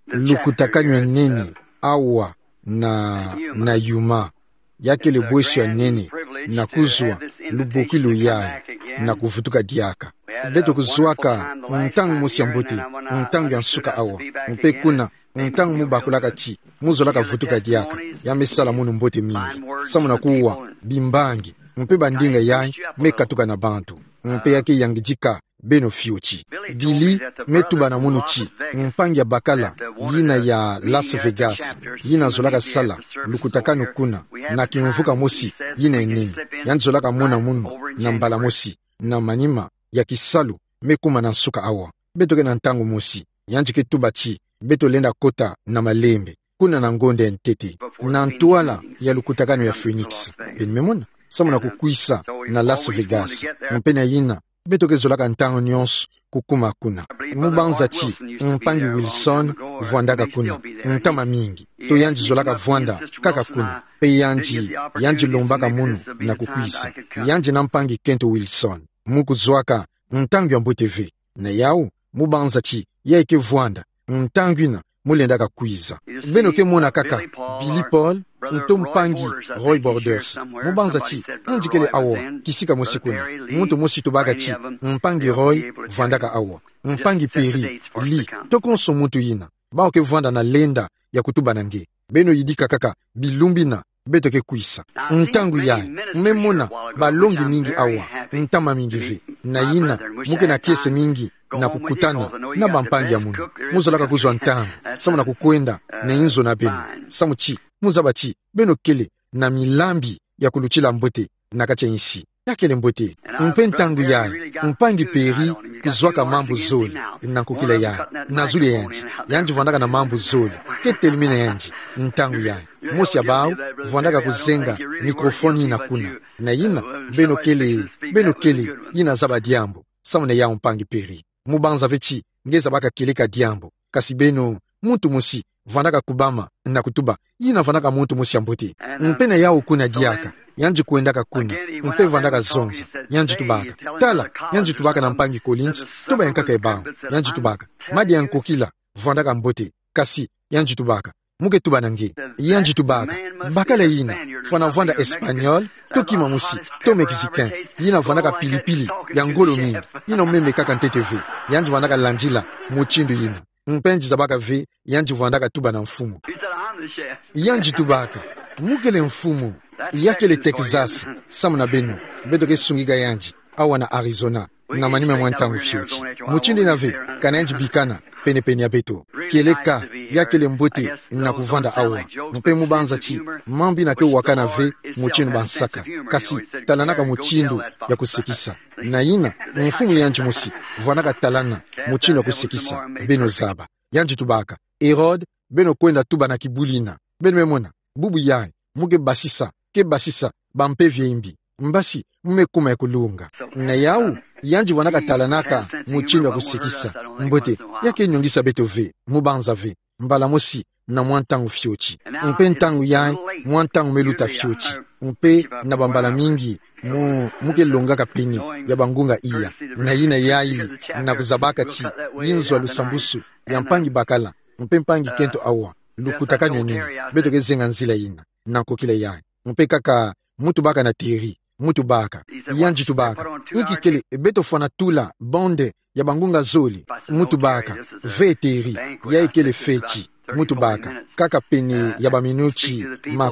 lukutakanywa nene awa na yuma yake lebweswa nene na kuzwa luboki luyaye na kuvutuka diaka beto kuzwaka ntangu musiambuti ntangu ya nsuka awa mpe kuna ntangu mubakulaka ti muzolaka vutuka diaka ya mesala munu mbote mingi samuna kuwa bimbangi mpe bandinga yayi mekatuka na bantu mpe yake yangijika beno fiuchi bili metuba na munu chi mpangi ya bakala yina ya Las Vegas yina zolaka sala lukutakanu kuna na kimvuka mosi yina enini yanzolaka muna munu na mbala mosi na manima ya kisalu mekuma na nsuka awa beto ke na ntangu mosi yanjike tuba chi beto lenda kota na malembe kuna na ngonde ntete na ntuala ya lukutakanu ya Phoenix memona samuna kukuisa na Las Vegas mpena yina beto ke zolaka ntango nyonso kukuma kuna mubanza chi mpangi Wilson vwandaka kuna ntama mingi to yanji zolaka vwanda kaka kuna pe yanji lombaka munu na kukuisa yanji na mpangi Kento Wilson muku zwaka ntangu ya mbotv na yao mubanza chi yaike vwanda ntangwina mulendaka kuiza beno ke mona kaka Billy Paul nto mpangi Roy Borders mubanza chi yanjikele awa kisika mosikuna muntu mosito baga chi mpangi Roy vwandaka awa mpangi Perry li tokonso muntu yina bao ke vwanda na lenda ya kutuba nange beno yidika kaka bilumbina beto ke kuisa ntangu yae memona balongi mingi awa ntama mingi ve na yina muke na kese mingi na kukutana na bampangi ya munu muzolaka kuzwa ntangu samu na kukwenda na inzo na beno samu chi muzaba chi beno kele na milambi ya kuluchila mbote na kacha insi yakele mbote mpe ntangu yae mpangi Perry kuzwaka mambu zoli na kukila yae na zuli yanji vwandaka na mambu zoli ketelimina yanji ntangu yae mosi abao vwandaka kuzenga mikrofoni na kuna na yina beno kele yina zaba diambo samu na yao mpangi Perry mubanza vechi ngeza baka keleka diambo kasi beno muntu musi vwandaka kubama na kutuba yina vwandaka muntu musi ambote mpena yao kuna diaka yanji kuendaka kuna mpe vwandaka zonza yanji tubaka tala yanji tubaka na mpangi Collins tuba yankaka ebao yanji tubaka madi yankokila vwandaka mbote kasi yanji tubaka muke tuba nange yanji tubaka bakala yina fwana vwanda Espanyol to kima musi to Mexicain yina vwandaka pilipili ya ngolo mingi yina umeme kaka ntetv yanji vwandaka landila muchindu yina mpenji zabaka ve yanji vwandaka tuba na mfumu yanji tubaka mukele mfumu yakele Texas samu na beno beto ke sungiga yanji awa na Arizona na manime mwantangu fiuchi muchindi na ve kana yanji bikana pene ya beto keleka yakele mbote na kuvanda awa mpe mubanza chi mambi na ke wakana ve muchindu bansaka kasi talanaka muchindu ya kusekisa na yina mfumu yanji musi vwanaka talana muchindu ya kusekisa beno zaba yanji tubaka Herod beno kwenda tuba na kibulina beno memona bubu yae muke basisa bampe vyeimbi mbasi mmekuma ya kulunga na yau yanji vwanaka talanaka muchindu ya kusekisa mbote yake nyongisa beto ve mubanza ve mbala mosi na mwantangu fiochi mpe ntangu yae mwantangu meluta fiochi mpe na bambala mingi muke longaka peni ya bangunga iya na yina yayi na kuzabaka chi yinzwa lusambusu ya mpangi bakala mpe mpangi Kento awa lukutakanywa nini beto ke zenga nzila yina na kokila yae mpe kaka mutu baka na Terry mutu baka yanji tubaka iki kele beto fwana tula bonde ya bangunga zoli mutu baka ve Terry ya ikele fechi mutu baka kaka pene ya baminuchi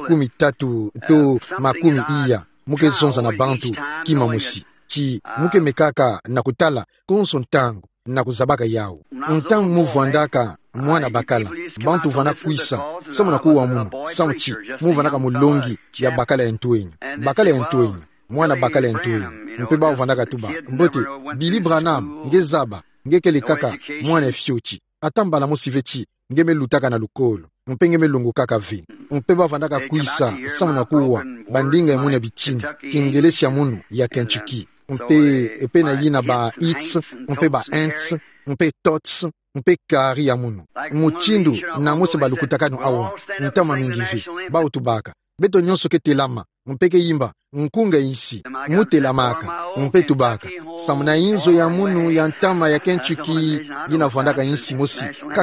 30 to 10 iya muke zonza na bantu kima musi chi muke mekaka na kutala konso ntangu na kuzabaka yao ntangu muvwandaka mwana bakala bantu vana kuisa samu na kuwa munu samu chi muvandaka mulongi ya bakala ya ntuenyu mwana bakala ya ntuenyu mpe bao vandaka tuba mbote Billy Branham nge zaba nge kele kaka mwana fiochi atambala musive chi nge melutaka na lukolo mpe nge melungu kaka vi mpe bao vandaka kuisa samu na kuwa bandinga ya munu ya bichini kingelesi ya munu ya Kentucky mpe na yina ba Eats mpe ba Ants mpe Tots mpe kari ya munu muchindu na musi balukutakanu awa ntama mingi vi bao tubaka beto nyonso ke telama mpeke yimba nkunga isi mutelamaka mpe tubaka samuna inzo ya munu ya ntama ya Kentucky yina vwandaka insi mosi kaka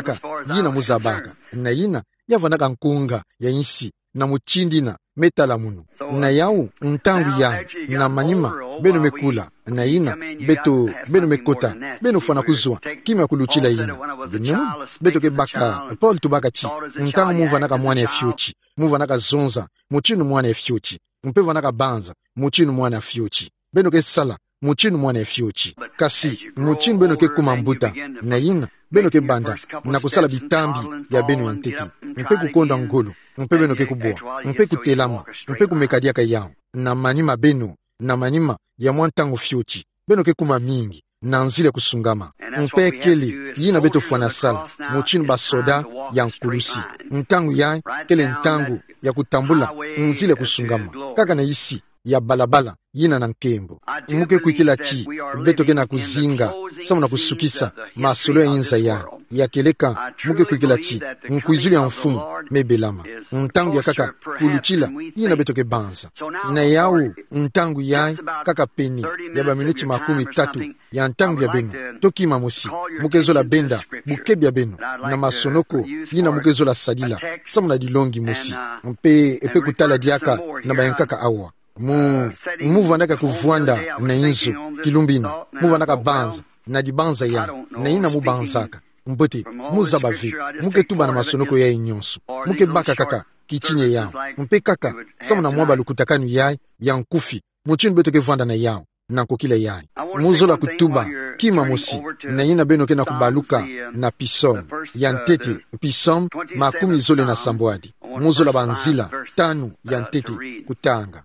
yina muzabaka na yina yavanaka nkunga ya insi na muchindina metala muno na yau ntangu ya na manima beno mekula na yina beno mekota beno fana kuzwa kima kuluchila yina beno beto ke baka Paul tubaka chi ntangu muvanaka mwana ya fyochi muvanaka zonza muchinu mwana ya fyochi mpevanaka banza muchinu mwana ya fyochi beno ke sala muchinu mwana ya fyochi kasi muchinu beno ke kumambuta na yina beno ke banda na kusala bitambi ya beno ya nteki mpe kukonda ngolo mpe beno ke kubwa mpe kutelama mpe kumekadiaka yao na manima beno na manima ya mwantango fyochi beno ke kuma mingi na nzile kusungama mpe kele yina beto fwana sala muchinu basoda ya nkulusi ntangu ya kele ntangu ya kutambula nzile kusungama kaka na isi ya balabala yina na nkembo muke kuikila chi beto ke na kuzinga samu na kusukisa masolo ya inza ya keleka muke kuikila chi nkuizuli ya mfumu mebelama ntangu ya kaka kuluchila yina beto ke banza na yau ntangu ya kaka peni ya baminiti 30 ya ntangu ya beno tokima musi muke zola benda bukebi ya beno na masonoko yina muke zola sadila samu na dilongi musi mpe kutala diaka na bayenkaka awa muvanaka kuvwanda na inzo kilumbina muvanaka banza na dibanza ya na ina mubanzaka mpote muzabavi muke tuba na masonoko ya inyonso muke baka kaka kichinye yao mpe kaka samu na mwaba lukutakanu ya nkufi muchinu beto ke vwanda na yao na kokila yai muzola kutuba kima musi na ina beno ke na kubaluka na pisom ya ntete pisom 10 na sambwadi muzola banzila 5 ya ntete kutanga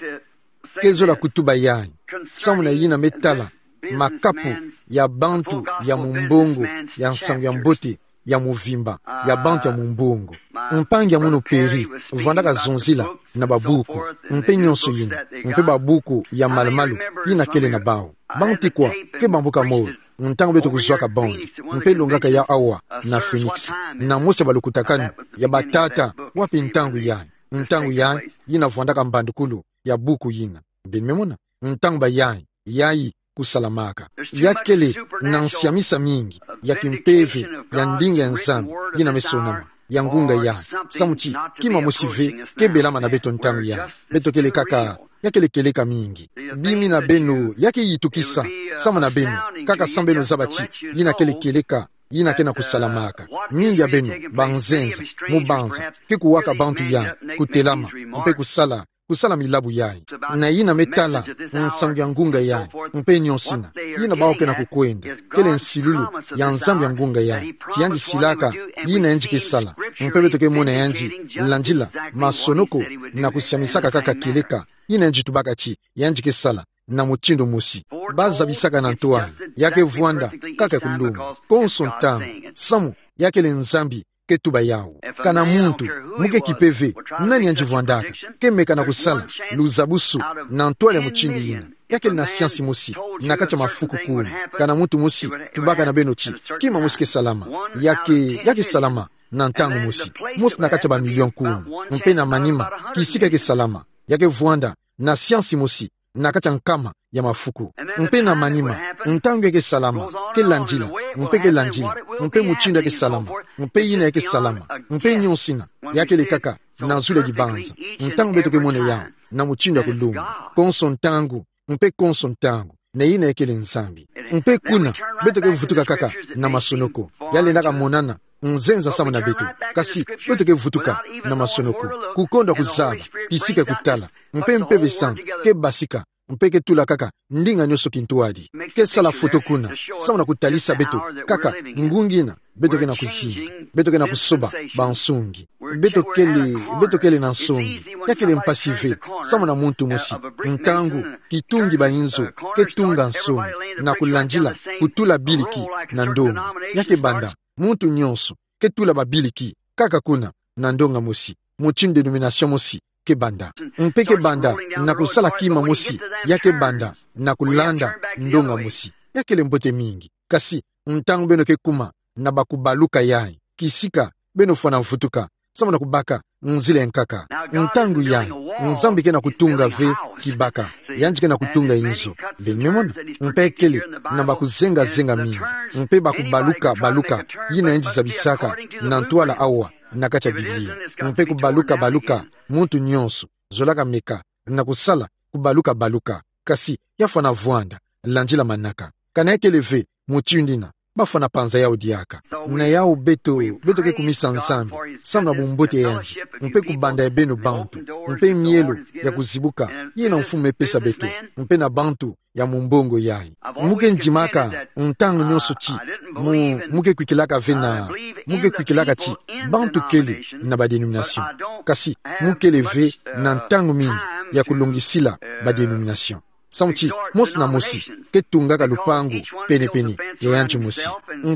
kezola kutuba yai samu na yina metala makapu ya bantu ya mumbongo ya nsangu ya mbote ya muvimba ya bantu ya mumbongo mpangi ya muno peri vandaka zonzila na babuku mpe nyonso yina mpe babuku ya malmalu yina kele na bao banti kwa ke bambuka mo ntango beto kuzwaka bondi mpe longaka ya awa na Phoenix na mose balukutakani ya batata wapi ntangu ya yina vandaka mbandukulu ya buku yina benmemona ntangu ba yai kusalamaka yakele na nsiamisa mingi ya kimpeve ya ndinga ya nzambi yina mesonama ya ngunga ya samuchi kima musive kebelama na beto ntangu ya beto kele kaka yakele keleka mingi bimi na beno yake yitukisa sama na beno kaka sambeno zabachi yina kele keleka yina kena kusalamaka mingi ya beno banzenza mubanza kikuwaka bantu ya kutelama mpe kusala milabu yai na yina metala nsangu ya ngunga yai mpe nyonsina yina baoke na kukwenda kele nsilulu ya nzambi ya ngunga yai tiyanji silaka yina enji kesala mpe beto ke mona yanji lanjila masonoko na kusiamisaka kaka keleka yina enji tubaka chi yanji kesala na muchindo musi baza bisaka na ntoa yake vwanda kaka kulungu konsontano samu yake le nzambi ketuba yao kana muntu muke kipeve nani anjivwandaka kemeka na kusala luzabusu na ntwale muchindu yina yake na siansi musi na kacha mafuku kuni kana muntu musi tubaka na benochi kima musike salama yake salama na ntangu musi na kacha ba milion kuni mpe na manima kisika ke salama yake vwanda na siansi musi na kacha nkama ya mafuku mpe na manima ntangu yake salama ke lanjila mpe muchinda yake salama mpe yina yake salama mpe nyonsina yake lekaka na zule dibanza ntangu beto ke mone yao na muchinda kulungu konso ntangu na yina yake le nzambi mpe kuna beto ke vutuka kaka na masonoko yale ndaka monana nzenza sama na beto kasi beto ke vutuka na masonoko kukonda kuzaba pisika kutala mpe vesanga ke basika mpe ke tula kaka ndinga nyoso kintuadi ke sala foto kuna sama na kutalisa beto kaka ngungina beto ke na kuzinga beto ke na kusoba bansungi beto kele na nsongi yakele mpasive sama na muntu musi ntangu kitungi bainzo ke tunga nsongi na kulanjila kutula biliki na ndonga yake banda muntu nyonso ke tula babiliki kaka kuna na ndonga musi muchini denomination musi ke banda mpeke banda na kusala kima musi yake banda na kulanda ndonga musi yake lembote mingi kasi ntangu beno ke kuma na bakubaluka yai kisika beno fwana mfutuka sama na kubaka nzile nkaka ntangu yai nzambi ke na kutunga ve kibaka yanji ke na kutunga inzo benimemona mpe kele na bakuzenga mingi mpe bakubaluka yina enji za bisaka na ntwala awa na kati ya Biblia mpe kubaluka muntu nyonso zolaka meka na kusala kubaluka kasi yafana vwanda lanjila manaka kana ekeleve mutindina bafana panza yao diaka na yao beto ke kumisa nzambi samna bumbote yanji mpe kubanda ebeno bantu mpe mielo ya kuzibuka yina mfume pesa beto mpe na bantu ya mumbongo yai muke njimaka ntango nyonso chi muke kwikilaka vena muke kwikilaka chi bantu kele na badenomination kasi muke leve na ntango mingi ya kulongisila badenomination samchi mosi na mosi ketungaka lupangu pene ya yanchi mosi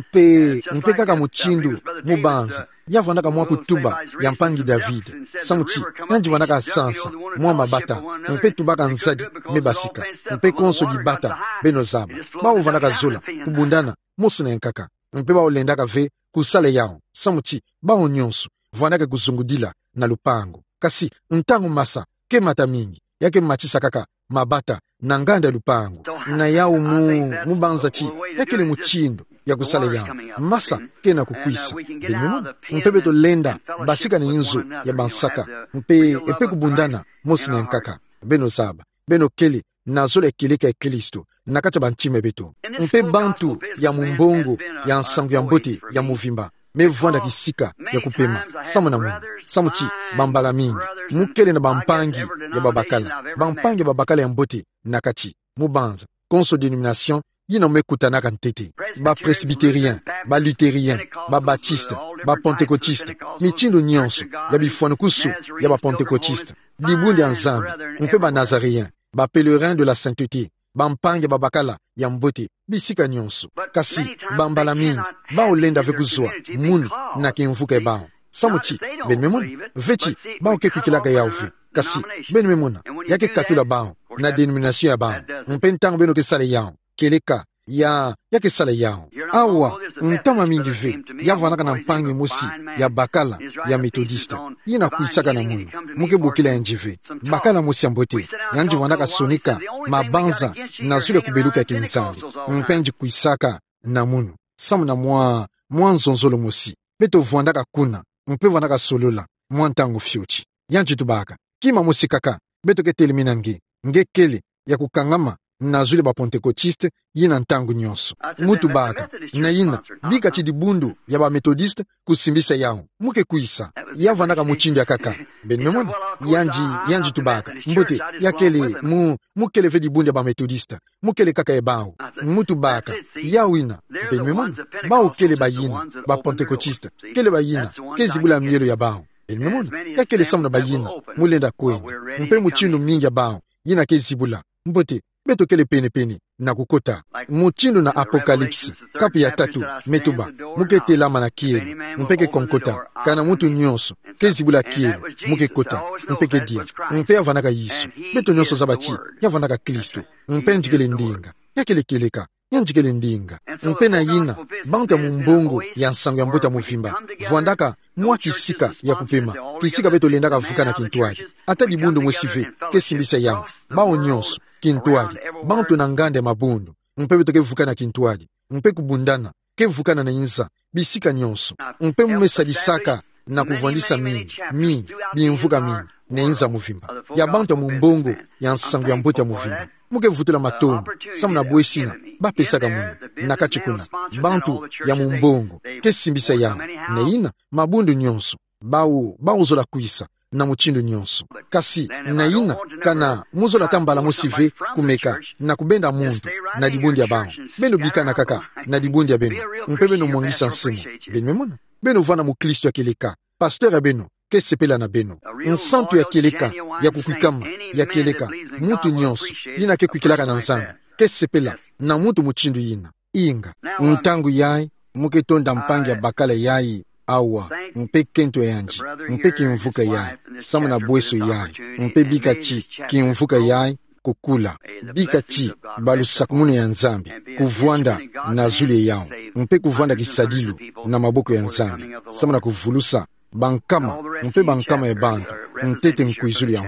mpe kaka muchindu mubanza yavandaka mwa kutuba ya mpangi David samchi yanji vandaka sansa mwa mabata mpe tubaka nzadi mebasika mpe konso di bata beno zaba bao vandaka zola kubundana mosi na nkaka mpe bao lendaka ve kusale yao samchi bao nyonso vandaka kuzungudila na lupangu kasi ntango masa ke mata mingi yake machisa kaka mabata na nganda lupangu na yao mubanza chi yakele muchindo ya kusale yao masa kena kukwisa benimuna mpe beto lenda basika ni inzo ya bansaka mpe kubundana mosi na nkaka beno zaba beno kele na zole keleka ya Kristo na kati banchime beto mpe bantu ya mumbongo ya nsangu ya mbote ya muvimba mevwanda kisika ya kupema samu na mungu samu chi bambala mingi mukele na bampangi ya babakala ya mbote na kati mubanza konso denomination yina mekutanaka ntete ba presbyterien ba luthérien ba baptiste ba pentecôtiste michindo nyonso ya bifwanu kusu ya ba pentecôtiste dibundi ya nzambi mpe ba nazaréen ba pèlerin de la sainteté bampange babakala ya mbote bisika nyonso kasi bambala mingi baolenda ve kuzwa munu na kimvuka ebao samuchi benimemona vechi bao kekwikilaka yao ve kasi benimemona yake katula bao na denomination ya bao mpe ntango beno kesale yao keleka yake sala yao awa ntama mingi ve yavanaka na mpangi mosi ya bakala ya metodiste yina kuisaka na munu muke bukila yanji ve bakala mosi ya mbote yanji vanaka sonika mabanza na zule kubeluka ya kinzambi mpenji kuisaka na munu samu na mwa nzonzolo mosi beto vandaka kuna mpe vanaka solola mwa ntango fyochi yanji tubaka kima mosi kaka beto ketelemina nge kele ya kukangama na zule ba pentecôtiste yina ntangu nyonso mutu baka na yina bika chidi bundu ya ba methodiste kusimbisa yao muke kuisa yavanaka muchindo ya kaka benimemona yanji tubaka mbote yakele mukele vedi bundu ya ba methodiste mukele kaka ebao mutu baka yawina benimemona bao kele bayina ba pentecôtiste kele bayina kezibula mielo ya bao benimemona yakele samna bayina mulenda kwenda mpe muchindo mingi ya bao yina kezibula mbote beto kele pene na kukota muchindo na apokalipsi kapi ya 3 metuba muke telama na kielu mpeke konkota kana mutu nyonso kezibula kielu muke kota mpeke dia mpe avanaka Yesu beto nyonso zabachi yavanaka Kristo mpe njikele ndinga yakele keleka yanjikele ndinga mpe na yina bantu ya mumbongo ya nsango ya mbota muvimba vwandaka mwa kisika ya kupema kisika beto lendaka vuka na kintuadi ata dibundu mwesive kesimbisa yao bao nyonso kintuadi bantu na ngande mabundu mpe beto kevuka na kintuadi mpe kubundana kevukana na inza bisika nyonso mpe mumesalisaka na kuvwandisa mingi bimvuka mingi na inza muvimba ya bantu ya mumbongo ya nsango ya mbota muvimba muke vutula matombo samu na bwesina bapesaka mungu nakati kuna bantu ya mumbongo kesimbisa yao na ina mabundu nyonso baozola kuisa na muchindo nyonso kasi na ina kana muzola tambala musive kumeka na kubenda muntu na dibundi ya bao beno bikana kaka na dibundi ya beno mpe beno mwangisa nsemo benimemona beno vana mu Kristo ya keleka pasteur ya beno kesepela na beno nsantu ya keleka ya kukwikama ya keleka mutu nyonso yina kekwikilaka na nzambi kesepela na mutu muchindo yina inga ntangu yai muke tonda mpangi ya bakala yai awa mpe kento yanji mpe kimvuka yai samu na bweso yai mpe bika chi kimvuka yai kukula bika chi balusakumune ya nzambi kuvwanda na zule yao mpe kuvwanda kisadilu na maboko ya nzambi samu na kuvulusa bankama mpe bankama ya bantu mtete mkuizulu ya mfumu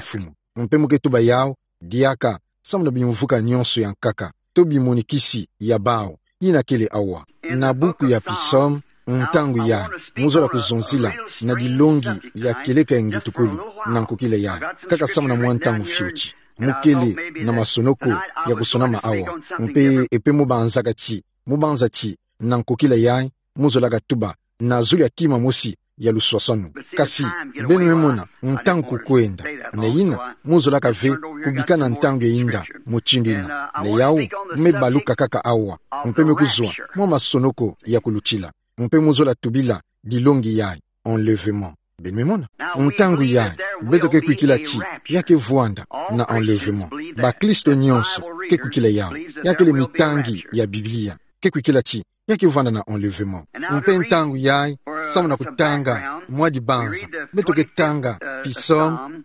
mpe muke tuba yao diaka samna bimuvuka nyonso ya nkaka to bimonikisi ya bao ina kele awa na buku ya Psalm ntangu ya muzola kuzonzila na dilongi ya keleka ya ngitukulu na nkokile ya kaka samna mwantangu fyuchi mukele na masonoko ya kusonama awa mpe epe mubanza chi na nkokile ya muzola gatuba na zuli ya kima mosi ya luswasanu kasi benu memona ntangu kukwenda na ina muzola kave kubika na ntangu ya inda muchindina na yao mebaluka kaka awa mpe mekuzwa mwa masonoko ya kuluchila mpe muzola tubila dilongi ya enlèvement benu memona ntangu ya beto ke kwikila chi yake vuanda na enlèvement ba Kristo nyonso ke kwikila yao yake le mitangi ya Biblia ke kwikila chi yake vuanda na enlèvement mpe ntangu ya samuna kutanga mwadi banza beto ke tanga Psalm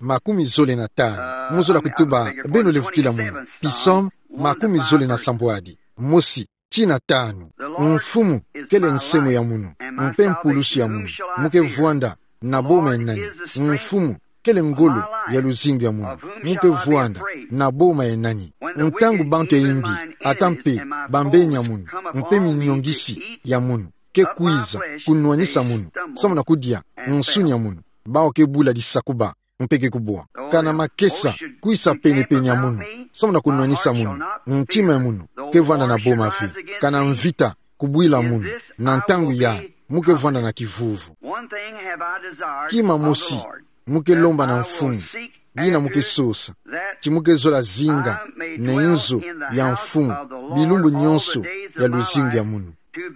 15 muzola kutuba beno levukila muno Psalm 15 mosi china 5 mfumu kele nsemo ya muno mpe mpulusu ya muno muke vuanda na boma enani mfumu kele ngolo ya luzingu ya muno muke vuanda na boma enani ntangu bantu ya imbi atampe bambenya muno mpe minyongisi ya muno ke kuiza kunwanisa muno samuna kudia nsuni ya muno bao ke bula disakuba mpeke kubwa kana makesa kuisa pene ya muno samuna kunwanisa muno ntima ya muno ke vanda na boma fi kana mvita kubwila muno na ntangu ya muke vanda na kivuvu kima mosi muke lomba na mfumu yina muke sosa chimuke zola zinga na inzo ya mfumu bilumbu nyonso ya luzinga ya muno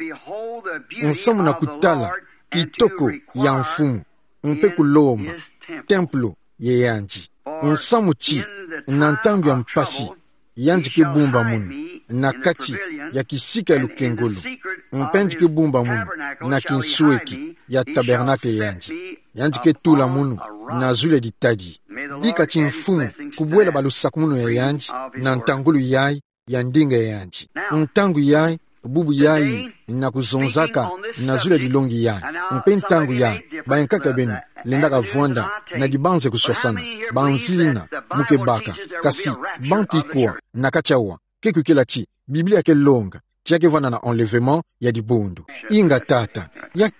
nsamu na kutala kitoko ya mfumu mpe kulomba templo ye yanji nsamu chi na ntangu ya mpasi yanji ke bumba muno na kati ya kisika ya lukengolo mpenji ke bumba muno na kinsueki ya tabernakle yanji ke tula muno na zule ditadi bika chi mfumu kubwela balusaku muno ya yanji na ntangulu yai ya ndinga ya yanji ntangu yai bubu yai na kuzonzaka na zule dilongi yai mpe ntangu yai bayenkaka benu lendaka vuanda na dibanze kuswasana banzilina muke baka kasi bantu ikuwa na kachawa kekukela chi Biblia ke longa tiake vana na enlèvement ya dibundu inga tata ya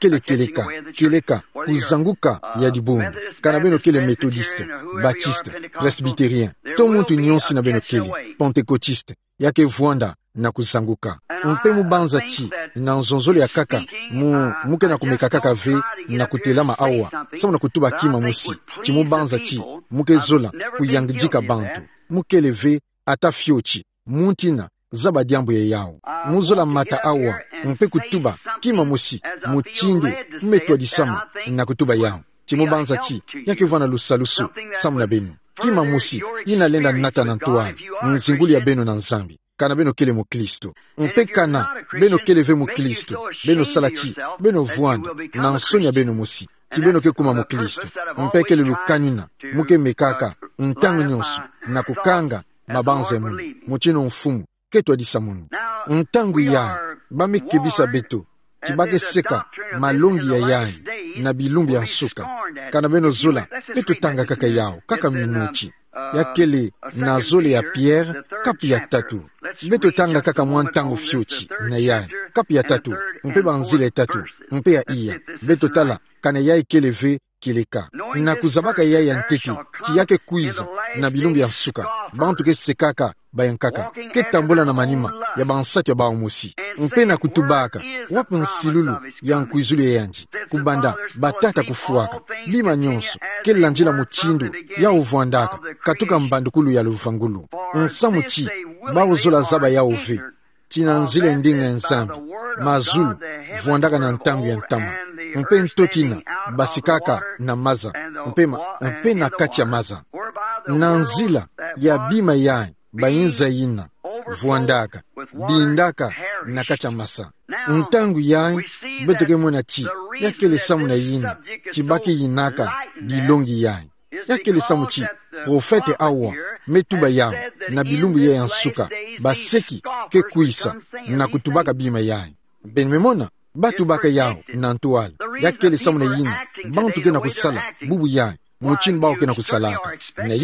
keleka kuzanguka ya dibundu kana beno kele methodiste baptiste presbyterien to muntu nyonsi na beno kele pentecôtiste yake vuanda na kuzanguka mpe mubanza chi na nzonzolo ya kaka muke na kumeka kaka ve na kutelama awa samu na kutuba kima musi chi mubanza chi muke zola kuyangijika bantu muke leve ata fiochi muntina zaba diambu ya yao muzola mata awa mpe kutuba kima musi muchindu mmetwa disama na kutuba yao chi mubanza chi yake vana lusalusu samu na benu kima musi ina lenda nata na ntuwa nzinguli ya benu na nzambi kana beno kele mu Kristo mpe kana beno kele ve mu Kristo beno salati beno vuanda na nsoni ya beno musi ti beno ke kuma mu Kristo mpe kele lukanina muke mekaka ntangu nyonso na kukanga mabanze mu muchino mfumu ketwa disa munu ntangu ya bamekebisa beto tibake seka malongi ya yai na bilumbi ya nsuka kana beno zola beto tanga kaka yao kaka minuchi yakele na zole ya Pierre kapi ya tatu beto tanga kaka mwantangu fyochi na yai kapi ya tatu mpe banzile tatu mpe ya iya beto tala kana yai keleve kileka na kuzabaka yai ya nteki ti yake kuiza na bilumbi ya nsuka bantu ke sekaka bayankaka ke tambola na manima ya bansaki ya baomusi mpe na kutubaka wapu nsilulu ya nkuizulu ya yanji kubanda batata kufuaka bima nyonso ke lanjila muchindu ya uvuandaka katuka mbandukulu ya luvangulu nsamu chi baozola zaba ya uve tina nzile ndinga nzambi mazulu vuandaka na ntangu ya ntama mpe ntotina basikaka na maza mpe na kati ya maza na nzila ya bima yai bayinza yina vuandaka bindaka na kati ya masa ntangu yai beteke mwena chi yakele samu na yina chibaki yinaka bilongi yai yakele samu chi profete awa metuba yao na bilumbu ya yansuka baseki ke kuisa na kutubaka bima yai benmemona batubaka yao na ntuala yakele samu na yina bantu ke na kusala bubu yai muchini bao ke na kusalaka na yina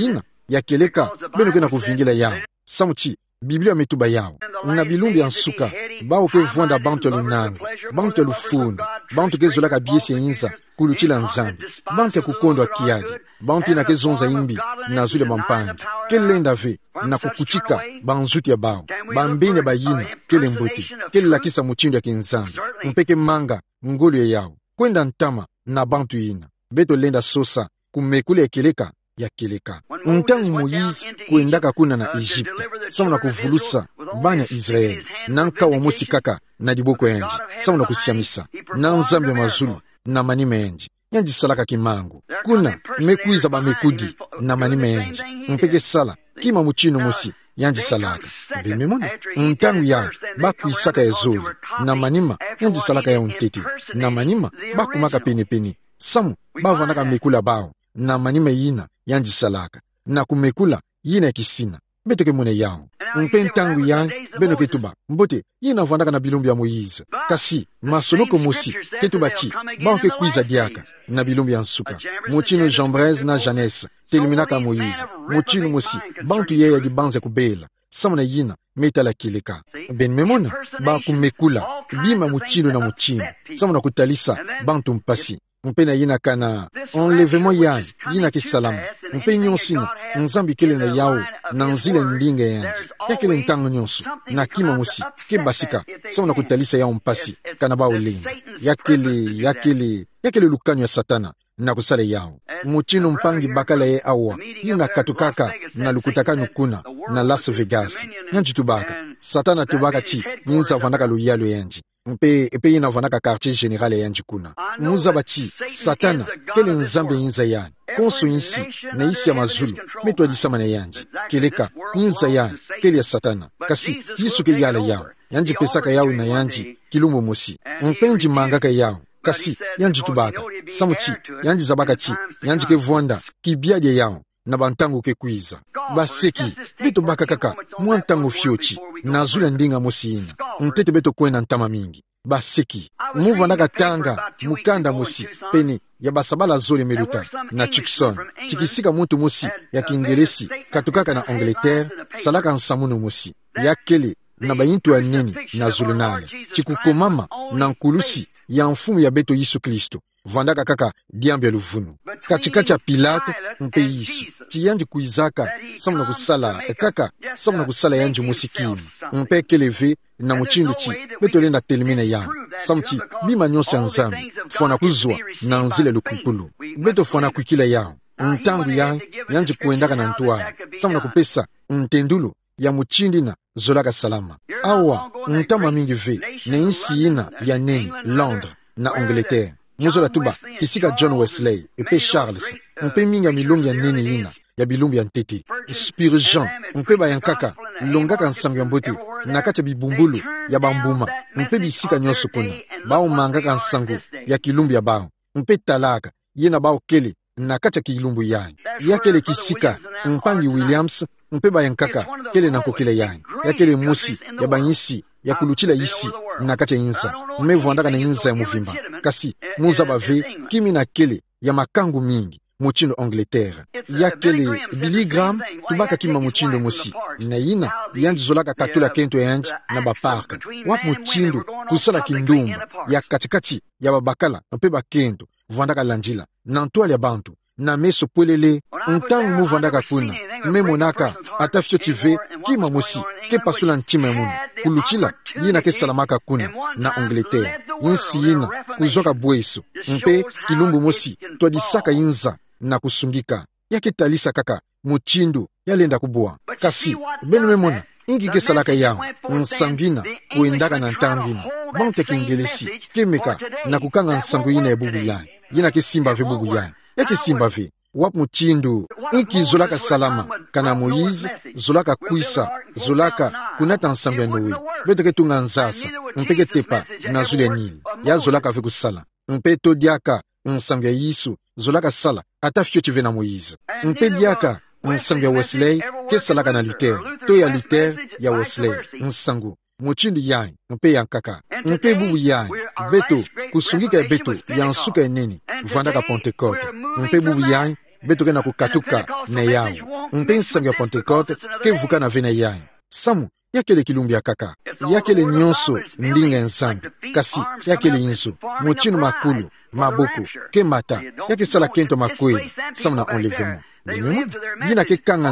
ya keleka beno ke na kuvingila yao samuchi Biblia metuba yao na bilumbi ansuka bao ke vwanda bantu lunango bantu lufundo bantu ke zolaka biesi inza kulutila nzambi bantu kukondwa kiadi bantu na ke zonza imbi na zule mampangi ke lenda ve na kukuchika banzuti ya bao bambene bayina kele mbuti kele lakisa muchindo ya kinzambi mpeke manga ngolo yao kwenda ntama na bantu ina beto lenda sosa kumekule ekeleka ya keleka ntangu Moïse kuendaka kuna na Egypte samu na kuvulusa banya Israeli nanka wa mosi kaka na diboko yanji samu na kusiamisa na nzambi mazulu na manime yanji yanji salaka kimangu kuna mekuiza ba mekudi na manime yanji mpeke sala kima muchino mosi yanji salaka bimemona ntangu ya bakuisaka ya zoli na manima yanji salaka ya untete na manima bakumaka peni samu bavanaka mekula bao na manima yina yanji salaka na kumekula yina kisina beto ke mune yao mpentangu ya beno ketuba mbote yina vandaka na bilumbi ya Moïse kasi masonoko mosi ketuba chi bao ke kuiza diaka na bilumbi ya nsuka mochino Jean-Braise na Janesse teliminaka Moïse mochino mosi bantu yeya di banze kubela samuna yina metala kileka ben memona ba kumekula bima mochino na mochino samuna kutalisa bantu mpasi mpena yina kana enlèvement ya yina ke salamu mpe nyonsina nzambi kele na yao na nzile ndinga yanji yakele ntango nyonso na kima musi ke basika sauna kutalisa yao mpasi kana ba ulinga yakele lukanyo ya satana na kusale yao muchino mpangi bakala ye awa yina katukaka na lukutaka nukuna na Las Vegas yanji tubaka satana tubaka chi nyinza vanaka luyalo yanji mpe yina vanaka quartier général yanji kuna muza bachi satana kele nzambe yinza yani konso insi na isi ya mazulu metu alisama na yanji keleka yinza yani kele ya satana kasi yisu ke yala yao yanji pesaka yao na yanji kilumbo mosi mpenji mangaka yao kasi yanji tubaka samuchi yanji zabaka chi yanji ke vwanda kibiadi yao na bantangu ke kuiza baseki beto baka kaka mwantangu fiochi na zula ndinga mosi ina mtete beto kwena ntama mingi baseki muvandaka tanga mukanda mosi pene ya basabala zole meluta na Tucson tikisika muntu mosi ya Kingeresi katukaka na Angleterre salaka nsamuno mosi ya kele na bayintu ya neni na zulunale chikukomama na nkulusi ya mfumu ya beto Yesu Kristo vandaka kaka diambi ya luvunu katikati ya Pilate mpe Yesu tiyanji kuizaka samu na kusala kaka samu na kusala yanji musikimu mpe keleve na muchindu chi beto lenda telimine ya samchi bima nyonse nzambi fona kuzwa na nzile lukukulu beto fona kuikila yao ntangu ya yanji kuendaka na ntuara samu na kupesa ntendulu ya muchindi na zolaka salama awa ntama mingi ve na insi ina ya neni Londres na Angleterre muzola tuba kisika John Wesley epe Charles mpe mingi ya milongi ya neni ina ya bilumbi ya ntete Spurgeon mpe bayankaka longaka nsango ya mbote na kati ya bibumbulu ya bambuma mpe bisika nyonso kuna bao mangaka nsango ya kilumbi ya bao mpe talaka yena bao kele na kati ya kilumbu yani ya kele kisika mpangi Williams mpe bayankaka kele na kokele yani ya kele musi ya banyisi ya kuluchila isi na kati ya inza mmevwandaka na inza ya muvimba kasi muza bave kimi na kele ya makangu mingi muchindo Angleterre ya kele Billy Graham tubaka kima muchindo musi na ina yanji zolaka katula kento yanji na baparka wap muchindo kusala kindumba ya katikati ya babakala mpe bakento vwandaka lanjila na ntwali ya bantu na meso pwelele ntangu muvandaka kuna memonaka atafyo tive kima musi ke pasula ntima ya munu kuluchila yina ke salamaka kuna na Angleterre yinsi yina kuzoka bweso mpe kilumbu mosi twadisaka yinza na kusungika yake talisa kaka muchindu yalenda kubwa kasi benu memona ingi ke salaka yao nsangina kuendaka na ntangina bantu kingelesi kemeka na kukanga nsango yina ya bubu yani yina ke simba ve bubu yani yake simba ve wap muchindu inki zolaka salama kana Moïse zolaka kuisa zolaka kunata nsango ya Noe beto ke tunga nzasa mpeke tepa na zule nili ya zolaka ve kusala mpe to diaka nsango ya Yesu zolaka sala ata fio tive na Moïse mpe diaka nsango ya Wesley ke salaka na Luther to ya Luther ya Wesley nsango muchindu yani mpe yankaka mpe bubu yani beto kusungika ya beto ya nsuka ya neni vandaka Pentecote mpe bubu yani beto ke na kukatuka na yao mpensango ya Pentecote ke vuka na vena yai samu yakele kilumbi ya kaka yakele nyonso ndinga nzambi kasi yakele inzo muchinu makulu maboko ke mata yake sala kento makweli samu na enlèvement binyumu yina ke kanga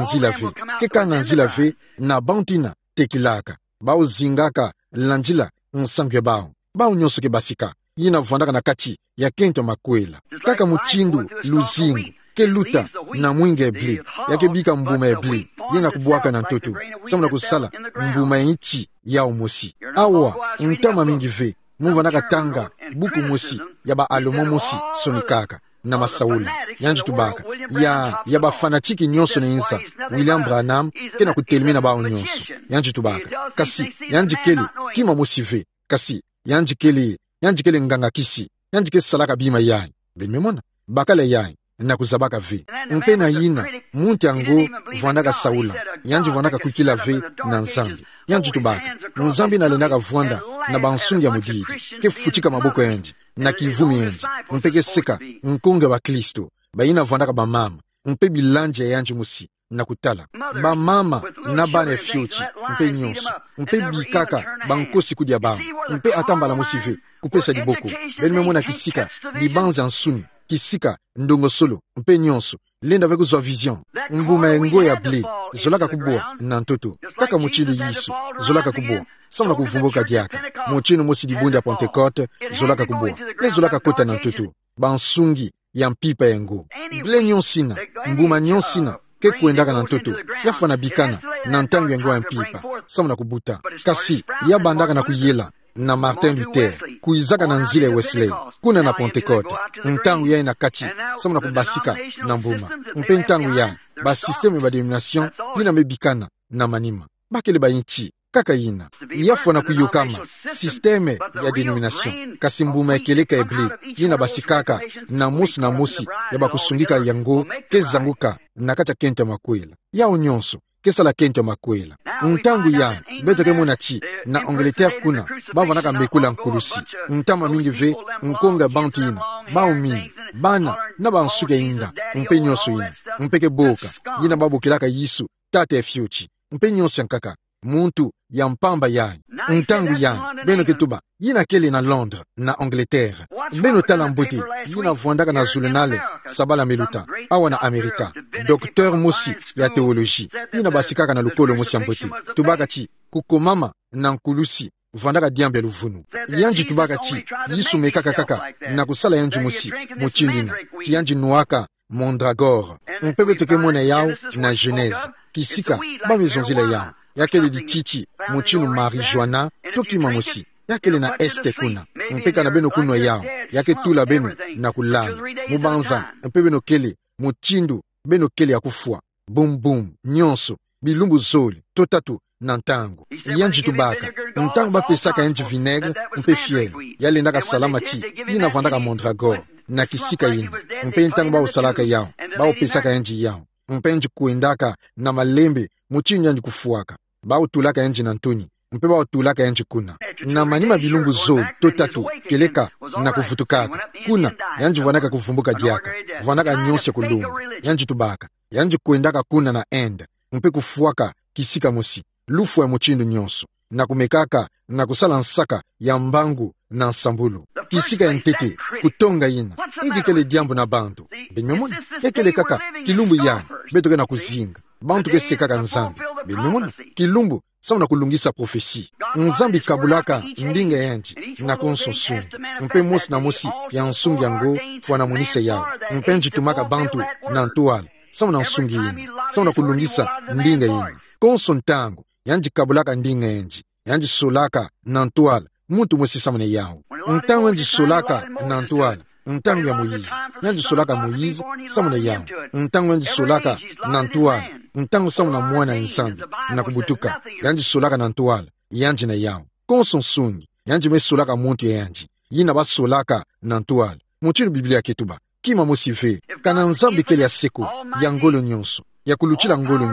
nzila ve na bantina tekilaka bao zingaka lanjila nsango bao nyonso ke basika yina vandaka na kati ya kento makwela kaka muchindu luzingu ke luta na mwinga ebli yake bika mbuma ebli yina kubuaka na ntoto samu na kusala mbuma iti ya omosi awa ntama mingi ve muvandaka tanga buku mosi ya ba alomo mosi sonikaka na masaula yanji tubaka ya ba fanatiki nyonso na insa William Branham ke na kutelimina bao nyonso yanji tubaka kasi yanji kele kima mosi ve kasi yanji kele nganga kisi yanji ke salaka bima yai bememona bakale yai na kuzabaka ve mpena yina muntu yango vandaka saula yanji vandaka kukila ve na nzambi yanji tubaka nzambi nalendaka vwanda na bansungi ya mudidi ke futika maboko yanji na kivumi yanji mpeke seka nkonga wa Kristo bayina vandaka bamama mpe bilanje ya yanji musi na kutala bamama na bana fiochi mpe nyonso mpe bikaka bankosi kudia bama mpe atambala musive kupesa diboko benimemona kisika dibanza nsuni kisika ndongo solo mpe nyonso lenda veku zwa vision mbuma yengo ya ble zolaka kubwa na ntoto kaka muchinu yisu zolaka kubwa samna kuvumbuka diaka muchinu mosi dibundi ya Pentecote zolaka kubwa le zolaka kota na ntoto bansungi ya mpipa yengo ble nyonsina mbuma nyonsina ke kuendaka na ntoto yafana bikana na ntango yengo ya mpipa samna kubuta kasi ya bandaka na kuyela na Martin Luther kuizaka na nzile Wesley kuna na Pentecote ntangu ya ina kati samu na kubasika na mbuma mpe ntangu ya ba systeme ba denomination yina mebikana na manima bakele ba inchi kaka yina yafo na kuyokama systeme ya denomination kasi mbuma ekeleka ebli yina basikaka na musi ya bakusungika yango kezanguka na kata kento makwela ya onyonso kesala kento makwela ntangu ya beto ke mona chi na Angleterre kuna bavanaka mbekula nkulusi ntama mingi ve nkonga bantu ina bao mingi bana na bansuke inda mpe nyonso ina mpeke boka yina babukilaka yisu tate efiochi mpe nyonso yankaka muntu ya mpamba ya ntangu ya beno ketuba yina kele na Londres na Angleterre beno tala mbote yina vwandaka na zulunale sabala meluta awa na Amerika docteur mosi ya teologie yina basikaka na lukolo mosi ya mbote tubaka chi kukomama na nkulusi vwandaka diambe luvunu yanji tubaka chi yisu mekaka kaka na kusala yanji mosi mochindina ti yanji nuaka Mondragore mpebe toke mona yao na Genèse kisika bamezonzile yao yakele di chichi muchinu marijuana tokima mosi yakele na este kuna mpeka na beno kuno yao yake tula beno na kulala mubanza mpebe no kele muchindu beno kele ya kufua bum bum nyonso bilumbu zoli totatu na ntango yanji tubaka ntango bapesaka yanji vinaigre mpe fiel yale ndaka salama chi yina vandaka Mondragore na kisika yina mpe ntango bausalaka yao baopesaka yanji yao mpe yanji kuendaka na malembe muchindu yanji kufuaka bautulaka yanji na ntoni mpe bautulaka yanji kuna na manima bilumbu zoli totatu keleka na kuvutukaka kuna yanji vanaka kuvumbuka diaka vanaka nyonse kulumbu yanji tubaka yanji kuendaka kuna na ende mpe kufuaka kisika mosi lufu ya muchindu nyonso na kumekaka na kusala nsaka ya mbangu na nsambulu kisika ya ntete kutonga ina iki kele diambo na bantu benyomona ekele kaka kilumbu ya betoke na kuzinga bantu kesekaka nzambi benyomona kilumbu samu na kulungisa profesi nzambi kabulaka ndinga yanji na konsosungi mpe mosi na mosi ya nsungi yango fwa na munise yao mpe njitumaka bantu na ntuala samu na nsungi ina samu na kulungisa ndinga ina konso ntango yanji kabulaka ndinga yanji solaka na ntuala muntu mosi samu na yao ntango yanji solaka na ntuala ntango ya Moizi yanji solaka Moizi samu na yao ntango yanji solaka na ntuala ntango samu na mwana nsambi na kubutuka yanji solaka na ntuala yanji na yao konso nsungi yanji mesolaka muntu yanji yina basolaka na ntuala muchinu Biblia ketuba kima mosive kana nzambi kele ya seko ya ngolo nyonso ya kuluchila ngolo nyonso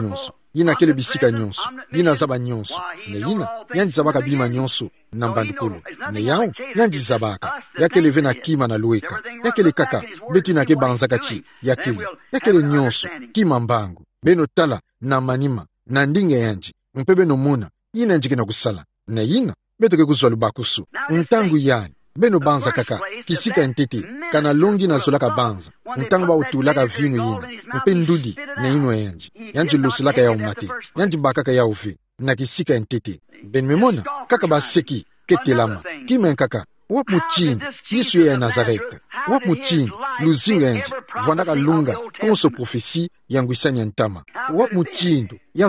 yina kele bisika nyonso yina zaba nyonso ne yina yanji zabaka bima nyonso na mbandukulu ne yao yanji zabaka yakele vena kima na lueka yakele kaka betu na ke banzaka chi yakele nyonso kima mbangu beno tala na manima na ndinge yanji mpebe no muna yina njike na kusala ne yina beto ke kuzwa lubakusu ntangu yani beno banza kaka kisika ntete kana longi na zolaka banza ntangu ba utulaka vinu yina mpe ndudi na ino yanji lusilaka ya umate yanji bakaka ya uve na kisika ntete ben memona kaka ba seki ketelama kimen kaka wap muchini Yesu ya Nazareth wap muchini luzinga yanji vwandaka lunga konso profesi yangu isanya ntama wap muchini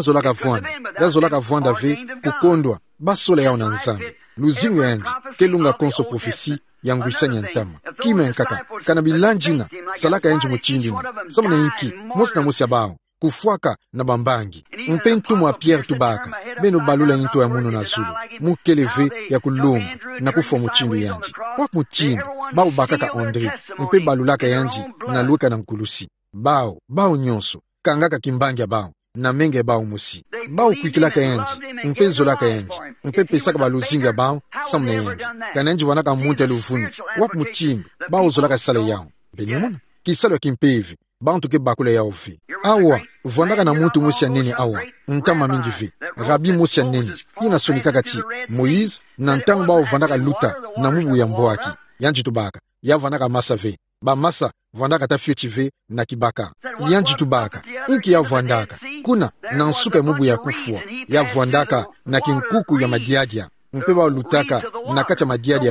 yazolaka vwanda ve kukondwa basola yao na nzambe luzinga yanji kelunga konso profesi yangu isanya ntama kimen kaka kana bilanjina salaka yanji muchindina samana inki mosi na mosi abao kufuaka na bambangi mpentumu wa Pierre tubaka beno balula into ya muno na zulu mukeleve ya kulungu na kufwa muchindu yanji wap muchindu bao bakaka Andre mpe balulaka yanji na lueka na nkulusi bao nyonso kangaka kimbangi bao na menge bao musi bao kuikilaka yanji mpe zolaka yanji mpe pesaka baluzinga bao samna yanji kananji wanaka munte luvuni wap muchindu bao zolaka sale yao benemona kisalo kimpevi bantu ke bakula ya ofi awa vwandaka na muntu musia nene awa ntama mingi vi rabi musia nene ina sonikaka ti Moïse na ntangu bao vwandaka luta na mubu ya mboaki yanji tubaka ya vwandaka masa ve ba masa vwandaka ta fioti ve na kibaka yanji tubaka inki ya vwandaka kuna na nsuka mubu ya kufua ya vwandaka na kinkuku ya madiadia mpeba lutaka na kacha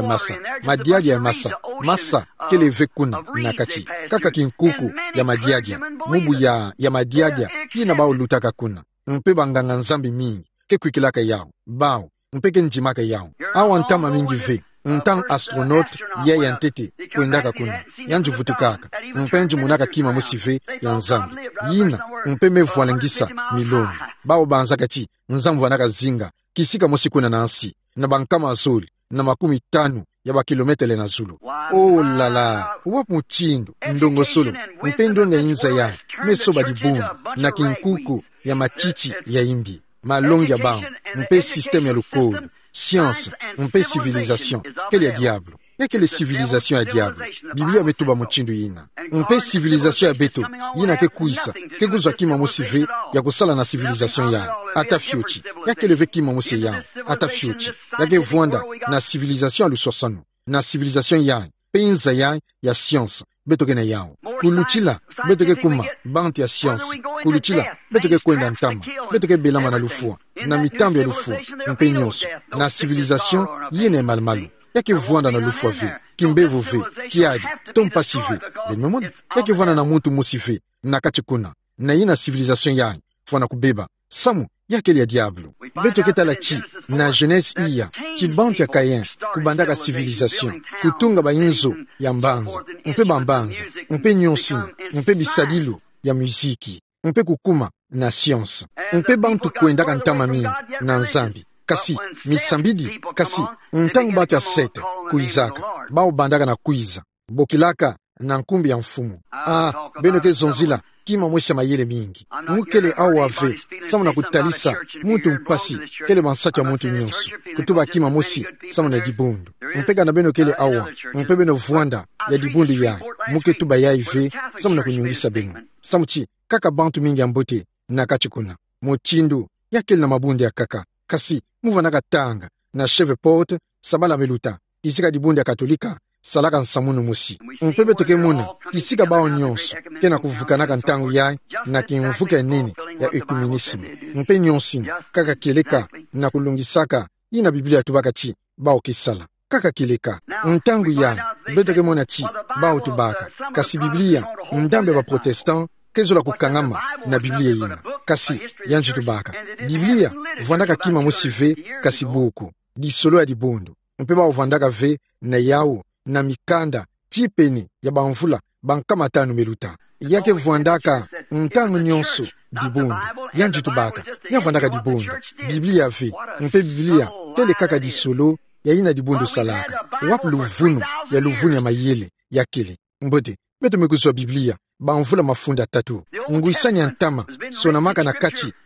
madiadia ya masa keleve kuna na kachi kaka kinkuku ya madiadia mubu ya madiadia ina bao lutaka kuna mpeba nganga nzambi mingi ke kuikilaka yao bao mpeke njimaka yao awa ntama mingi ve ntang astronaute ya ntete kwendaka kuna yanji vutukaka mpenji munaka kima musive ya nzambi yina mpeme vualengisa milongi bao banzaka chi nzambu wanaka zinga kisika musikuna na ansi na bankama azuli na 50 ya bakilometele na zulu oh lala wap muchindu ndongo solo mpendo nga inza ya mesoba dibundu na kinkuku ya machichi ya imbi malongi ya bao mpe système ya lukolu science mpe civilisation kele ya diablo yakele civilisation ya diablo Biblia metuba muchindu yina mpe civilisation ya beto yina ke kuisa ke kuzwa kima musive ya kusala na civilisation ya ata fiuchi yakele ve kima musi ya ata fiuchi yake vwanda na civilisation alusosano na civilisation ya penza ya science beto ke na yao kuluchila beto ke kuma bantu ya science kuluchila beto ke kwenda ntama beto ke belama na lufua na mitambo ya lufua mpe nyonso na civilisation yene malmalu yake vwanda na lufua ve kimbevu ve kiadi tompasi ve benomona yake vwanda na muntu musive na kachikuna na yina civilisation ya fwana kubeba samu yakeli ya diablo beto ketala chi na jeunesse iya chi bantu ya Kayen kubandaka civilisation kutunga bayinzo ya mbanza mpe bambanza mpe nyonsina mpe bisadilu ya muziki mpe kukuma na science mpe bantu kwendaka ntama mingi na nzambi kasi misambidi kasi ntangu batu ya sete kuizaka bao bandaka na kuiza bokilaka na nkumbi ya mfumu beno ke zonzila kima mwesha mayele mingi mukele awa ve samu na kutalisa muntu mpasi kele bansaki ya muntu nyonso kutuba kima mosi samu na dibundu mpeka na beno kele awa mpe beno vwanda ya dibundu ya muke tuba ya ive samu na kunyungisa beno samu chi kaka bantu mingi ya mbote na kachikuna mochindu ya kele na mabundu ya kaka kasi muvanaka tanga na cheve porte sabala meluta isika dibundu ya katolika salaka nsamunu musi mpebe toke muna kisika bao nyonso kena kuvukanaka ntangu ya na kimvuka nini ya ekumenisme mpe nyonsini kaka keleka na kulungisaka ina Biblia tubaka chi bao kisala kaka keleka ntangu ya betoke muna chi bao tubaka kasi Biblia ndambe ba protestant kezola kukangama na Biblia ina kasi yanji tubaka Biblia vwandaka kima musive kasi buku disolo ya dibundu mpe bao vwandaka ve na yao na mikanda tipeni ya banvula bankama tanu meluta yake vwandaka ntangu nyonso dibundu yanji tubaka ya vwandaka dibundu Biblia ve mpe Biblia tele kaka disolo ya ina dibundu salaka wap luvunu ya mayele ya kele mbote beto mekuzwa Biblia banvula mafunda tatu nguisanya ntama sonamaka na kati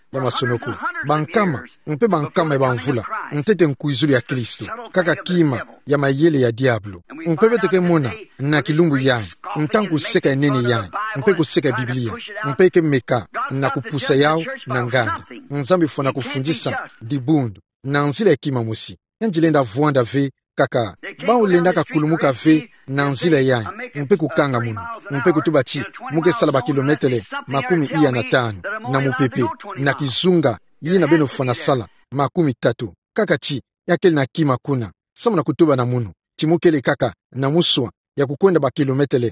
ya masonoko bankama mpe bankama banvula ntete nkuizulu ya Kristo kaka kima ya mayele ya diablo mpe beteke mona na kilumbu yani ntangu seka enene yani mpe kuseka Biblia mpe ke meka na kupusa yao na nganda nzambi fona kufundisa dibundu na nzila ekima musi njilenda vuanda ve kaka baulenda kakulumuka ve na nzila yani mpe kukanga munu mpe kutubachi muke sala ba kilometele 15 na mupepe na kizunga yina beno fana sala 30 kaka chi yakeli na kima kuna samu na kutuba na munu timukele kaka na muswa ya kukwenda ba kilometele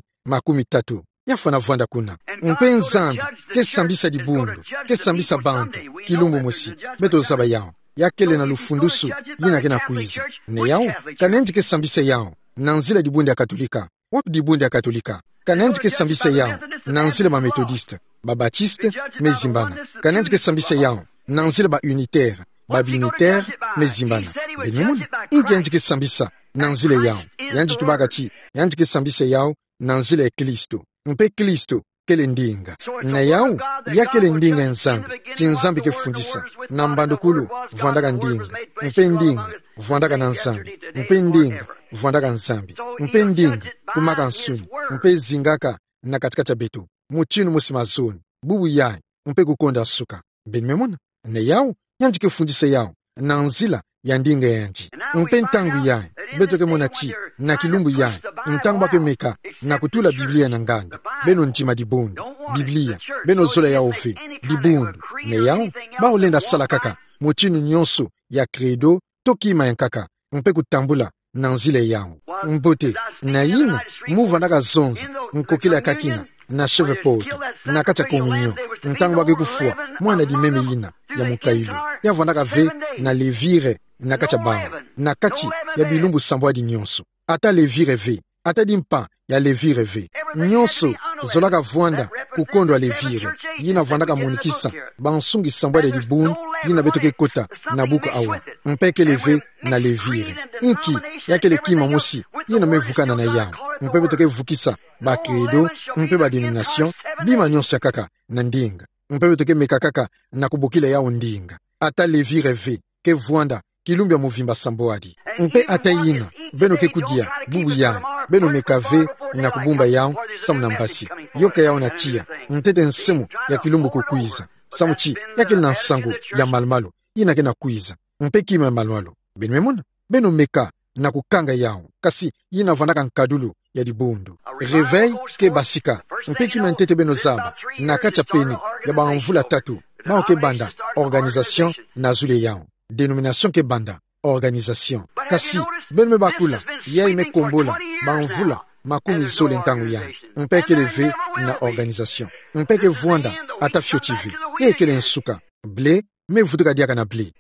30 yafana vanda kuna mpe nzambi ke sambisa dibundu ke sambisa bantu kilumbu musi beto zaba yao yakele na lufundusu yina kena kuiza ne yao kanenji ke sambisa yao na nzila dibundi ya katolika wapi dibundi ya katolika kanenji ke sambisa yao na nzila ba metodiste ba baptiste mezimbana kanenji ke sambisa yao na nzila ba unitaire ba binitaire mezimbana benyumuna ingenji ke sambisa na nzila yao yanji tubakati yanji ke sambisa yao na nzila ya Kristo mpe Kristo kele ndinga na yao yakele ndinga nzambi tinzambi ke fundisa na mbandukulu vuandaka ndinga mpe ndinga vuandaka na nzambi mpe ndinga vuandaka nzambi mpe ndinga kumaka nsuni mpe zingaka na katika cha betu muchinu musimazoni bubu yae mpe kukonda suka benmemona na yao yanji ke fundisa yao na nzila ya ndinga yanji mpe ntangu yae beto ke mona chi na kilumbu yae ntangu bake meka na kutula Biblia na nganda beno ntima dibundu Biblia beno zola ya ofe dibundu ne yao baolenda sala kaka muchinu nyonso ya credo tokima yankaka mpe kutambula na nzile yao mbote na yina muva ndaka zonza nkokila kakina na cheve poto na kacha komunyo ntangu bake kufua mwana di meme yina ya mukailu ya vandaka ve na levire na kacha bao na kachi ya bilumbu sambwa di nyonso ata levire ve ata dimpa ya levire ve nyonso zolaka vuanda kukondo ya levire yina vandaka monikisa bansungi sambwa de dibun yina betoke kota na buku awa mpeke leve na levire inki yakele kima mosi yina mevukana na yao mpe betoke vukisa ba credo mpe ba denomination bima nyonso kaka na ndinga mpe betoke meka kaka na kubokila yao ndinga ata levire ve ke vuanda kilumbi ya muvimba samboadi mpe ata yina beno ke kudia bubu ya beno mekave na kubumba yao samu na mbasi yoka yao na tia ntete nsemu ya kilumbu kukuiza samu chi yake na nsango ya malmalo yina ke na kuiza mpe kima ya malmalo beno memona beno meka na kukanga yao kasi yina vandaka nkadulu ya dibundu reveil ke basika mpe kima ntete beno zaba na kacha peni ya baanvula 3 bao ke banda organisation na zule yao denomination ke banda organisation kasi ben me bakula yai me kombola banvula makumi zole ntangu yai mpeke leve na organisation mpeke vuanda ata fiotivi ekele nsuka ble me vutuka diaka na ble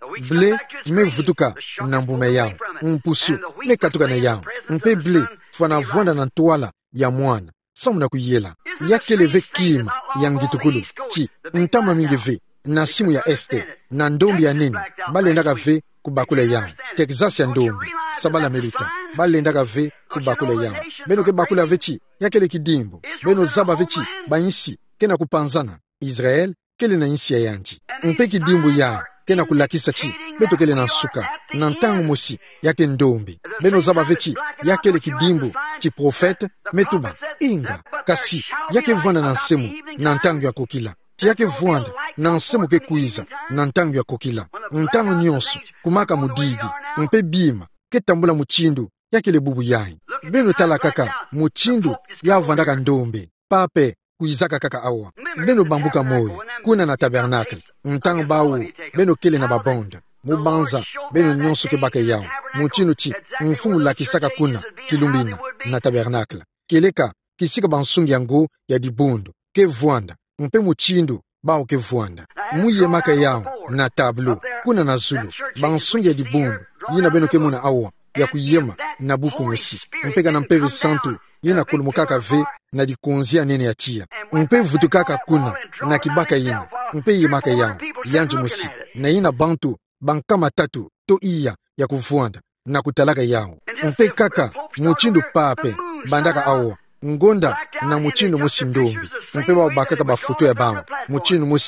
me vutuka na mbume yao mpusu me katuka na yao mpe ble fwana vuanda na ntoala ya mwana samu na kuyela yakeleve kima ya ngitukulu chi ntama mingeve na simu ya este na ndombi ya nini balendaka ve kubakula yao Texas ya ndombi sabala melita balendaka ve kubakula yao beno ke bakula vechi yakele kidimbo beno zaba vechi bainsi kena kupanzana Israel kele na insi ya yanji mpe kidimbo ya kena kulakisa chi beto kele na suka na ntangu mosi yake ndombi beno zaba vechi yakele kidimbo chi profete metuba inga kasi yake vwana na nsemu na ntangu ya kokila yake vuanda na nsemu ke kuiza na ntangu ya kokila ntangu nyonso kumaka mudidi mpe bima ke tambula muchindu yake le bubu yai beno tala kaka muchindu ya vandaka ndombe pape kuizaka kaka awa beno bambuka moyo kuna na tabernacle ntangu bawo beno kele na babonda mubanza beno nyonso ke baka yao muchindu chi mfumu lakisaka kuna kilumbina na tabernacle keleka kisika bansungi yango ya dibundu ke vuanda mpe muchindu bao ke vuanda muye maka yao na tablo kuna na zulu bansungi ya dibundu yina beno ke muna awa ya kuyema na buku musi mpeka na mpeve santu yina kulumukaka ve na dikonzia nene ya tia mpe vutukaka kuna na kibaka yina mpe yemaka yao yanju musi na yina bantu bankama 3 to iya ya kuvuanda na kutalaka yao mpe kaka muchindu pape bandaka awa ngonda na muchindu musi ndombi mpe bao bakaka bafuto ya bao muchindu musina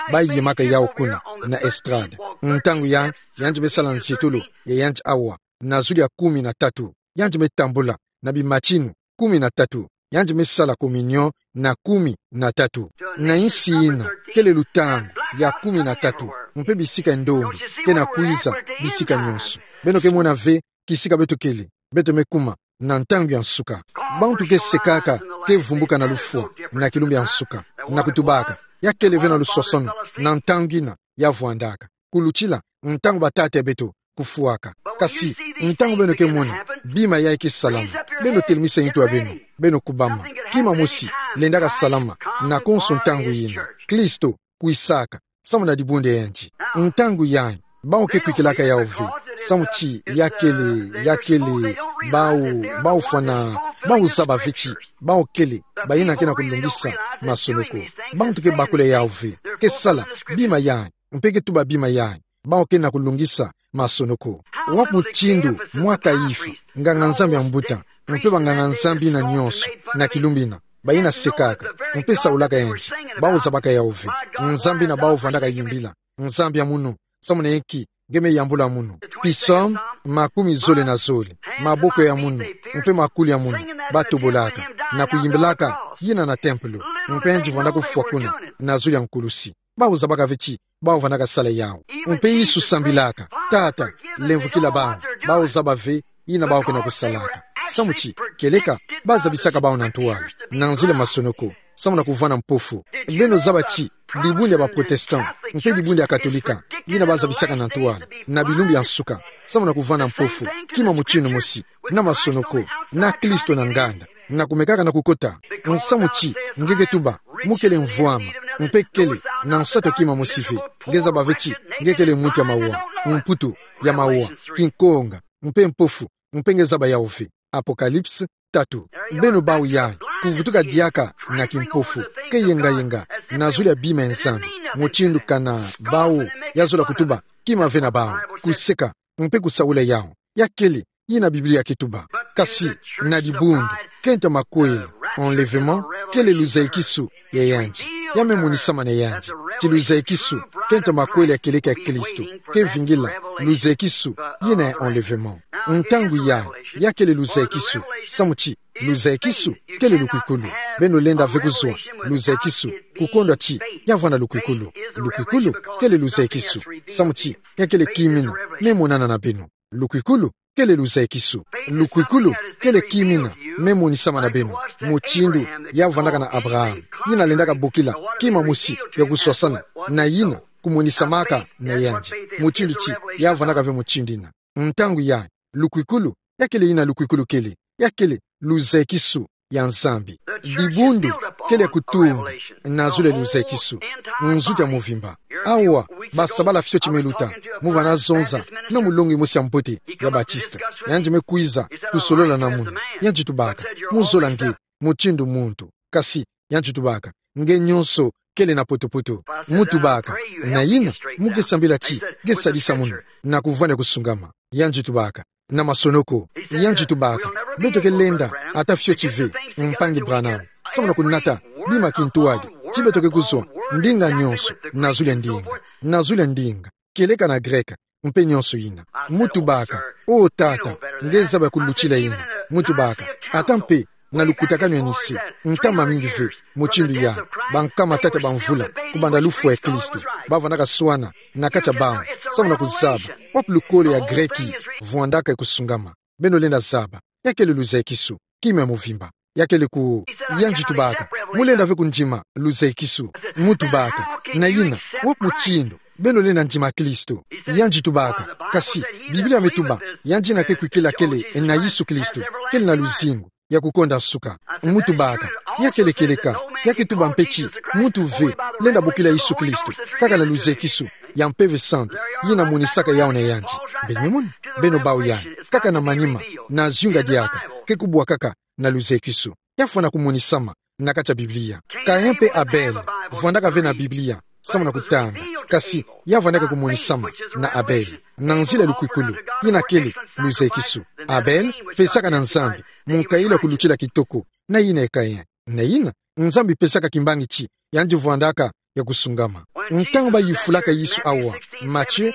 bayimaka yao kuna na estrada. Ntangu yanji besala nsitulu ya yanji awa na zuli ya 13 yanji metambula na bimachinu 13 yanji mesala kominyon na 13 na insi ina kele lutano ya 13 mpe bisika ndombi kena kuiza bisika nyonso beno kemona ve kisika beto kele beto mekuma na ntangu ya nsuka bantu ke sekaka ke vumbuka na lufua na kilumbi ya nsuka na kutubaka ya kele vena lusosono na ntangina ya vuandaka kuluchila ntangu batate beto kufuaka kasi ntangu beno kemona bima ya iki salama beno telmisa into beno beno kubama kima mosi lendaka salama na konso ntangu yina Kristo kuisaka samu na dibunde yanji ntangu yanyi bao ke kwikilaka ya ovi samu chi yakele bao fana bao saba vichi bao kele bayina kena kulungisa masonoko bao tuke bakule ya ovi ke sala bima yanyi mpeke tuba bima yanyi bao kena kulungisa masonoko wapu chindu mwaka ifi nganga nzambi ya mbuta mpeba nganga nzambi na nyonso na kilumbina bayina sekaka mpesa ulaka yanji bao zabaka ya ovi nzambi na bao vandaka yimbila nzambi ya munu samu na eki geme yambula munu pisom makumi zole na zole maboko ya munu mpe makuli ya munu batobolaka na kuyimbilaka yina na templo mpe nji vanda kufua kuna na zole ya nkulusi bao zabaka vechi bao vandaka sale yao mpe isu sambilaka tata lemvukila bao zabave yina bao kuna kusalaka samuchi keleka baza bisaka bao na ntuwala na nzile masonoko samu na kuvana mpofu beno zabachi dibundi ya ba protestant mpe dibundi ya katolika yina baza bisaka na ntuwala na bilumbi ya nsuka samu na kuvana mpofu kima muchino mosi na masonoko na Kristo na nganda na kumekaka na kukota nsamuchi ngeke tuba mukele mvuama mpe kele na nsato kima mosife ngeza bavechi ngekele muti ya maua mputu ya maua kinkonga mpe mpofu mpe ngeza ba yaofe Apokalipsi 3 beno bau yai kuvutuka diaka na kimpofu ke yenga na zuli ya bima ensami muchindu kana bau yazula kutuba kima vena bau kuseka mpe kusaule yao ya kele yina Biblia kituba kasi na dibundu kenta makwele enlèvement kele luzaikisu ya yanji yame munisama na yanji ti luzaikisu kenta makwele ya keleka ya Kristo ke vingila luzaikisu yina ya enlèvement ntangu ya kele luzaikisu samuchi luzaikisu kele lukwikulu beno lenda vekuzwa luzaikisu kukondwa chi yavana lukwikulu kele luzaikisu samuchi ya kele kimina memonana na beno lukwikulu kele luzaikisu kele kimina memonisama na beno muchindu yavandaka na Abraham yina lendaka bokila kima musi ya kusosana na yina kumonisamaka na yanji muchindu chi yavandaka ve muchindina ntangu lukwikulu yakele yina lukwikulu kele yakele luzaikisu ya nzambi dibundu kele kutungu na zule luzaikisu nzuta muvimba awa basabala fyo chimeluta muva na zonza na mulongi mosi ya mpote ya Batista yanji mekuiza kusolola na munu yanji tubaka muzola nge muchindu muntu kasi yanji tubaka nge nyonso kele na potopoto mutubaka na yina muke sambila chi gesadisa munu na kuvane kusungama yanji tubaka na masonoko yanji tubaka beto ke lenda ata fyo chive mpangi Branham samuna kunata bima kintuwadi chibeto ke kuzwa ndinga nyonso na zule ndinga keleka na greka mpe nyonso yina mutubaka o tata ngeza ba kuluchila yina mutubaka ata mpe na lukutakanyo ya nisi ntama mingi ve muchindu ya bankama tata bamvula kubanda lufu ya Kristo bavandaka swana na kacha bao samuna kuzaba wapu lukole ya greki vuandaka kusungama beno lenda zaba yakele luzaikisu kime muvimba yakele ku yanji tubaka mulenda ve kunjima luzaikisu mutubaka na yina wapu muchindo beno lenda njima Kristo yanji tubaka kasi Biblia metuba yanji na kekwikila kele na Yesu Kristo kele na luzingu ya kukonda suka mutubaka yakele keleka yakituba mpechi mutu ve lenda bukila Yesu Kristo kaka na luzaikisu ya mpeve santo yina munisaka yao na yanji benyemuni beno bau yani kaka na manima na zyunga diaka kekubwa kaka na luzaikisu yafana kumunisama na kacha Biblia kayempe Abel vwandaka ve na Biblia sama na kutanga kasi yavandaka kumunisama na Abel na nzila lukwikulu yina kele luzaikisu Abel pesaka na nzambi munkaila kuluchila kitoko na yina ekayen na yina nzambi pesaka kimbangi chi yanji vwandaka ya kusungama Ntanga yifulaka Yesu awa. Matthieu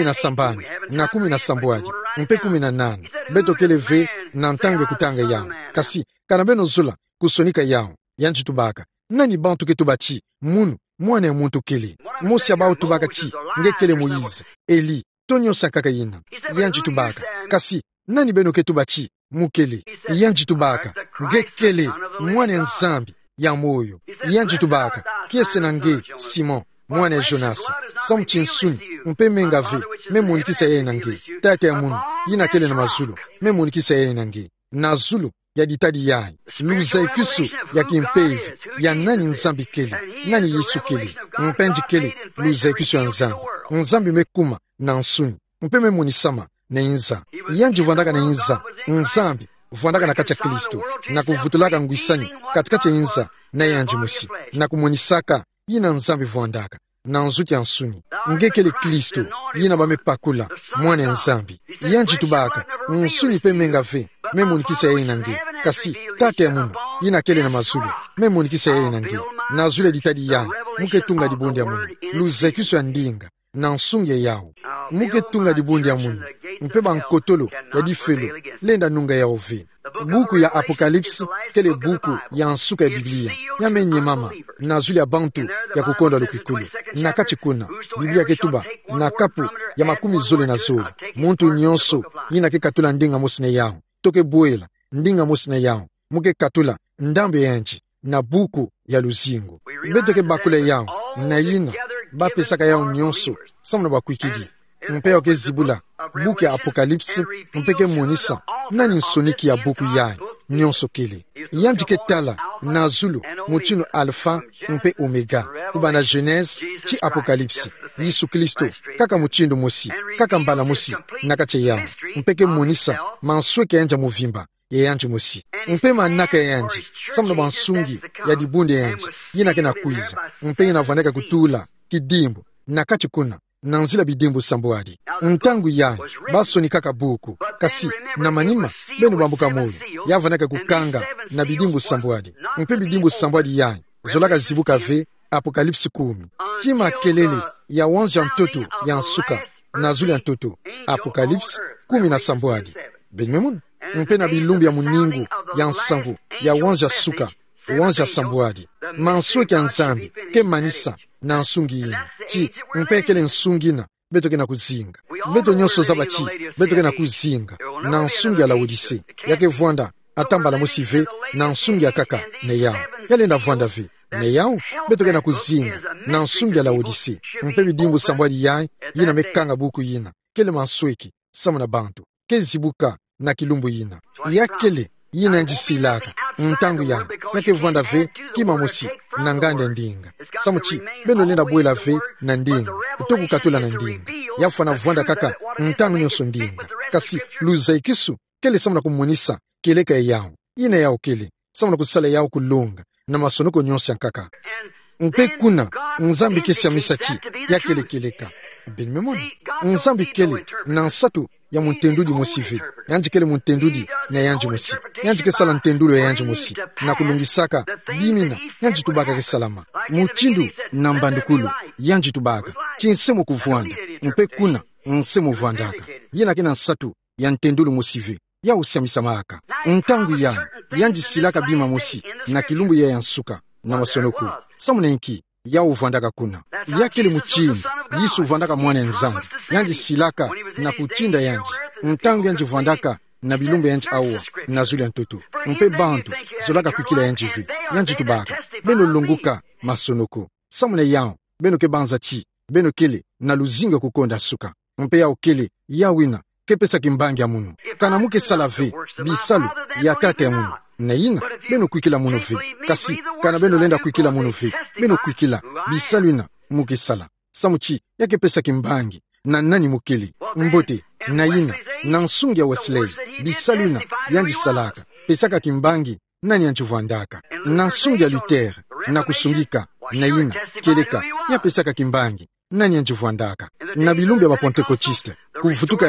17 na 17 mpe 18. Beto keleve na ntange kutanga yao. Kasi kana beno zula kusonika yao. Yanji tubaka. Nani bantu ke tubachi munu mwana ya muntu kele. Mosi abao tubaka chi nge kele Moïse. Eli tonyo sankaka yina. Yanji tubaka. Kasi nani beno ke tubachi mukele. Yanji tubaka nge kele mwana ya nzambi ya moyo. Yanji tubaka kiese na nge Simon mwana ya Jonas. Samchinsuni mpe mengave memunikisa yeye nange. Tate ya munu yina kele na mazulu memunikisa yeye nange. Na zulu ya ditadi yai. Luza ikusu ya kimpevi ya nani nzambi kele. Nani Yesu kele. Mpenji kele luza ikusu ya nzambi. Nzambi mekuma na nsuni. Mpe memunisama na inza. Yanji vandaka na inza. Nzambi vandaka na kacha Kristo. Na kuvutulaka ngwisani katikati ya inza na yanji musi. Na kumunisaka yina nzambi vandaka. Na nzuti ya nsuni. Ngekele Kristo yina bame pakula mwana ya nzambi. Yanji tubaka nsuni pe mengave memunikisa yeye nange. Kasi tate ya munu yina kele na mazulu memunikisa yeye nange. Na zule ditadi yai muke tunga di bondi ya munu. Luza kisu ya ndinga na nsunge yao. Muke tunga di bondi ya munu. Mpeba nkotolo ya difelo lenda nunga ya ove. Buku ya Apokalipsi kele buku ya nsuka ya Biblia. Ya menye mama na zuli ya bantu ya kukonda lukikulu. Na kachikuna Biblia ketuba na kapu ya makumi zole na zole. Muntu nyonso yina ke katula ndinga mosine yao. Toke buela ndinga mosine yao. Muke katula ndambe yanchi na buku ya luzingo. Beto ke bakule yao na yina bapesaka yao nyonso samna bakwikidi. Mpeo ke zibula buku ya Apokalipsi mpeke monisa nani nsoniki ya buku yai nyonso kele. Yanji ke tala na zulu muchino alfa mpe omega. Kuba na Genèse chi Apokalipsi Yesu Kristo kaka muchindo mosi kaka mbala mosi nakache yao. Mpeke monisa mansweke yanja movimba ya yanji mosi. Mpe manaka ya yanji samna bansungi ya dibunde yanji yina kena kuiza. Mpe yina vaneka kutula kidimbo nakache kuna nanzila bidimbu sambuadi. Ntangu yai baso ni kaka buku. Kasi na manima benu bambuka moyo yavanaka kukanga na bidimbu sambuadi. Mpe bidimbu sambuadi yai zolaka zibuka ve Apokalipsi 10. Tima kelele ya wanja mtoto ya nsuka na zuli ya mtoto. Apokalipsi 10 na sambuadi. Benimemuna mpe na bilumbi ya muningu ya nsangu ya wanja suka wanja sambuadi. Mansweke ya nzambi ke manisa na nsungi yini. Ti mpe kele nsungina beto ke na kuzinga. Beto nyonso zabachi beto ke na kuzinga. Na nsungi ya Laodise yake vwanda atambala musive na nsungi ya kaka ne yao. Yalenda vwanda ve ne yao beto ke na kuzinga. Na nsungi ya Laodise mpe bidimbu sambwadi yai yina mekanga buku yina. Kele mansweki samu na bantu ke zibuka na kilumbu yina. Ya kele yina njisilaka ntangu yana yake vwanda ve kima musi na ngande ndinga. Samuchi beno lenda buela ve na ndinga utoku katula na ndinga yafu na vwanda kaka ntangu nyoso ndinga. Kasi luza ikisu kele samu na kumonisa keleka yao yina yao kele samu na kusala yao kulunga na masonoko nyonso yankaka. Mpe kuna nzambi kesi ya misachi ya kele keleka. Ben memoni nzambi kele na nsatu ya muntendudi mosive yanji kele muntendudi na yanji mosi yanji ke sala ntendulo ya yanji mosi na kulungisaka bimina yanji tubaka ke salama muchindu na mbandukulu yanji tubaka chinsemo kuvwanda mpe kuna nsemo vwandaka yena kena nsatu ya ntendulu mosive ya usamisa maka ntangu yanji silaka bima mosi na kilumbu ya yansuka na masonoko samunenki ya uvandaka kuna ya kele muchini Yesu vwandaka mwana nzambi yanji silaka na kuchinda yanji ntangu yanji vwandaka na bilumbu yanji awa na zuli ya ntoto mpe bantu zolaka kwikila yanji ve yanji tubaka beno lunguka masonoko samune yao beno ke banza chi beno kele na luzinga kukonda suka mpe yao kele ya wina kepesa kimbangi ya munu kana muke sala ve bisalu ya tate ya munu na yina beno kwikila munu ve kasi kana beno lenda kwikila munu ve beno kwikila bisalu ina muke sala samuchi yake pesa kimbangi na nani mukeli mbote na yina na nsungi ya Wesley bisaluna yanji salaka pesaka kimbangi nani yanjuvandaka na nsungi ya Luther na kusungika na yina keleka ya pesaka kimbangi nani yanjuvandaka na bilumbi ya bapentekotiste kufutuka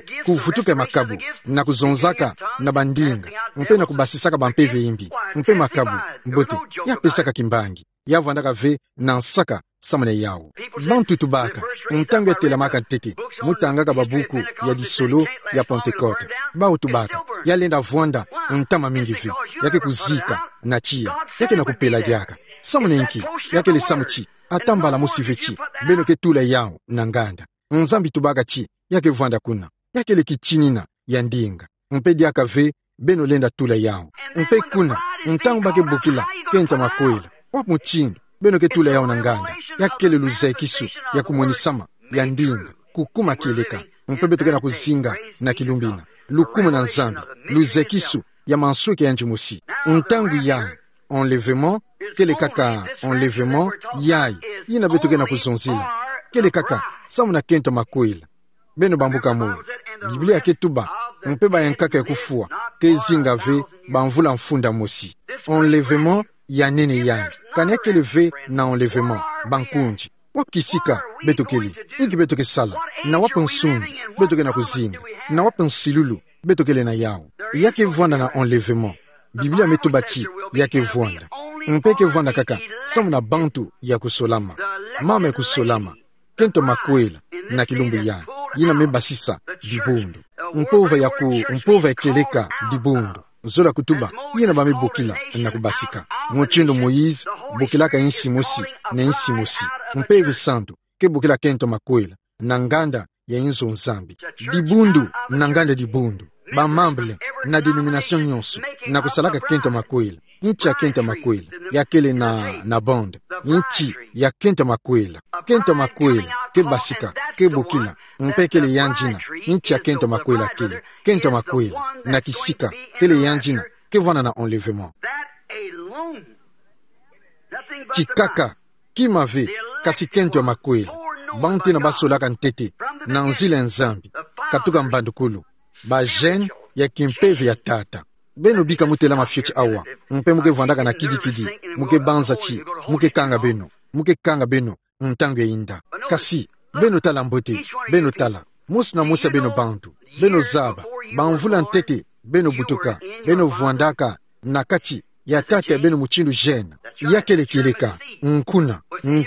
ya makabu na kuzonzaka na bandinga mpe na kubasisaka bampeve imbi mpe makabu mbote ya pesaka kimbangi ya vandaka ve na nsaka samana yao bantu tubaka ntango telamaka tete mutangaka babuku ya disolo ya Pentecote bao tubaka yalenda vwanda ntama mingi vi yake kuzika na chia yake na kupela diaka samana inki yake le samuchi atambala musivechi beno ke tula yao na nganda nzambi tubaka chi yake vwanda kuna yake le kichinina ya ndinga mpe diaka ve beno lenda tula yao mpe kuna ntango bake bukila kenta makwela wapu chindu beno ke tula yao na nganda yake le luzai kisu ya kumwenisama ya ndinga kukuma kieleka mpe beto kena kuzinga na kilumbina lukuma na nzambi luzai kisu ya mansuke ya njimusi ntangu ya enlèvement kele kaka enlèvement yai yina beto kena kuzonzila kele kaka samuna kenta makwela beno bambuka moyo Biblia ketuba mpe bayankaka ya kufua ke zinga ve bamvula mfunda mosi enlèvement ya nene yai kana kele ve na enlèvement bankunji wakisika beto kele iki beto ke sala na wapensundi beto ke na kuzinga na wapensilulu beto kele na yao yake vwanda na enlèvement Biblia metubati yake vwanda mpeke vwanda kaka samuna bantu ya kusolama mama ya kusolama kento makwela na kilumbu ya yina mebasisa dibundu mpova ekeleka dibundu zola kutuba yina bame bokila na kubasika mochindo Moïse bokilaka insi mosi na insi mosi mpeve santu ke bokila kento makwela na nganda ya inzo nzambi dibundu na nganda dibundu ba mamble na denomination nyonso na kusalaka kento makwela inchi ya kento makwela yakele na bond inchi ya kento makwela ke basika ke bokila mpekele yanjina inchi ya kento makwela kento makwela na kisika kele yanjina ke vwana na enlèvement chikaka kimave kasi kento makwela bantu na basolaka ntete na nzila nzambi katuka mbandukulu ba jeune ya kimpeve ya tata beno bika mutela mafyochi awa mpe muke vandaka na kidi muke banza chi muke kanga beno ntango inda kasi beno tala mbote beno tala musi na musa beno bantu beno zaba banvula ntete beno butuka beno vwandaka na kati ya tata beno muchindu jena yakele kileka nkuna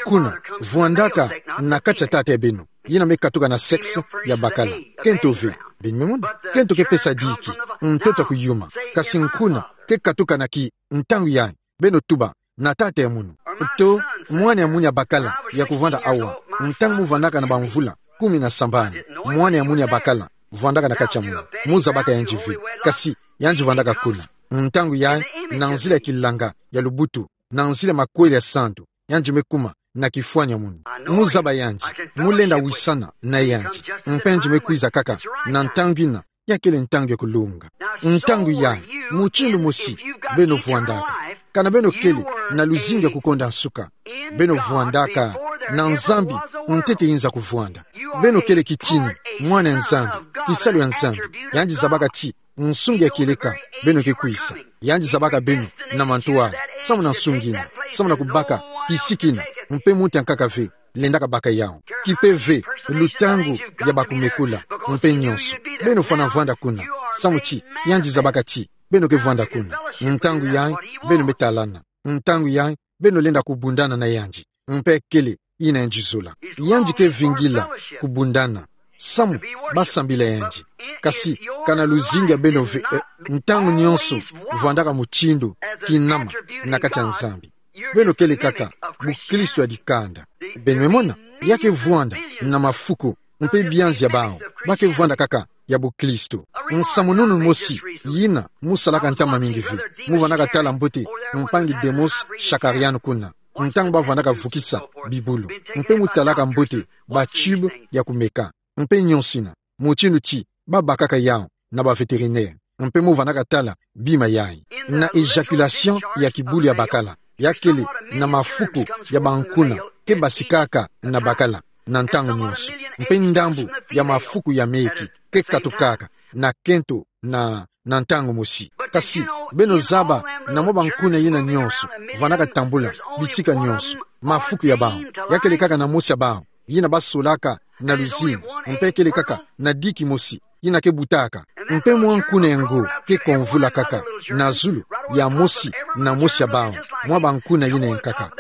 vwandaka na kati ya tata beno yina mekatuka na sexe ya bakala kento ve benimemuna kento ke pesa diki mtoto kuyuma kasi nkuna ke katuka na ki ntangu ya beno tuba na tata ya munu to mwana ya munya bakala ya kuvanda awa ntangu muvandaka na bamvula 10 na sambani mwana ya munya bakala vandaka na kacha munu muza baka ya njive kasi yanji vandaka kuna ntangu ya na nzila ya kilanga ya lubutu na nzila makweli ya santu yanji mekuma na kifwanya munu muzaba yanji mulenda wisana na yanji mpenji mekwiza kaka na ntangina yakele ntangu ya kulunga ntangu ya muchindu musi beno vwandaka kana beno kele na luzinga kukonda nsuka beno vwandaka na nzambi ntete inza kuvwanda beno kele kichini mwana nzambi kisalu ya nzambi yanji zabaka chi nsungi ya kileka beno kikwisa yanji zabaka beno na mantuwa samu na nsungina samu na kubaka kisikina mpe muti ankaka ve lendaka baka yao kipe ve lutangu ya bakumekula mpe nyonso beno fana vwanda kuna samu chi yanji zabaka chi beno ke vwanda kuna ntangu yai beno metalana ntangu yai beno lenda kubundana na yanji mpe kele ina yanjizula yanji ke vingila kubundana samu basambila yanji kasi kana luzinga beno ve ntangu nyonso vwandaka muchindo kinama na kacha nzambi beno kele kaka bukristo adikanda benimemona yake vwanda na mafuko mpe bianzi ya bao bake vwanda kaka ya bukristo nsamununu mosi yina musalaka ntama mingi vi muvandaka tala mbote mpangi demos shakariano kuna ntango bavandaka vukisa bibulu mpe mutalaka mbote batube ya kumeka mpe nyonsina muchindu chi babakaka yao na baveterinaire mpe muvandaka tala bima yai na ejaculation ya kibulu ya bakala yakele na mafuku ya bankuna ke basikaka na bakala na ntango nyonso mpe ndambu ya mafuku ya meki ke katukaka na kento na ntango mosi kasi beno zaba na mo bankuna yina nyonso vanaka tambula bisika nyonso mafuku ya bao yakele kaka na mosi ya bao yina basolaka na luzini mpe kele kaka na diki mosi yina ke butaka mpe mwankuna yango ke konvula kaka na zulu ya mosi na mosi ya bao mwa bankuna yina yankaka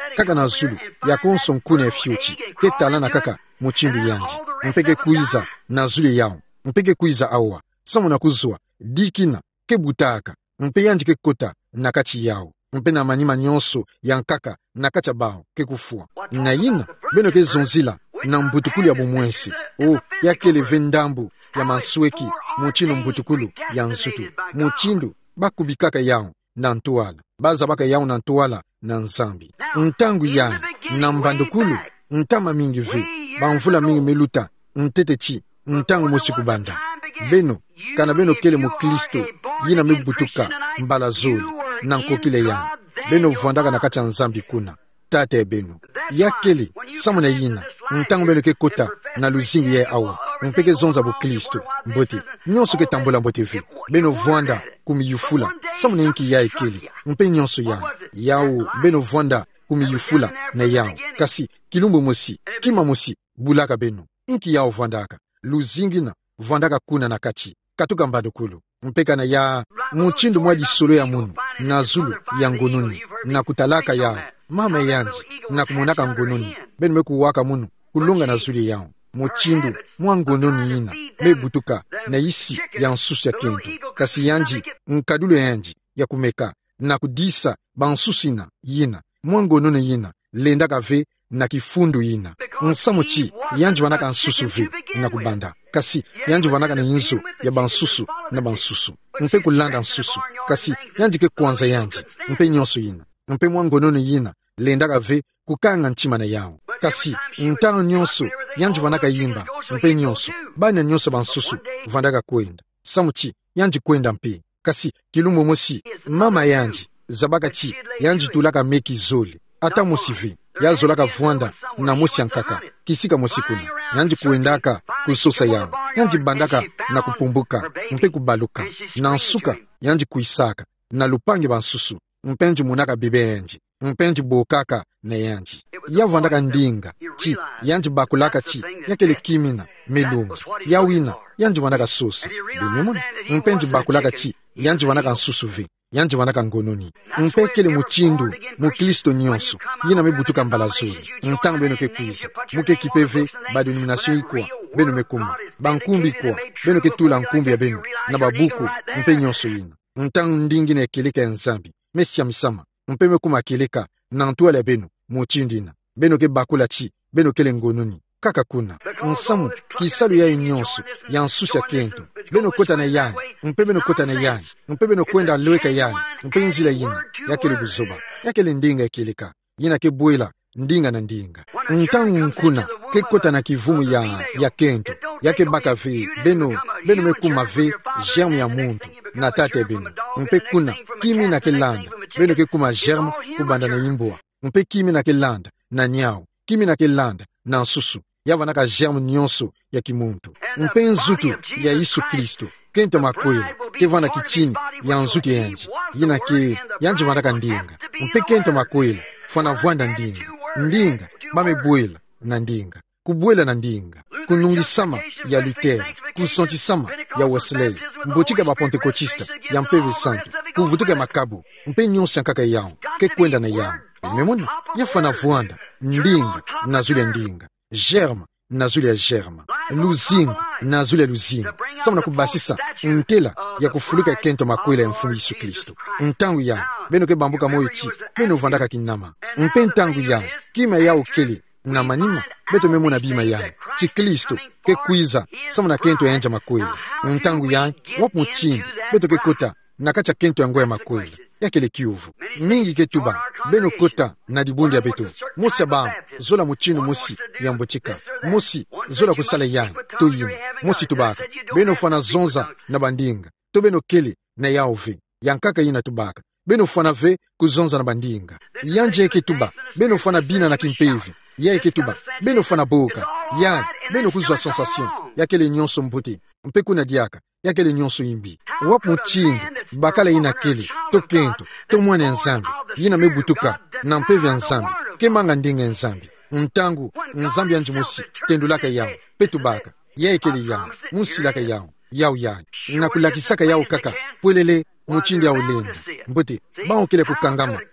kaka na zulu ya konso nkune fiuchi ke tala na kaka muchindu yanji mpeke kuiza na zulu yao mpeke kuiza awa samu na kuzwa dikina ke butaka mpe yanji ke kota na kachi yao mpe na manima nyonso yankaka na kacha bao ke kufua na yina beno ke zonzila na mbutukulu ya bumwensi o yakele vendambu ya mansueki muchino mbutukulu ya nzutu muchindu bakubikaka yao na ntuala baza baka yao na ntuala na nzambi ntangu ya na mbandukulu ntama mingi ve bamvula mingi meluta ntete chi ntangu musikubanda beno kana beno kele mu Kristo yina mebutuka mbala zoli na nkokile ya beno vwandaka na kacha nzambi kuna tate beno yakele samu na yina ntangu beno ke kota na luzingi ye awa mpeke zonza bu Kristo mbote nyonso ke tambola mbote ve beno vwanda kumiyufula samu na inki ya ekeli mpe nyonso ya yao beno vwanda kumiyufula na yao kasi kilumbu mosi kima mosi bulaka beno inki yao vwandaka luzingi na vwandaka kuna na kachi katuka mbandukulu mpeka na ya muchindu mwa disolo ya munu na zulu ya ngononi na kutalaka yao mama yanji na kumonaka ngononi beno mekuwaka munu kulunga na zulu yao muchindu mwa ngononi yina mebutuka na isi ya nsusu ya kento kasi yanji nkadulu yanji ya kumeka na kudisa bansusina yina mwa ngononi yina lendaka ve na kifundu yina nsamuchi yanji vanaka nsusu ve na kubanda kasi yanji vanaka na yinzo ya bansusu na bansusu mpe kulanda nsusu kasi yanji ke kwanza yanji mpe nyonso yina mpe mwa ngononi yina lendaka ve kukanga nchima na yao kasi ntano nyonso yanji vanaka yimba mpe nyonso bana nyonso bansusu vandaka kwenda samuchi yanji kwenda mpe kasi kilumbu mosi mama yanji zabaka chi yanji tulaka meki zoli ata mosivi yazolaka vwanda na mosi yankaka kisika mosikuna yanji kuendaka kusosa yao yanji bandaka na kupumbuka mpe kubaluka na nsuka yanji kuisaka na lupange bansusu mpenji munaka bebe yanji mpenji bokaka na yanji yavandaka ndinga chi yanji bakulaka chi yakele kimina melungu yawina yanji vanaka sosa bimemuna mpenji bakulaka chi yanji vanaka nsusu ve yanji vanaka ngononi mpekele muchindu mu Kristo nyonso yina mebutuka mbala zoli ntango beno ke kuiza muke kipeve ba denomination ikwa beno mekuma bankumbi kwa beno ke tula nkumbi ya beno na babuku mpe nyonso yina ntango ndingi na ekeleka ya nzambi mesia misama mpe mekuma keleka na ntuala ya beno muchindina beno ke bakula chi beno kele ngononi kaka kuna nsamu kisalu ya nyonso ya nsusu ya kento beno kota na yani mpe beno kota na yani mpe beno kwenda lweka yani mpe nzila yina yakele buzoba yakele ndinga ekeleka yina ke bwela ndinga na ndinga ntangu nkuna ke kota na kivumu ya kento yake baka ve beno mekuma ve germe ya muntu na tate beno mpe kuna kimi na ke landa beno ke kuma germe kubanda na yimbwa mpe kimi na ke landa na nyao kimi na ke landa na nsusu yavanaka germe nyonso ya kimuntu mpe nzutu ya Yesu Kristo kento makwela ke vana kichini ya nzutu yanji yina ke yanji vanaka ndinga mpe kento makwela fana vwanda ndinga bamebwela na ndinga kubwela na ndinga kunungisama ya Luther kusontisama ya Wesley mbotika ba Pentekotista ya mpeve santo kuvutuka makabo mpe nyonso yankaka yao ke kwenda na yao memona yafana vwanda ndinga na zuli ya ndinga germe na zuli ya germe luzingu na zuli ya luzingu samu na kubasisa ntela ya kufuluka kento makwela ya mfumu Yesu Kristo ntangu ya beno ke bambuka moyo chi beno vandaka kinama mpe ntangu ya kima yao kele na manima beto memona bima ya chi Kristo ke kuiza samu na kento ya enja makwela ntangu ya wapu chini beto ke kota na kacha kento ya ngoya makwela yakele kiuvu mingi ke tuba beno kota na dibundi ya beto mosi abam zola muchinu mosi ya mbochika mosi zola kusala yang to yinu mosi tubaka beno fana zonza na bandinga to beno kele na yaove yankaka yina tubaka beno fana ve kuzonza na bandinga yanje eke tuba beno fana bina na kimpevi ya eke tuba beno fana boka ya beno kuzwa sensation yakele nyonso mbote mpe kuna diaka yakele nyonso imbi wapu chindu bakala yina kele to kento to mwana nzambi yina mebutuka na mpevi ya nzambi kemanga ndinga nzambi ntangu nzambi yanji musi tendulaka yao petubaka ya ekele yao musilaka yao yao na kulakisaka yao kaka pwelele muchindi ya ulenda mbote baokele kukangama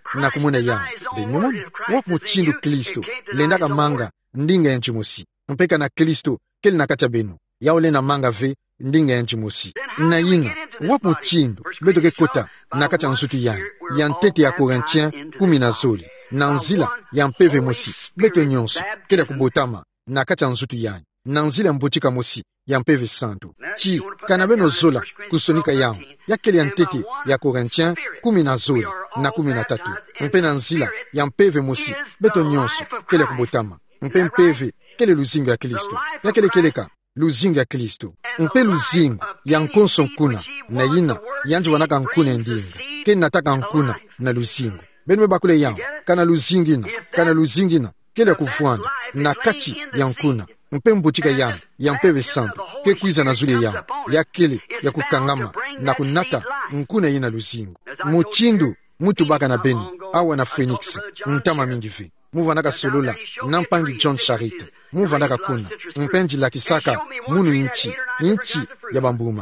na kumuna yao. Benyumon, wap muchindu Kristo, lendaka manga, ndinga yanchi mosi. Mpeka na Kristo, kel nakacha benu. Yao lena manga ve, ndinga yanchi mosi. Na yina, wap muchindu, beto ke kota, nakacha nsutu yang. Yantete ya Korintien, kumina zoli. Nanzila, yampeve mosi. Beto nyonso, kele kubotama, nakacha nsutu yang. Nanzila mbotika mosi, yampeve santo. Chi, kanabeno zola, kusonika yao. Yakele yantete ya Korintien, kumina zoli. Na kumina tatu. Mpe nanzila, yampeve mosi. Beto nyonso, kele kubotama. Mpe mpeve, kele luzinga ya Kristo. Yakele keleka, luzinga ya Kristo. Mpe luzinga, yankonso nkuna. Na yina, yanji wanaka nkuna ndinga. Kene nataka nkuna na luzinga. Benu bakule yao, kana luzingina, kele kufuanda. Na kati yankuna. Mpe mbotika yao, yampeve santo. Ke kuiza na zule yao. Yakele, ya kukangama. Na kunata, nkuna yina luzinga. Muchindu, mutu baka na beni. Awa na Phoenix, ntama mingi ve. Muva naka solola, nampangi John Charite. Muva naka kuna, mpenji la kisaka, munu inchi ya bambuma.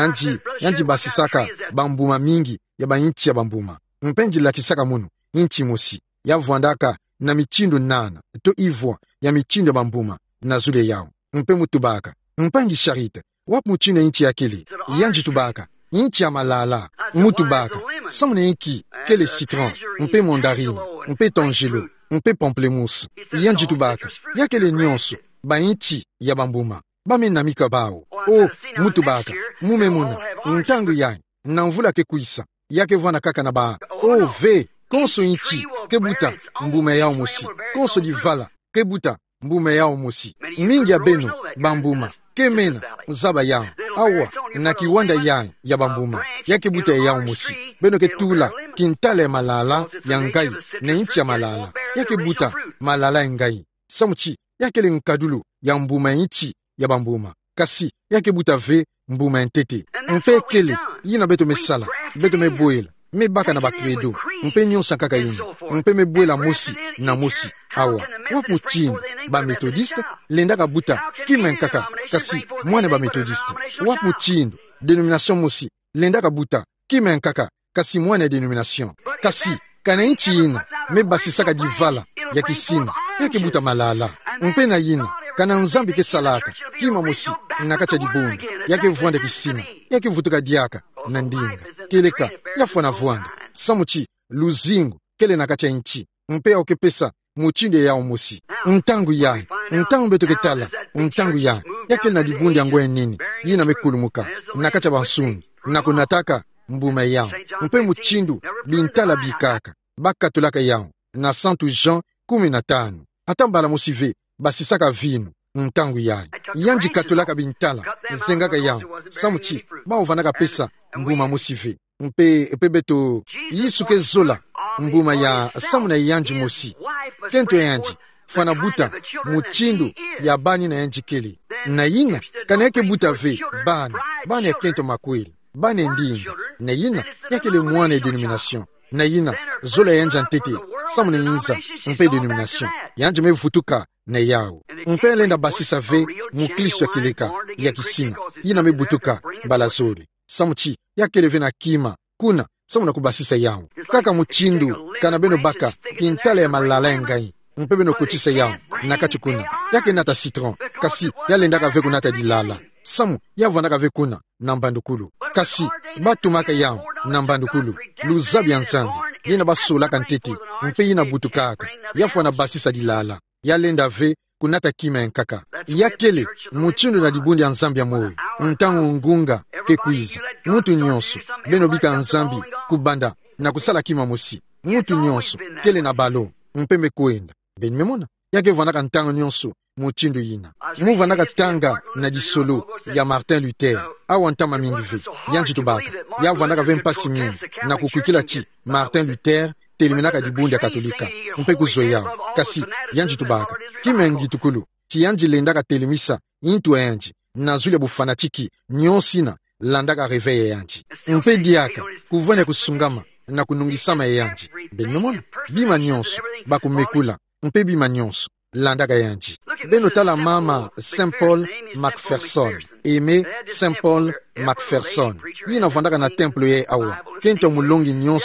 Yanji basisaka, bambuma mingi ya ba inchi ya bambuma. Mpenji la kisaka munu, inchi mosi. Ya vuandaka na michindu nana, to ivwa ya michindu ya bambuma, na zule yao. Mpe mutubaka, mpangi Charite, wap muchine inchi ya kili. Yanji tubaka, inchi ya malala, mutubaka. Samne inki, kele citron, mpe mandarine, mpe tangelo, mpe pamplemousse. Yanji tubaka, yakele nyonso, ba inchi ya bambuma. Bame namika bao. Oh, mutubaka, mumemuna, ntangu yanyi, nanvula ke kuisa. Yake vwana kaka na ba. Oh, ve, konso inchi, kebuta, mbume yao mosi. Konso di vala, kebuta, mbume yao mosi. Mingi ya beno, bambuma, kemena, zaba yao. Awa, na kiwanda yanyi, ya bambuma. Yake buta yao mosi. Beno ke tula, kintale malala, ya ngai, na inchi ya malala. Yake buta, malala ngai. Samuchi, yake le nkadulu, ya mbuma inchi, ya bambuma. Kasi, yake buta ve, mbuma ntete. Mpe kele, yina beto me sala, beto me boela, me baka na bakredo, mpe nyonsa kaka yina, mpe me boela mosi, na mosi. Awa, wapu chini, ba metodiste, lendaka buta, kimen kaka, kasi, mwane ba metodiste. Wapu chini, denomination mosi, lendaka buta, kimen kaka, kasi mwane denomination. Kasi, kana inchi yina, me basisaka divala, ya kisima, yake buta malala, mpe na yina, kana nzambi ke salaka, kima mosi, nakacha dibondi, yake vuanda kisima, yake vutuka diaka, nandinga, keleka, yafwana vuanda, samuchi, luzingu, kele nakacha inchi, mpe ya okepesa, muchinde yao mosi, ntangu beto ketala, ntangu yake na dibundi angwe nini, yina mekulumuka, nakacha bansuni, nakunataka, mbuma yao, mpe muchindu, bintala bikaka, baka tulaka yao, na Santu Jean 15, atambala musive, basisaka vinu, ntangu yanji katulaka bintala, zengaka yao, samuchi, vanaka pesa, mbuma musive, mpe beto, yisuke zola, mbuma ya samuna yanji mosi, kento yanji, fana buta, muchindu, ya bani na yanji keli, na yina, kana yake buta ve, bani ya kento makweli, bani ndinga, na yina, yake le mwane denomination, na yina, zola yanja ntete, samuna yinza, mpe denomination, yanji mevutuka, na yao. Mpe lenda basisa ve, muklisto ya kileka, ya kisina, yina mebutuka, balazoli. Samuchi, ya keleve na kima, kuna, samuna kubasisa yao. Kaka muchindu, kanabeno baka, kintale ya malala ngai, mpe beno kuchisa yao, nakachukuna, yake nata citron, kasi, ya lendaka ve kunata dilala. Samu, ya vanaka ve kuna, nambandukulu. Kasi, batumaka yao, nambandukulu, luzabi ya nzambi, yina basolaka ntete, mpe yina butukaka, ya fwana basisa dilala. Ya lenda ve, kunata kima nkaka. Ya kele, muchindu na dibundi ya nzambi ya moyo, ntangu ngunga, kekuiza. Mutu nyonso, beno bika nzambi, kubanda, na kusala kima mosi. Mutu nyonso, kele na balo, mpeme kuenda. Ben memona, yake vanaka ntangu nyonso, muchindu yina. Vanaka tanga na disolo, ya Martin Luther, awa ntama mingi ve, yanji tubaka. Ya vanaka ve mpasi mingi, na kukwikila chi, Martin Luther, teliminaka dibundi ya katolika, mpe kuzoyao, kasi, yanji tubaka. Kimengi tukulu, ti yanji lendaka telimisa, intu yanji, na zule bufanatiki, nyonsina, landaka reveye yanji. Mpe diaka, kuvwene kusungama, na kunungisama yanji. Benomona, bima nyonso, bakumekula, mpe bima nyonso, landaka yanji. Beno tala mama Saint Paul Macpherson, Aimé Saint Paul Macpherson. Yina vandaka na temple ye awa, kento mulongi nyonso,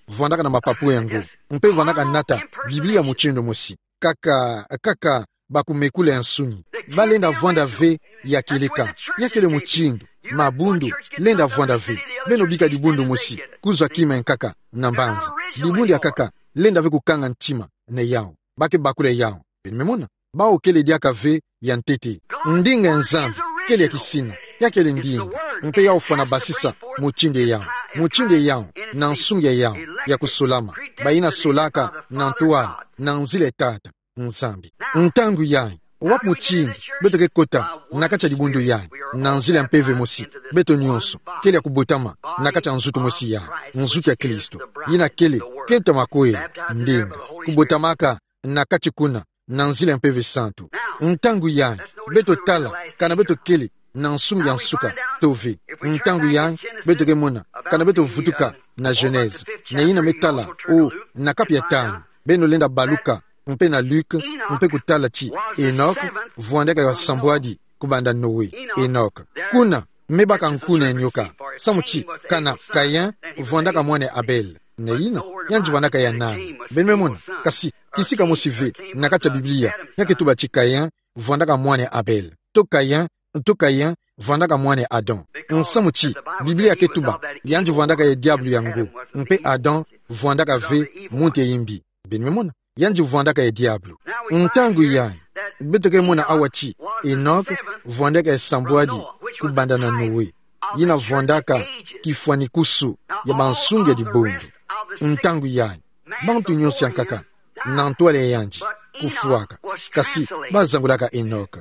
vondaka na mapapu yango mpe vondaka nata biblia muchindo mosi kaka bakumekula ya nsuni balenda vwanda ve ya kele muchindo mabundu lenda vwanda ve beno bika dibundu mosi kuzwa kima nkaka na mbanza dibundu ya kaka lenda ve kukanga ntima ne yao bake bakule yao memona bao kele diaka ve ya ntete ndinga nzambi kele ya kisina ya kele ndinga mpe yao fana basisa muchinde yao na nsungi yao ya kusolama baina solaka na ntuala na nzile tata nzambi ntangu yai wap muchinde beto ke kota nakacha dibundu yai na nzile mpeve mosi beto nyonso kele ya kubotama nakacha nzutu mosi yai nzutu ya Kristo yina kele kenta makoele ndinga kubotamaka nakachi kuna na nzile mpeve santu ntangu yai beto tala kana beto kele na nsungi ya nsuka tove ntangu yai beto ke mona kana beto vutuka na Genèse na yina metala o na kapi ya tano beno lenda baluka mpe na Luke mpe kutala chi Enoch vwandeka ya sambwadi kubanda Noe Enoch kuna mebaka nkuna nyoka samuchi kana Kayin vwandaka mwane Abel na yina yanji vwandaka ya nani benmemona kasi kisika mosive nakacha Biblia yake tuba chi Kayin vwandaka mwane Abel to Kayin vwandaka mwane Adam nsamuchi Biblia ke tuba yanji vwandaka ya diablo yango mpe Adam vwandaka ve munte yimbi benmemona yanji vwandaka ya diablo ntangu yai betoke mona awachi Enoch vwandaka ya sambwadi kubanda na Noe yina vwandaka kifwani kusu ya bansungi ya dibundu ntangu yai bantu nyonsi yankaka na ntwale yanji kufuaka kasi bazangulaka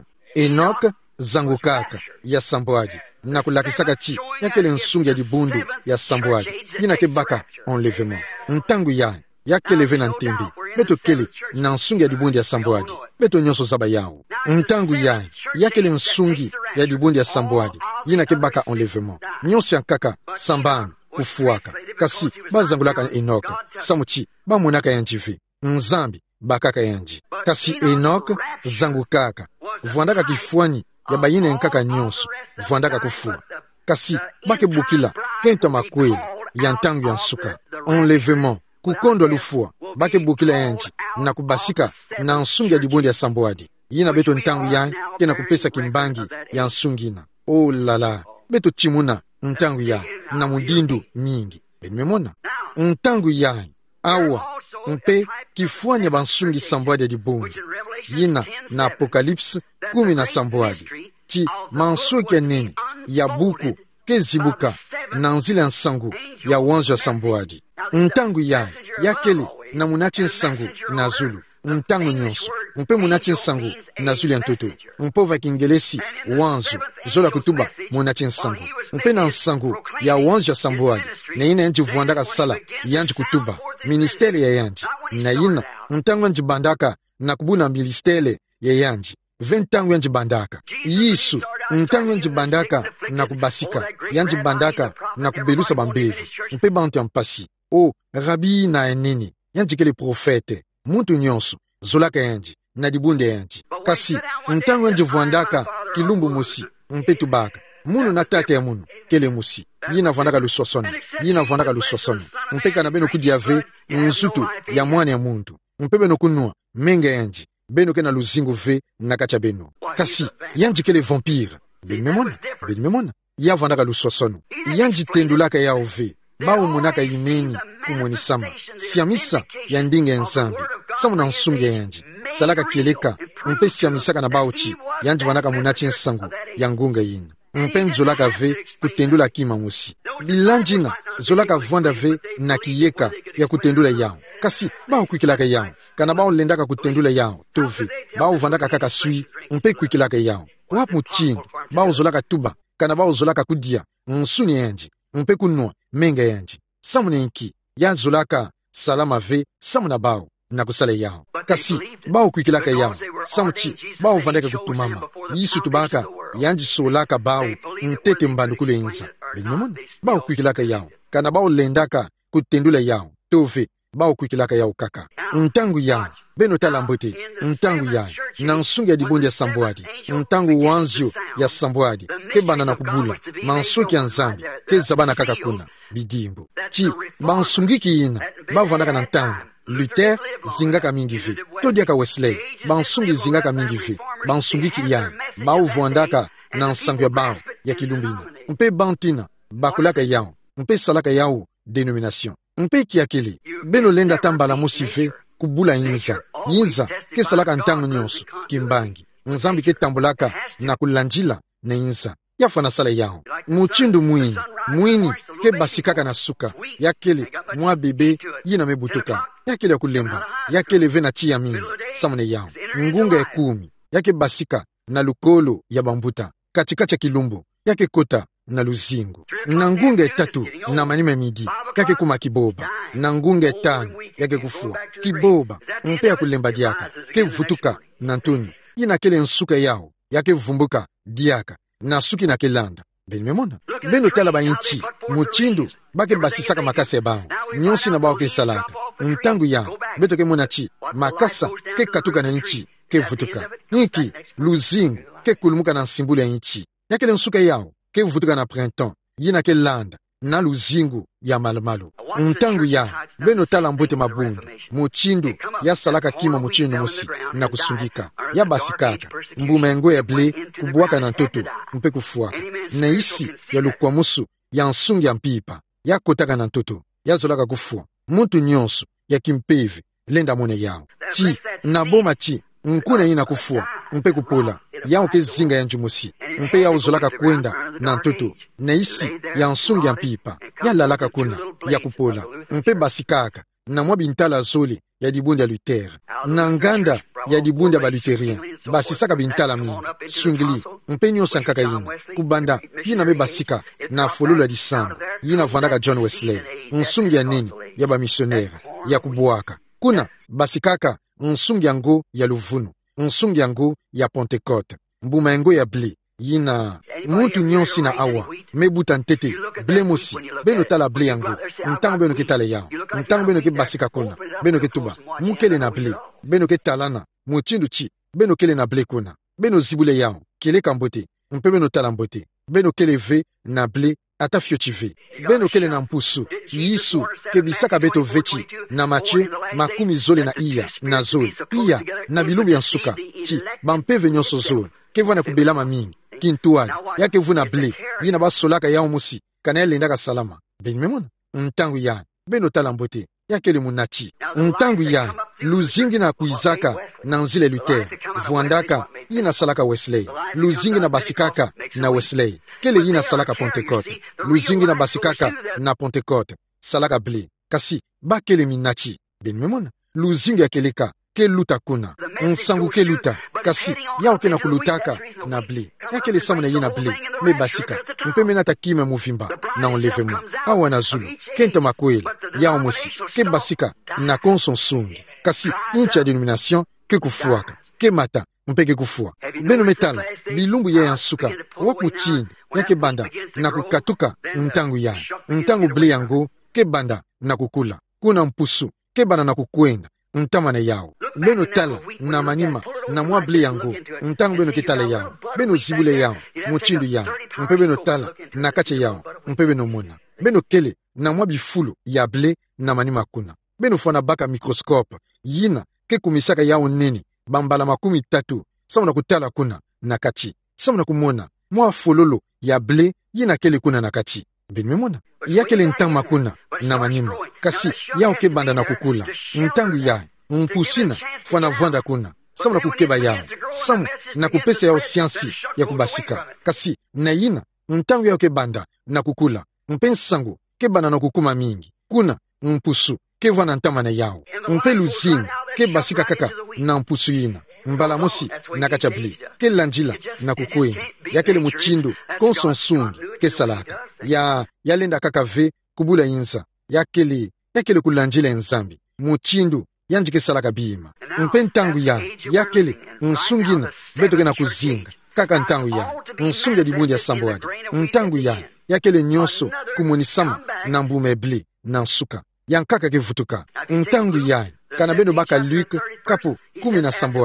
Enoch zangukaka ya sambwadi na kulakisaka chi yakele nsungi ya dibundu ya sambwadi yina kebaka enlèvement ntangu yai yakeleve na ntembe beto kele na nsungi ya dibundu ya sambwadi beto nyonso zaba yao ntangu yai yakele nsungi ya dibundu ya sambwadi yina kebaka enlèvement nyonso yankaka sambana kufuaka kasi bazangulaka Enoch samuchi bamonaka yanjive nzambi bakaka yanji kasi Enoch zangukaka vwandaka kifwani ya bayina nkaka nyonso vwandaka kufua kasi bakebukila kenta makweli ya ntangu ya nsuka enlèvement kukondwa lufua bakebukila yanji na kubasika na nsungi ya dibundu ya sambwadi yina beto ntangu yai kena kupesa kimbangi ya nsungina oh lala beto chimuna ntangu yai na mudindu nyingi benmemona ntangu yai awa mpe kifwanya bansungi sambwadi ya dibundu yina na Apokalipsi 10 na sambwadi ti mansuki ya nini ya buku kezibuka na nzila nsangu ya wanzo ya sambwadi ntangu yai yakele na munachi nsangu na zulu ntangu nyonso mpe munachi nsangu na zulu ya ntoto mpova kingelesi wanzo zola kutuba munachi nsangu mpe na nsangu ya wanzo ya sambwadi na yina yanji vwandaka sala yanji kutuba ministeri ya yanji na yina ntangu yanji bandaka na kubuna ministeri ya yanji ventangu yanji bandaka yisu ntangu yanji bandaka na kubasika yanji bandaka na kubelusa bambevu mpe bantu ya mpasi o rabi na enini yanji kele profete muntu nyonso zolaka yanji na dibunde yanji kasi ntangu yanji vwandaka kilumbu musi mpe tubaka munu na tate ya munu kele musi yina vwandaka lusosonu mpe kana beno kudiave nzutu ya mwana ya muntu mpe beno kunua menga yanji beno kena luzingu ve nakacha beno kasi yanji kele vampire benmemona ya vwandaka lusosonu yanji tendulaka yao ve bao munaka imeni kumonisama siamisa ya ndinga ya nzambi samu na nsungi ya yanji salaka kieleka mpe siamisaka na baochi yanji vwandaka munachi nsangu ya ngunga yina mpe nzolaka ve kutendula kima musi bilanjina zolaka vwanda ve na kiyeka ya kutendula yao kasi bao kwikilaka yao kana bao lendaka kutendula yao tove bao vandaka kaka sui mpe kwikilaka yao wapu chindu bao zolaka tuba kana bao zolaka kudia nsuni yanji mpe kunua menga yanji samu nenki ya zolaka salama ve samu na bao na kusala yao kasi bao kwikilaka yao samu chi bao vandaka kutumama yisu tubaka yanji solaka bao ntete mbandu kule inza benmemona bao kwikilaka yao kana bao lendaka kutendula yao tove bao kwikilaka yao kaka ntangu yao beno talambote ntangu yao na nsungi ya dibondi ya sambwadi ntangu wanzio ya sambwadi ke banda na kubula mansoki ya nzambi ke zabana kaka kuna bidimbo ti bansungiki ina bavandaka na ntangu Luther zingaka mingi vi todiaka Wesley bansungi zingaka mingi vi bansungiki yani bauvwandaka na nsango ya bao ya kilumbina mpe bantina bakulaka yao mpe salaka yao denomination mpe kiakili beno lenda tambala musive kubula yinza ke salaka ntango nyonso kimbangi nzambi ke tambulaka na kulandila na yinza yafana sala yao muchindu mwini ke basikaka na suka yakele mwa bebe yina mebutuka yakele ya kulemba yakele vena tia mingi samune yao ngunga 10 yake basika na lukolo ya bambuta katikati ya kilumbu yake kota na luzingu na ngunga 3 na manime midi yake kuma kiboba na ngunga 5 yake kufua kiboba mpe ya kulemba diaka ke vutuka na ntoni yina kele nsuka yao yake vumbuka diaka na suki na kelanda benimemona beno tala ba inchi muchindu bake basisaka makasa bao nyonsi na bao ke salaka ntangu ya beto ke mona chi makasa ke katuka na inchi ke vutuka niki luzingu ke kulumuka na nsimbulu ya inchi yake nsuka yao ke vutuka na printemps yina ke landa na luzingu ya malmalo ntangu ya beno tala mbote mabundu muchindu ya salaka kima muchindu musi na kusungika ya basikaka mbumengo ya ble kubuaka na ntoto mpe kufuaka na isi ya lukwamusu ya nsungi ya mpipa ya kotaka na ntoto ya zolaka kufua muntu nyonso ya kimpeve lenda mone yao ti na boma ti nkuna yina kufua mpe kupola yao ke zinga ya njumusi mpe ya uzolaka kwenda na ntoto na isi ya nsungi ya mpipa ya lalaka kuna ya kupola mpe basikaka na mwa bintala zole ya dibundi ya Luther na nganda ya dibundi ya baluterien basisaka bintala mingi swingli mpe nyonso nkaka yina kubanda yina me basika na fololo ya disamba yina vandaka John Wesley nsungi ya nini ya bamisionera ya kubuaka kuna basikaka nsungi yango ya luvunu nsungi yango ya Pentecote mbuma yango ya ble yina muntu nyonsi na awa mebuta ntete ble mosi beno tala ble yango ntango beno ke tala yao ntango beno ke basika kuna beno ke tuba mukele na ble beno ke talana muchindu chi beno kele na ble kuna beno zibule yao kele kambote mpe beno tala mbote beno kele ve na ble ata fiochive beno kele na mpusu yisu ke bisaka beto vechi na Mathieu makumi zole na iya na zole iya na bilumbi ya nsuka ti bampeve nyonso zole ke vana kubelama mingi kintuali yake vuna ble yina basolaka yao musi kana yalendaka salama benimemona ntangu ya beno tala mbote yakele munati ntangu ya luzingi na kuizaka na nzile Luther vuandaka yina salaka Wesley luzingi na basikaka na Wesley kele yina salaka Pentecote luzingi na basikaka na Pentecote salaka ble kasi bakele minati benimemona luzingi ya keleka ke luta kuna nsangu ke luta kasi yao ke na kulutaka na ble yakele samuna yina ble me basika mpe menata kime muvimba na enlèvement awa na zulu kento makweli yao musi ke basika na konson kasi incha denomination ke kufuaka ke mata mpe ke kufua beno metala bilumbu ya yansuka waku chini yake banda na kukatuka ntangu ble yango ke banda na kukula kuna mpusu ke banda na kukwenda ntamana yao beno tala na manima na mwa ble yango ntango beno kitala yao beno zibule yao muchindu yao mpe beno tala na kache yao mpe beno mona beno kele na mwa bifulu ya ble na manima kuna beno fana baka microscope yina ke kumisaka yao nini bambala 30 samuna kutala kuna na kachi samuna kumona mwa fololo ya ble yina kele kuna na kachi benimemona yakele ntama kuna na manima kasi yao ke banda na kukula ntangu ya mpusina fana vanda kuna samu na kukeba yao samu na kupesa yao siansi ya kubasika kasi na yina ntangu yao ke banda na kukula mpensango ke banda na kukuma mingi kuna mpusu ke vana ntama na yao mpe luzingu ke basika kaka na mpusu yina mbala mosi na kachabli ke lanjila na kukwenda yakele muchindu konsonsungi ke salaka yalenda kaka ve kubula inza yakele kulanjila nzambi muchindu yanjike salaka bima mpe ntangu yakele nsungina beto kena kuzinga kaka ntangu nsunga dibundi ya sambwadi ntangu yakele nyonso kumunisama na mbume ble na nsuka yankaka kevutuka ntangu kana beno baka Luke kapo 10 na sambwadi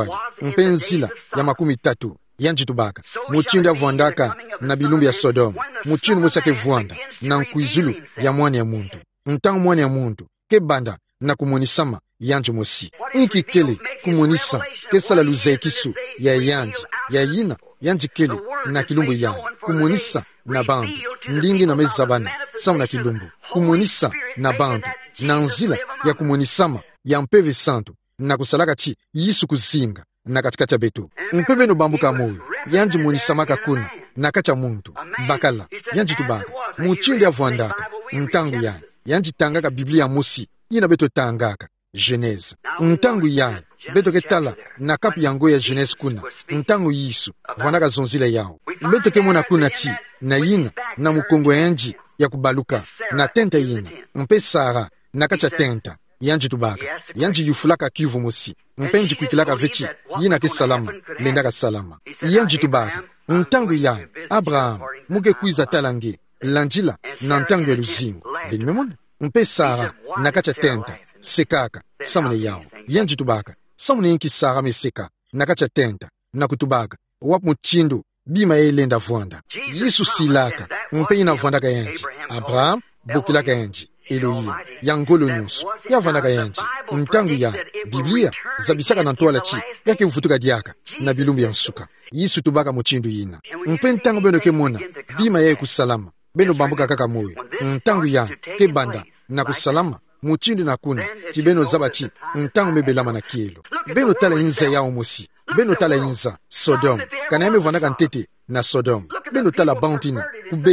mpenzila ya 30 yanjitubaka muchindu avwandaka na bilumbi ya Sodoma muchindu musake vwanda na nkuizulu ya mwana ya muntu ntangu mwana ya muntu kebanda na kumunisama yanju mosi inki kele kumunisa kesala luzaikisu ya yanji ya yina yanji kele na kilumbu ya kumunisa na bandu ndingi na mezabana samu na kilumbu kumunisa na bandu na nzila ya kumunisama ya mpeve santu na kusalaka chi yisu kuzinga na katikati ya betu mpeve no bambuka moyo yanji munisamaka kuna na kacha muntu bakala yanji tubaka muchindu ya vwandaka ntangu ya yanji tangaka Biblia musi yina beto tangaka Genèse ntangu ya beto ketala na kapi yango ya Genèse kuna ntangu yisu vwandaka zonzila yao beto kemona kuna chi na yina na mukongo yanji ya kubaluka na tenta yina mpe Sara na kacha tenta yanji tubaka yanji yufulaka kivu musi mpenji kuikilaka vechi yina ke salama lendaka salama yanji tubaka ntangu ya Abraham muke kuiza talange lanjila na ntangu ya luzingo benimemona mpe Sara na kacha tenta sekaka samune yao yanji tubaka samune yinki Sara meseka na kacha tenta na kutubaka wapu muchindu bima elenda vwanda Yesu silaka mpe ina vwandaka yanji Abraham bokilaka yanji Elohim yangolo nyonso yavandaka yanji ntangu ya Biblia zabisaka na ntoala chi yake mvutuka diaka na bilumbi ya nsuka Yesu tubaka muchindu yina mpe ntangu beno kemona bima yae kusalama beno bambuka kaka moyo ntangu ya kebanda na kusalama muchindu na kuna tibeno zabachi ntangu mebelama na kielo beno tala inza yao musi beno tala inza Sodom kana yame vwandaka ntete na Sodom beno tala bantina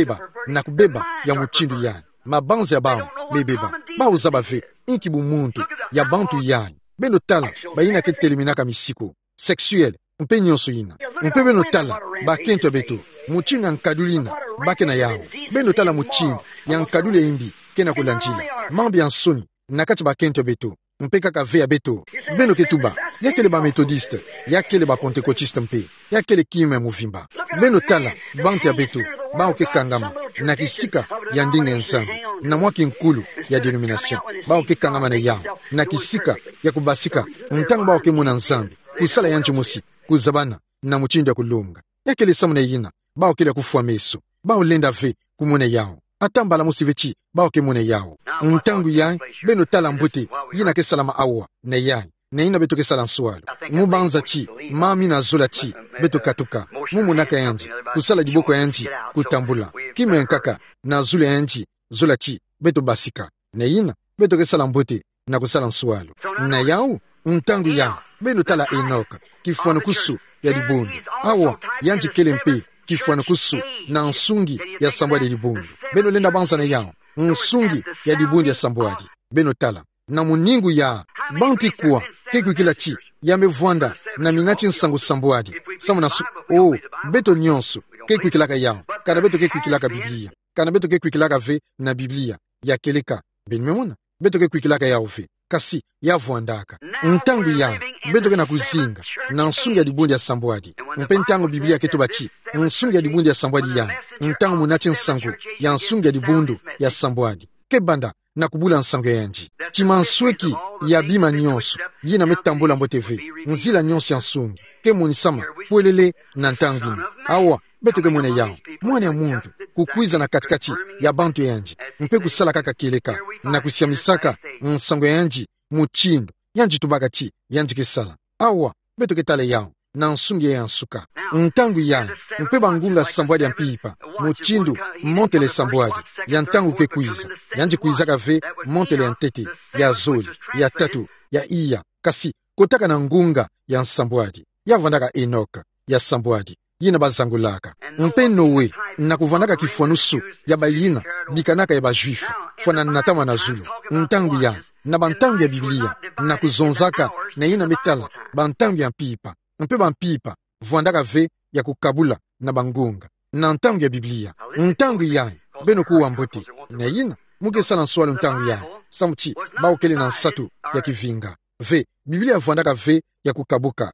kubeba ya muchindu ya mabanzi ya bao bebeba bao zabave inkibu muntu ya bantu yanyi beno tala bayina ke teleminaka misiko sexuel mpe nyonso yina mpe beno tala bakento beto muchinga nkadulina bake na yao beno tala muchinga ya nkadule imbi kena kulanjila mambi ya nsoni nakati bakento beto mpe kaka ve ya beto beno ketuba yakele ba methodiste yakele ba pentekotiste mpe yakele kime muvimba beno tala bantu ya beto bao ke kangama na kisika ya ndinga ya nsambi na mwaki nkulu ya denomination bao ke kangama na yao na kisika ya kubasika ntangu bao ke muna nsambi kusala yanchu musi kuzabana na muchindu ya kulunga yakele samune yina bao kele kufua meso bao lenda ve kumune yao atambala musi vechi bao ke mune yao ntangu yai beno tala mbote yina ke salama awa na yai na ina beto ke sala nsualo mubanza chi mami na zola chi beto katuka mumunaka yanji kusala diboko yanji kutambula kime nkaka na zula yanji zola chi beto basika na ina beto ke sala mbote na kusala nsualo na yao ntangu ya beno tala Enoka kifuano kusu ya dibundu awa yanji kele mpe kifuano kusu na nsungi ya sambwadi dibundu beno lenda banza na yao nsungi ya dibundu ya sambwadi beno tala na muningu ya banti kuwa keku kila chi ya mevwanda na minachi nsangu sambwadi samu na su beto nyonso keku kilaka yao kana beto keku kilaka Biblia kana beto keku kilaka ve na Biblia ya keleka benimemona beto keku kilaka yao ve kasi ya vwandaka ntangu ya beto kena kuzinga na nsungi ya dibundi ya sambwadi mpe ntangu Biblia keto bachi nsungi ya dibundi ya sambwadi ya ntangu munachi nsangu ya nsungi ya dibundu ya sambwadi kebanda na kubula nsangu yanji chimansweki ya bima nyonso yina metambola mbote ve nzila nyonso ya nsungi ke munisama puelele na ntangini awa beto ke mwene yao mwana ya muntu kukwiza na katikati ya bantu yanji mpe kusala kaka keleka na kusiamisaka nsango yanji muchindu yanji tubaka chi yanji kesala awa beto ke tale yao na nsungi ya nsuka ntangu ya mpe bangunga sambwadi ya mpipa muchindu montele sambwadi ya ntangu ke kuiza yanji kuizaka ve montele ya ntete ya zoli ya tatu ya iya kasi kotaka na ngunga ya nsambwadi ya vandaka Enoka ya sambwadi yina bazangulaka mpe Noe na kuvandaka kifuanusu ya bayina bikanaka ya bajuifu fwana natama na zulu ntangu ya na bantangu ya Biblia na kuzonzaka na yina metala bantangu ya mpipa mpe bampipa vwandaka ve ya kukabula na bangunga na ntangu ya Biblia ntangu ya beno kuwa mbote na yina muke sala nswalo ntangu ya samuchi baokele na nsatu ya kivinga ve Biblia vwandaka ve ya kukabuka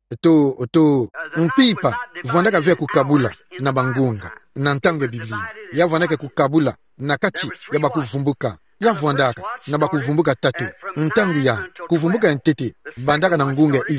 mpipa vwandaka ve ya kukabula na bangunga na ntangu ya Biblia ya vwandaka kukabula na kati ya bakuvumbuka ya vwandaka na bakuvumbuka tatu ntangu ya kuvumbuka ntete bandaka na ngunga ivwa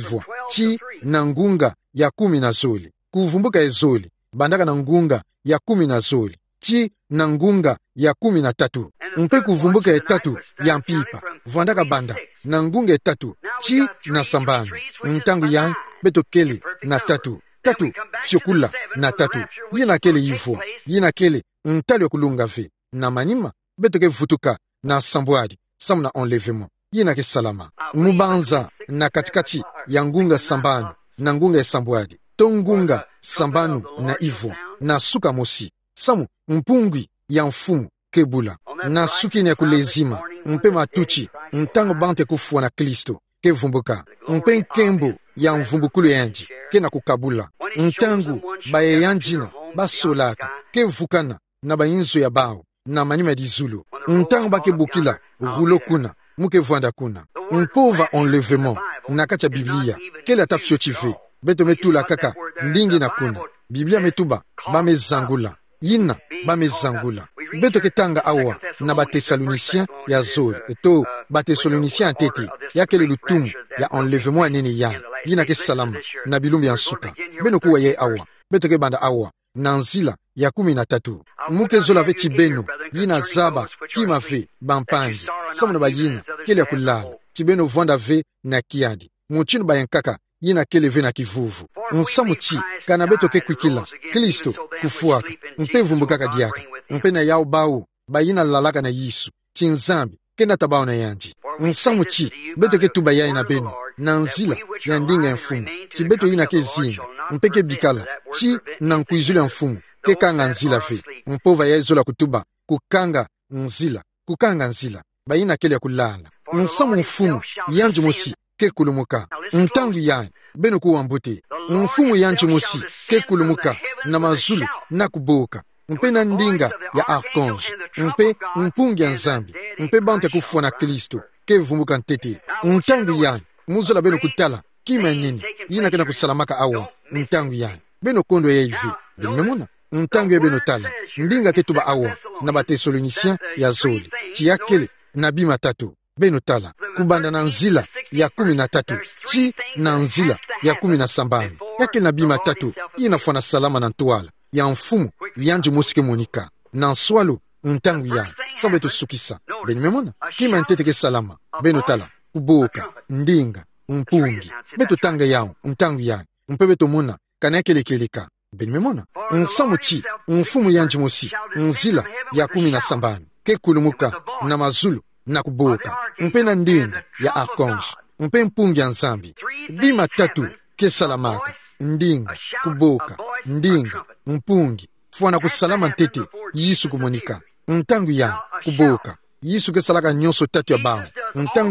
chi na ngunga ya 10 na zoli. Kuvumbuka ezoli bandaka na ngunga ya 10 na zoli, chi na ngunga ya 13. Mpe kuvumbuka etatu ya mpipa vuandaka banda na ngunga etatu, chi na sambano. Ntangu ya beto kele na tatu fyokula na tatu, yina kele yivua, yina kele ntali ya kulunga ve na manima beto ke vutuka na sambwadi samu na enlèvement, yina ke salama. Mubanza na katikati ya ngunga sambano na ngunga ya sambwadi, to ngunga sambano na ivo na suka mosi samu mpungwi ya mfumu kebula na sukini ya kulezima mpe matuchi ntango bante kufua na Kristo ke vumbuka mpe nkembo ya mvumbukulu yanji ke na kukabula ntangu baye yanjina basolaka ke vukana na bayinzo ya bao na manima di zulu ntango bake bukila rulo kuna muke vuanda kuna mpova enlèvement na kacha Biblia ke la tafiochive beto metula kaka ndingi na kuna Biblia metuba bamezangula yina bamezangula beto ketanga awa na Bathessaloniciens ya zoli eto Bathessaloniciens tete yakele lutumu ya enlèvement anene ya yina ke salama na bilumbi ya suka beno kuwa ye awa beto ke banda awa na nzila ya 13 muke zola ve tibeno yina zaba kima ve bampangi samu na bayina kele ya kulala tibeno vwanda ve na kiadi muchinu bayankaka yina kele ve na kivuvu nsamu chi kana beto ke kwikila Kristo kufuaka mpe vumbukaka diaka mpe na yao bao bayina lalaka na Yesu tinzambi kena tabao na yanji nsamu chi beto ke tuba yai na beno na nzila ya ndinga ya mfumu chi beto yina ke zinga mpe ke bikala chi na nkuizulu ya mfumu ke kanga nzila ve mpova ya izola kutuba kukanga nzila bayina kele ya kulala nsamu mfumu yanji mosi ke kulumuka ntangu yai beno kuwambute mfumu yanji mosi ke kulumuka na mazulu na kuboka mpe na ndinga ya arkange mpe mpungi ya nzambi mpe bante kufua na Kristo ke vumbuka ntete ntangu yai muzola beno kutala kima nini yina kena kusalamaka awa ntangu yai beno kondo ya hivi dimemona ntangu ya beno tala ndinga ketuba awa na Bathessaloniciens ya zoli chiyakele na bima tatu beno tala kubanda na nzila ya 13 chi na nzila ya 17 yake na bima tatu yinafana salama na ntwala ya mfumu yanji musike monika na swalo ntangu ya sambe to sukisa beno memona kima ntete ke salama beno tala kuboka ndinga mpungi beto tanga yao ntangu ya mpe beto mona kana kelekeleka beno memona nsamu chi mfumu yanji musi nzila ya 17 ke kulumuka na mazulu na kuboka mpe na ndinga ya arkange mpe mpungi ya nzambi bima tatu ke salamaka ndinga kuboka ndinga mpungi fuana kusalama ntete Yesu kumonika ntangu ya kuboka Yesu ke salaka nyonso tatu ya bao ntangu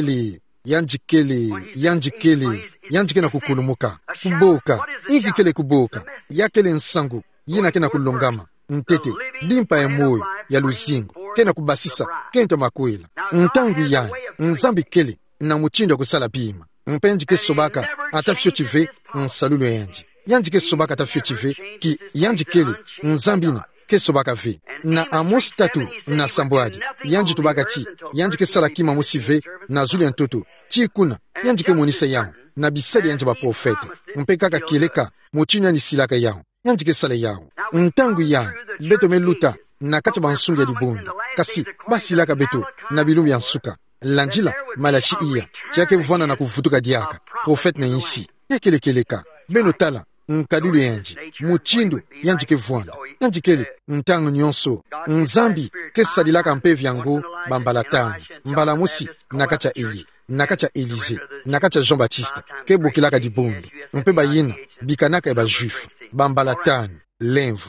yanjikele na kukulumuka kuboka ikikele kuboka yakele nsangu yina kena kulongama ntete dimpa ya moyo ya luzingo kena kubasisa kento makwela ntangu ya nzambi kele na muchindo kusala bima mpenji ke sobaka atafyo chive nsalulu yanji ke sobaka atafyo chive ki yanji kele nzambina ke sobaka ve na Amos tatu na sambwadi yanji tubaka chi yanji ke sala kima musive na zulu ya ntoto chi kuna yanji ke monisa yao na bisadi yanji ba profete mpe kaka kileka muchinya ni silaka yao yanji ke sala yao ntangu ya beto meluta na kati bansungi ya dibondo kasi basilaka beto na bilumbi ya nsuka lanjila malachi iya chake vwana na kuvutuka diaka profete na insi yakelekeleka beno tala nkadulu yanji muchindo yanji ke vwana yanji kele ntangu nyonso nzambi ke sadilaka mpe vyango bambalatani mbala musi nakacha Eli nakacha Elize nakacha Jean Baptiste ke bokilaka dibondo mpe bayina bikanaka ya bajuif bambalatani lemvu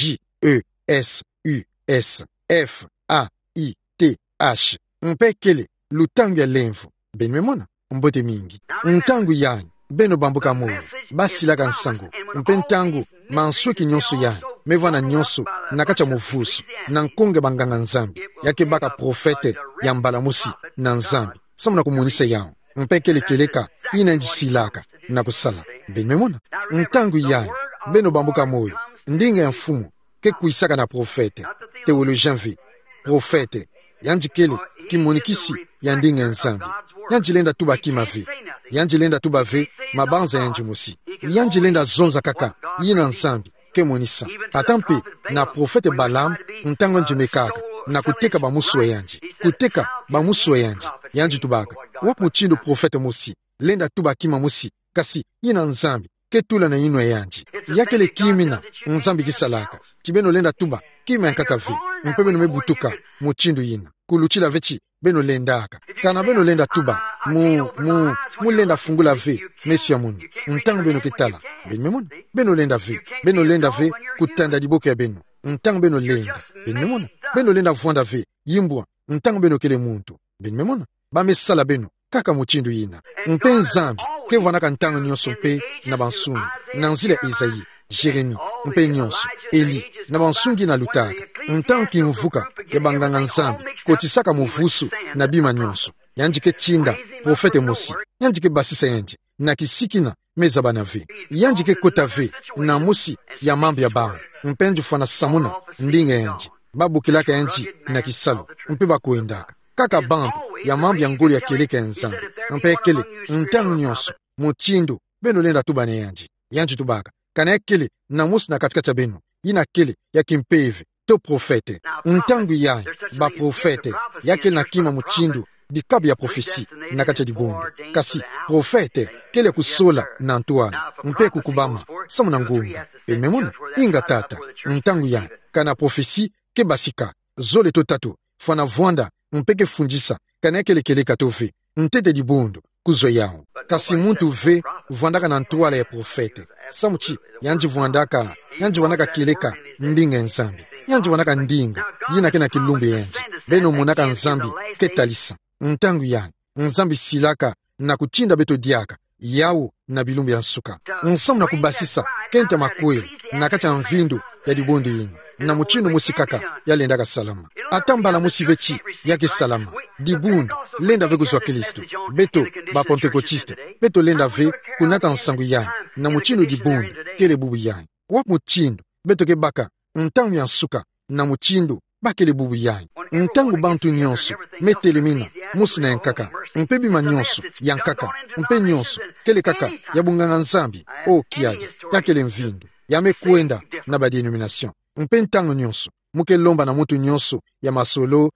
JESUS mpe kele lutangu ya lemvu beno memona mbote mingi ntangu yani beno bambuka moyo basilaka nsango mpe ntangu mansuki nyonso yani mevana nyonso nakacha muvusu na nkonge banganga nzambi yake baka profete ya mbalamusi na nzambi samu na kumunisa yao mpe kele keleka ina njisilaka na kusala beno memona ntangu yani beno bambuka moyo ndinga ya mfumu ke kuisaka na profete teologien vi profete yanjikele kimonikisi ya ndinga nzambi yanjilenda tuba kima vi yanji lenda tuba ve mabanza yanji musi yanji lenda zonza kaka yina nzambi ke monisa atampe na profete Balaam ntango njimekaka na kuteka bamuswe yanji kuteka bamuswe yanji tubaka wap muchindo profete musi lenda tuba kima musi kasi yina nzambi ke tula na yinwe yanji yakele kimina nzambi kisalaka tibeno lenda tuba kima yankaka ve mpebe no mebutuka muchindo yina kuluchila vechi beno lendaka kana beno lenda tuba mu lenda fungula ve mesia munu ntango beno kitala beno lenda ve kutanda diboke ya beno ntango beno lenda beno lenda vuanda ve yimbwa ntango beno kele muntu bamesala beno kaka muchindo yina mpe nzambi ke vanaka ntango nyonso mpe na bansungi na nzila Isayi Jeremi mpe nyonso Eli na bansungi na lutaka ntango kimvuka ya banganga nzambi kotisaka muvusu na bima nyonso yanji ke chinda profete Mosi yanji ke basisa yanji na kisikina meza bana ve yanji ke kota ve na musi ya mambo ya bao mpenju fana samuna ndinga yanji babukilaka yanji na kisalo mpe bakuendaka kaka bambu ya mambo ya ngoli ya keleka ya nzambi mpe kele ntango nyonso muchindo beno lenda tubane yanji tubaka kana ekele na musi na katikati beno yina kele ya kimpeve to profete ntango yayi ba profete yake na kima muchindo dikabu ya profesi na kati ya dibondo kasi profete kele kusola na ntuana mpe kukubama samu na ngunga memona inga tata ntango yayi kana profesi ke basika zole to tatu fana vuanda mpeke fundisa kana kele keleka to ve ntete dibondo kuzo yao kasi muntu ve vuandaka na ntuala ya profete samuchi yanji vuandaka keleka ndinga nzambi yanji wanaka ndinga yina kena kilumbe yanji beno monaka nzambi ketalisa ntangu yani nzambi silaka na kuchinda beto diaka yawo na bilumbe ya nsuka nsamu na kubasisa kenta makweli na kati ya mvindu ya dibondo yinu na muchindo musikaka ya lendaka salama atambala musivechi yake salama dibundu lenda ve kuzwa Kristo beto ba pentekotiste beto lenda ve kunata nsangu yani na muchindo dibundu kele bubu yani wap muchindo beto ke baka ntangu ya nsuka na muchindo bakele bubu yani ntangu bantu nyonso metelemina musi na yankaka mpe bima nyonso yankaka mpe nyonso kele kaka ya bunganga nzambi o kiadi yakele mvindu yame kuenda na badenomination mpe ntango nyonso muke lomba na mutu nyonso ya masolo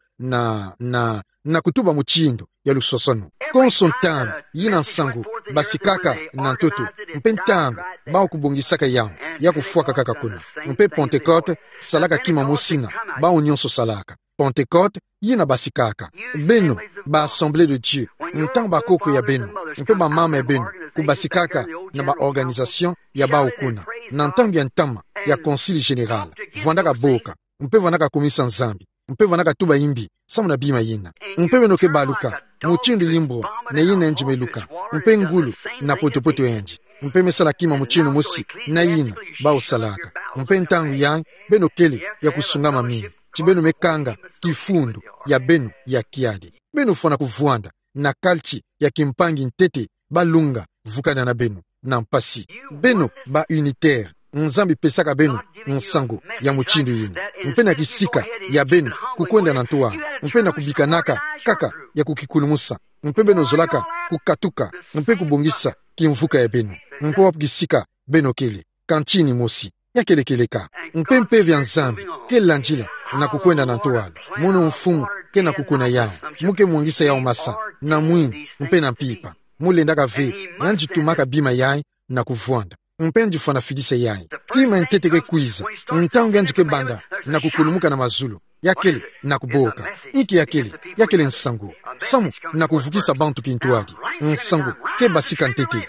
na kutuba muchindo ya lusosono konso ntango yina nsangu basikaka na ntoto mpe ntango bao kubongisaka yao ya kufuaka kaka kuna mpe Pentecote salaka kima musina bao nyonso salaka Pentecote yina basikaka beno ba assemblée de Dieu ntango bakoko ya beno mpe ba mama ya beno kubasikaka na ba organisation ya bao kuna na ntango ya ntama ya concile général vuandaka boka mpe vanaka komisa nzambi mpe vanaka tuba imbi samu na bima yina mpe benoke baluka muchindo limbo na yina enji meluka mpe ngulu na potopoto enji mpe mesala kima muchindo musi na yina bao salaka mpe ntangu yang beno kele ya kusungama mimi chibeno mekanga kifundu ya beno ya kiadi beno fona kuvuanda na kalchi ya kimpangi ntete balunga vukana na beno na mpasi beno ba unitaire nzambi pesaka beno nsango ya muchindo yinu mpe na kisika ya beno kukwenda na ntuwa mpe na kubikanaka kaka ya kukikulumusa mpe beno zolaka kukatuka mpe kubongisa kimvuka ya beno mpe wapukisika beno kele kanchini mosi ya kelekeleka mpe vya nzambi kela njila na kukwenda na ntuwa mono mfumu ke na kukuna yao muke mwangisa yao masa na mwini mpe na mpipa mulendaka ve yanji tumaka bima yai na kuvuanda mpenji fana fidise yai kima nteteke kuiza ntangu yanji ke banda na kukulumuka na mazulu yakele na kuboka iki yakele nsangu samu na kuvukisa bantu kintuagi nsangu ke basika ntete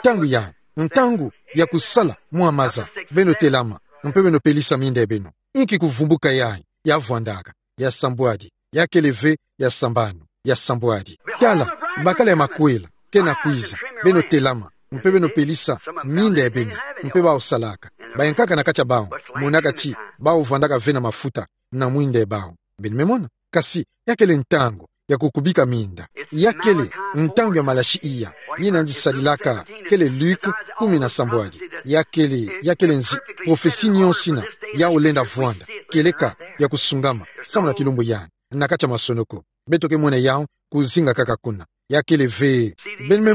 ntangu ya kusala muamaza beno telama mpe beno pelisa minde beno iki kuvumbuka yai ya vuandaka ya sambwadi yakele ve ya sambano ya sambwadi kala bakala ya makwela ke na kuiza beno telama mpe beno pelisa minde ya beno mpe bao salaka bayenkaka na kacha bao monaka chi bao vandaka vena mafuta na mwinde ya bao benimemona kasi yakele ntango ya kukubika minda yakele ntango ya malashi iya yina njisalilaka kele Luke 10 na sambwadi yakele nzi profesi nyonsina ya olenda vuanda keleka ya kusungama samu na kilumbu yani na kacha masonoko betoke mona yao kuzinga kaka kuna yakele ve benimemona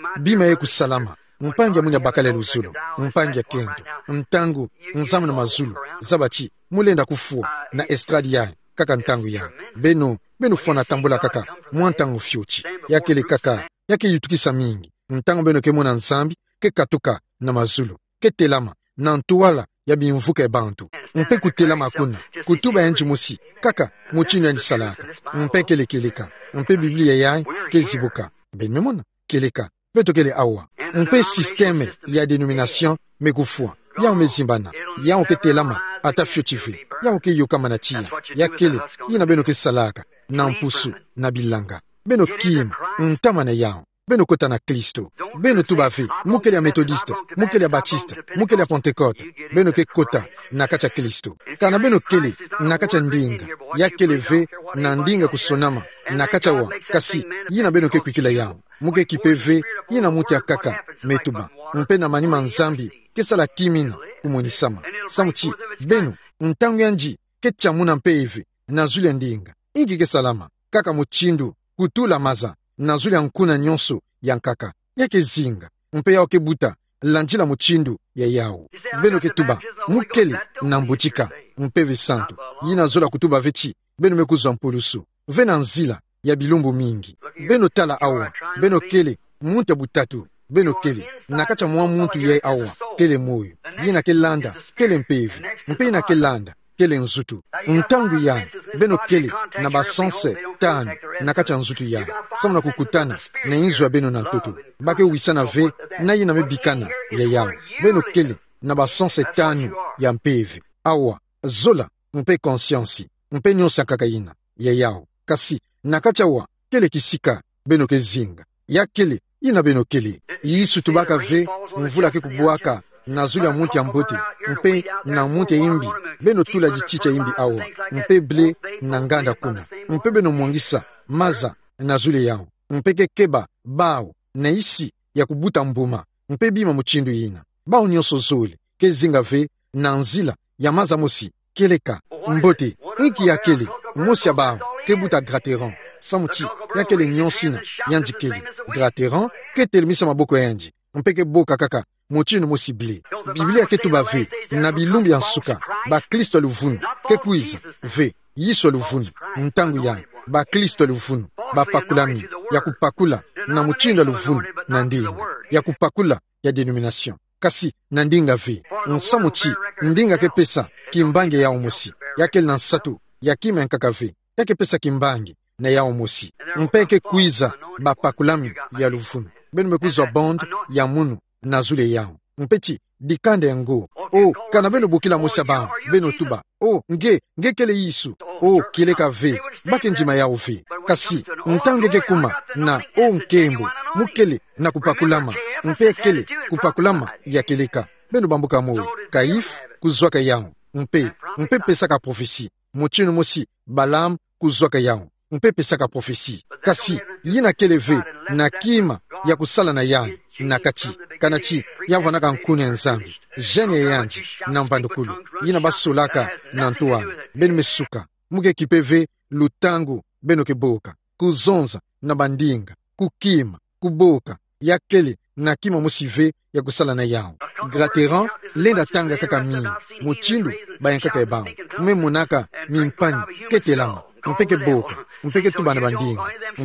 bima yeku salama mpanja munya bakale luzulu mpanja kendo mtangu nzamu na mazulu zabachi mulenda kufua na estradi ya kaka ntangu ya beno fona tambula kaka mwantangu fyuchi yakele kaka yake yutukisa mingi ntangu beno ke mona nzambi ke katuka na mazulu ke telama na ntuwala ya bimvuka ebantu mpe kutelama kuna kutuba enji musi kaka muchini ya salaka mpe kele keleka mpe biblia ya ke zibuka ben memona keleka peto kele awa mpe systeme ya denomination megufua ya umezimbana ya uke telama ata fyochive ya uke yokama na chia ya kele ina beno ke salaka na mpusu na bilanga beno kim ntama na yao beno kota na Kristo beno tubavi mukele ya metodiste mukele ya batiste mukele ya pentecote beno ke kota na kacha Kristo kana beno kele na kacha ndinga ya kele ve na ndinga kusonama na kacha wa kasi yina beno ke kwikila yao muke kipeve yina muti ya kaka metuba mpe na manima nzambi kesala kimina kumunisama samuchi beno ntangu yanji ketchamuna mpe eve na zule ndinga ingi kesalama kaka muchindu kutula maza na zuli ya nkuna nyonso ya nkaka yake zinga mpe yao kebuta lanjila muchindu ya yao beno ketuba mukele na mbuchika mpe visantu yina zola kutuba vechi beno mekuzwa mpulusu vena nzila ya bilumbu mingi beno tala awa beno kele muntu butatu beno kele nakacha mwa muntu ye awa kele moyo yina kelanda kele mpevi mpe yina kelanda kele nzutu ntangu ya beno kele na basanse tano nakacha nzutu ya samuna kukutana na inzu ya beno na ntoto bake wisana ve na yina mebikana ya yao beno kele na basanse tano ya mpevi awa zola mpe conscience mpe nyonsa kakayina ya yao kasi nakacha wa kele kisika beno ke zinga ya kele ina beno kele yisu tubaka ve mvula ke kubuaka na zuli ya muti ya mbote mpe na muti ya imbi beno tula jichicha imbi awa mpe ble na nganda kuna mpe beno mwangisa maza na zuli yao mpe ke keba bao na isi ya kubuta mbuma mpe bima muchindu ina bao nyonso zole ke zinga ve na nzila ya maza mosi keleka mbote iki ya kele mosi ya bao ke buta grateran samuchi ya kele nyonsina yanji kele grateran ke telemisa maboko yanji mpe ke boka kaka mochino mosi ble biblia ke tuba ve na bilumbi ya nsuka ba Kristo luvunu ke kuiza ve yiso luvunu ntangu ya ba Kristo luvunu ba pakulami ya kupakula na muchinda luvunu na ndinga ya kupakula ya denomination kasi na ndinga ve nsamuchi ndinga ke pesa kimbange ya omosi yake na nsatu ya kima nkaka ve yake pesa kimbange na ya omosi mpeke kuiza ba pakulami ya luvunu benu mekuzwa bond ya munu na zule yao mpeti dikande ngo kana beno bukila mosa ba beno tuba nge kele yisu kileka ve bake njima yao ve kasi ntange ke kuma na nkembo mukele na kupakulama mpekele kupakulama ya keleka beno bambuka mowe kaif kuzwaka yao mpe pesaka profesi mochino mosi balam kuzwaka yao mpe pesaka profesi kasi yina keleve na kima ya kusala na yani na kachi kanachi yavanaka nkune nzambi jene yanji na mbandukulu yina basolaka na ntuwa benu mesuka muke kipeve lutangu benu keboka kuzonza na bandinga kukima kuboka yakele na kima musive ya kusala na yao grateran lenda tanga kaka mini muchindu bayankaka ebao memunaka mimpani ketelama mpeke boka mpeke tubana bandinga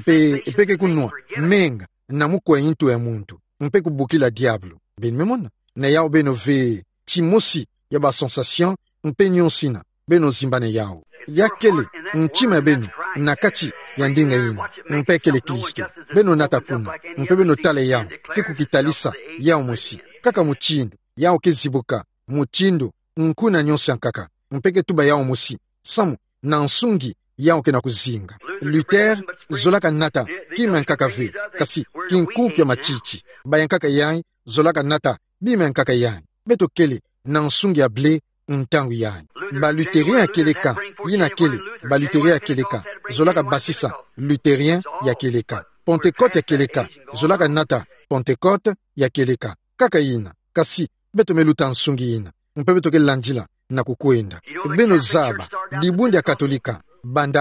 mpeke kunua menga na mukwa intu ya muntu mpeke bukila diablo ben memona na yao beno ve timosi ya ba sensation mpe nyonsina beno zimbane yao yakele nchima beno na kati ya ndinga ina mpekele Kristo beno natakuna mpe beno tale yao kekukitalisa yao mosi kaka muchindu yao kezibuka muchindu nkuna nyonsi nkaka mpeke tuba yao mosi samu na nsungi yao kena kuzinga Luther zolaka nata kima nkaka ve kasi kinkuku ya machichi bayankaka yai zolaka nata bima nkaka yai beto kele na nsungi ya ble ntangu yai ba luterien ya keleka yina kele ba luterien ya keleka zolaka basisa luterien ya keleka Pentecote ya keleka zolaka nata Pentecote ya keleka kaka yina kasi beto meluta nsungi yina mpe beto ke landila na kukwenda beno zaba dibundi ya katolika bandaka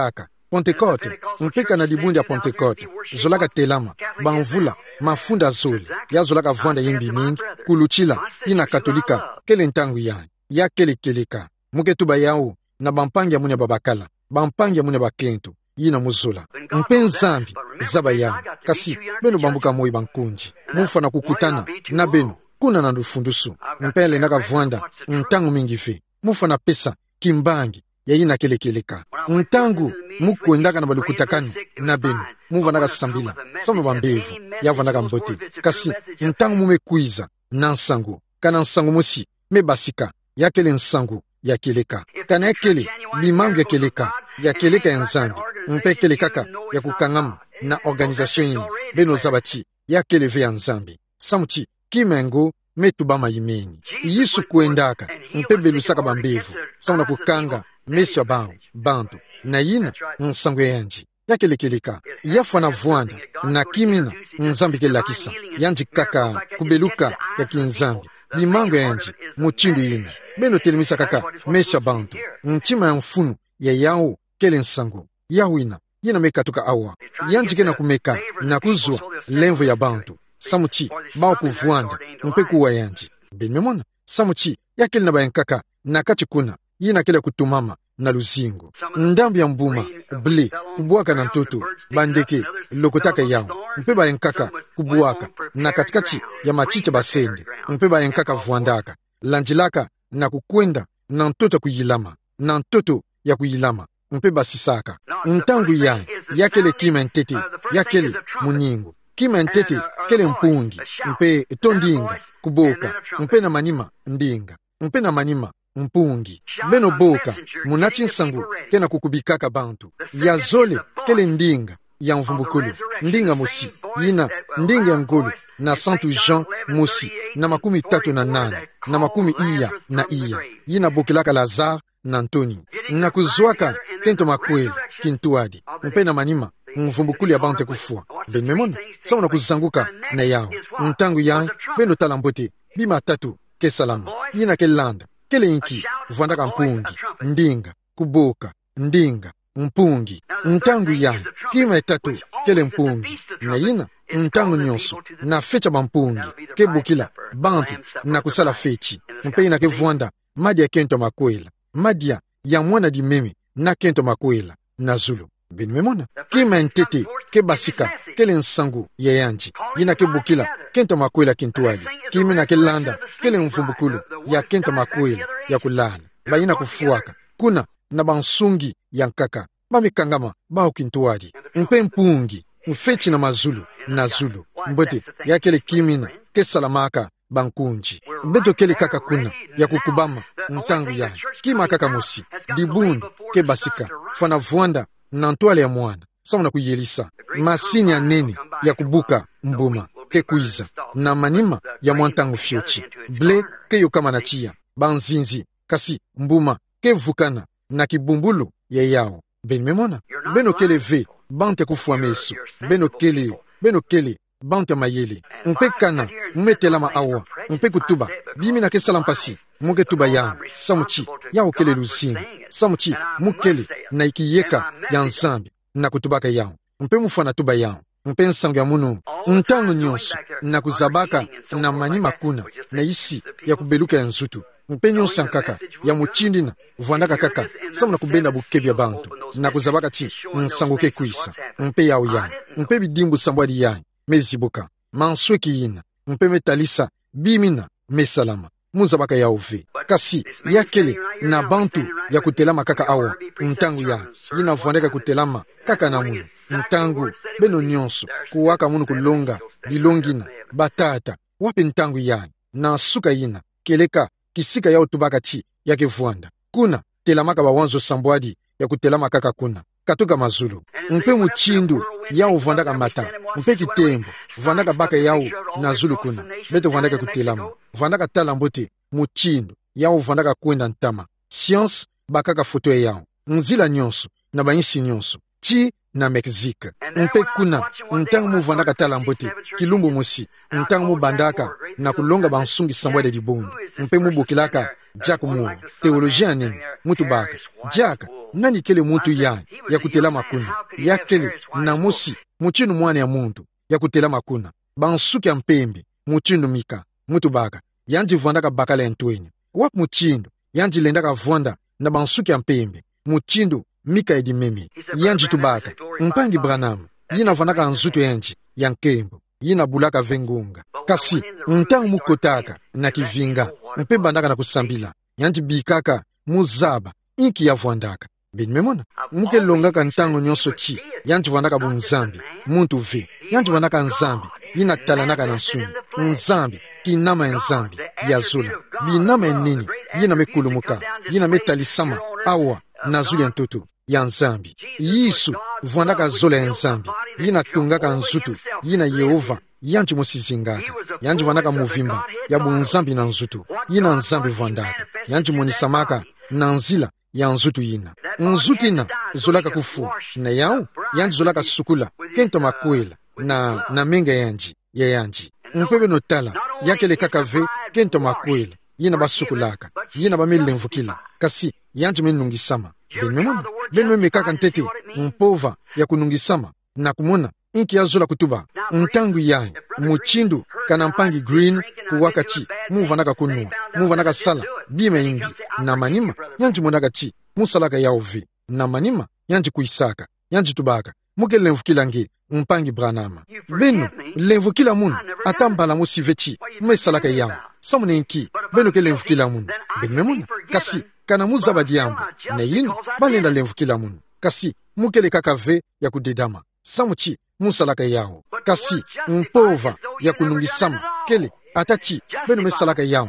Pentecote, mpeka na dibundi ya Pentecote, zolaka telama, banvula, mafunda zoli, ya zolaka vwanda yimbi mingi, kuluchila, pina katolika, kele ntangu ya kele keleka, muketuba yao, na bampangi ya mune babakala, bampangi ya mune bakento, yina muzula. Mpe nzambi, zaba yao, kasi, beno bambuka moi bankunji, mufa na kukutana, na beno, kuna na ndufundusu, mpele naka vwanda, ntangu mingi fe, mufa na pesa, kimbangi, ya yina kele keleka. Ntangu, muko ndaka na balukutakanu, na beno, muva naka sambila, sama bambevu, yava naka mbote, kasi, ntangu mume kuiza, na nsangu, kana nsangu musi, me basika, ya kele nsangu, ya keleka. Kana kele, bimangu ya keleka ya nzambi, mpe kelekaka, ya kukangama, na organizasyon yini, beno zabati, ya keleve ya nzambi. Samuti, kimengo, metubama yimeni. Yisu kuendaka, mpe belusaka bambevu, sauna kukanga, mesu ya bantu, na yina, nsangu ya yanji. Ya keleka, yafu na vwanda, na kimina, nzambi kelakisa, yanji kaka, kubeluka, ya kinzambi. Bimango ya yanji, muchindu yina. Beno telemisa kaka, mesu ya bantu, nchima ya mfunu, ya yao, kele nsangu, yawina, yina meka tuka awa, yanji kena kumeka, na kuzwa, lenvo ya bantu, samuchi, bao kuvwanda, mpeku wa yanji. Benmemona, samuchi, ya kele na bayankaka, na kachikuna, yina kele kutumama, na luzingo. Ndambi ya mbuma, ble, kubuaka na ntoto, bandeke, lokotaka yao, mpe bayankaka, kubuaka, na katikati ya machicha basende, mpe bayankaka vwandaka, lanjilaka, na kukwenda, na ntoto kuyilama, na ntoto ya kuyilama, mpe basisaka. Ntangu ya kele kima ntete, ya kele muningu. Kima ntete, kele mpungi, mpe tondinga, kuboka, mpe na manima, ndinga, mpe na manima, mpungi. Beno boka, munachi nsangu, kena kukubikaka bantu. Ya zole, kele ndinga, ya mvumbukulu, ndinga musi, yina, ndinga ya ngolu, na Santu Jean musi, na makumi 38, na makumi iya, yina bokilaka Lazare, na Antoni. Na kuzwaka, kento makweli, kintuadi, mpe na manima, mvumbukulu ya bantu kufua. Benmemona, sa una kuzanguka, na yao. Ntangu yao, beno talambote, bima tatu, ke salama, yina ke landa, kele inki, vwandaka mpungi, ndinga, kuboka, ndinga, mpungi. Ntangu yao, kima etatu, kele mpungi, na yina, ntangu nyonso, na fecha bampungi, ke bukila, bantu, na kusala fechi, mpe ina ke vwanda, madia kento makwela, madia, ya mwana di meme, na kento makwela, na zulu. Benmemona, kima ntete, ke basika, kele nsangu, ya yanji, yina ke bukila, kento makwela kintuadi, kimi na ke landa, kele mfumbukulu, ya kento makwela, ya kulala, ba yina kufuaka, kuna, na bansungi, ya nkaka, ba mikangama, ba ukintuadi, mpe mpungi, mfechi na mazulu, na zulu, mbote, ya kele kimina, ke salamaka, bankunji, beto kele kaka kuna, ya kukubama, ntangu ya, kima kaka musi, dibundu, ke basika, fana vwanda, na ntwale ya mwana, sauna kuyelisa, masini ya nene, ya kubuka, mbuma, ke kuiza, na manima, ya mwantangu fiochi, ble, ke yokama na chia, banzinzi, kasi, mbuma, ke vukana, na kibumbulu, ya yao. Benmemona, beno kele ve, bante kufua mesu, beno kele, bante mayele, mpe kana, mmetelama awa, mpe kutuba, bimi na ke salampasi, muke tuba ya, samuchi, ya ukele luzingo, samuchi, mukele, na ikiyeka, ya nzambi, na kutubaka yao, mpe mufana tuba yao, mpe nsangu ya munu, ntangu nyonso, na kuzabaka, na manima kuna, na isi, ya kubeluka ya nzutu, mpe nyonso nkaka, ya muchindina, vwandaka kaka, samuna kubenda bukebi ya bantu, na kuzabaka ti, nsangu ke kuisa, mpe yao ya, mpe bidimbu sambwadi ya, mezibuka, mansweki yina, mpe metalisa, bimina, mesalama, muzabaka ya uve. Kasi, ya kele, na bantu, ya kutelama kaka awa, ntangu ya, yina vwandaka kutelama, kaka na munu, ntangu, beno nyonso, kuwaka munu kulonga, bilongina, batata, wapi ntangu ya, na suka yina, keleka, kisika ya utubaka chi, ya kevwanda. Kuna, telamaka bawanzo sambwadi, ya kutelama kaka kuna, katuka mazulu, mpe muchindu, yao vwandaka mata, mpe kitembo, vwandaka baka yao, na zulu kuna, beto vwandaka kutelama, vwandaka talambote, muchindu, yao vwandaka kwenda ntama, science, bakaka foto yao, nzila nyonso, na bainsi nyonso, chi, na Mexique. Mpe kuna, ntangu mu vwandaka talambote, kilumbu musi, ntangu mu bandaka, na kulonga bansungi sambwade di bundu, mpe mu bukilaka, Jack Moore, teolojia nini, mutu baka, Jack, nani kele muntu ya kutela makuna ya kele na musi muchindu mwana ya muntu ya kutela makuna bansuki ya mpembe muchindu mika mutu baka yanji vwandaka baka la ntwenye wap muchindu yanji lendaka vwanda na bansuki ya mpembe muchindu mika edi meme yanji tubaka mpangi Branham yina vwandaka nzutu yanji ya nkembo yina bulaka vengunga kasi ntangu mukotaka na kivinga mpe bandaka na kusambila yanji bikaka muzaba inki ya vwandaka ben memona muke longaka ntango nyonso chi yanji vwandaka bunzambi muntu ve yanji vwandaka nzambi yina talanaka na nsumi nzambi kinama nzambi ya zula binama enini yina mekulumuka yina metalisama awa na zuli ntutu ya nzambi yisu vwandaka zola ya nzambi yina tungaka nzutu yina Yehova yanji musizingaka yanji vwandaka muvimba ya bunzambi na nzutu yina nzambi vwandaka yanji monisamaka na nzila ya nzutu yina nzutu ina zolaka kufu na yau yanji zolaka sukula kento makwela na menga yanji ya yanji mpebe notala yakele kakave kento makwela yina basukulaka yina bamelemvukila kasi yanji menungisama benmeme kaka ntete mpova ya kunungisama na kumona inki ya zola kutuba ntangu yae muchindu kana mpangi green kuwakati muvanaka kunua muvanaka sala bima imbi na manima yanji monaka chi musalaka yaovi na manima yanji kuisaka yanji tubaka muke lemvukila nge mpangi Branham beno lemvukila munu atambala musivechi mmesalaka yao samune inki beno ke lemvukila munu benmemuna kasi kana muzaba diambo na yino balenda lemvukila munu kasi mukele kakave ya kudedama samuchi musalaka yao kasi mpova ya kunungisama kele atachi beno mesalaka yao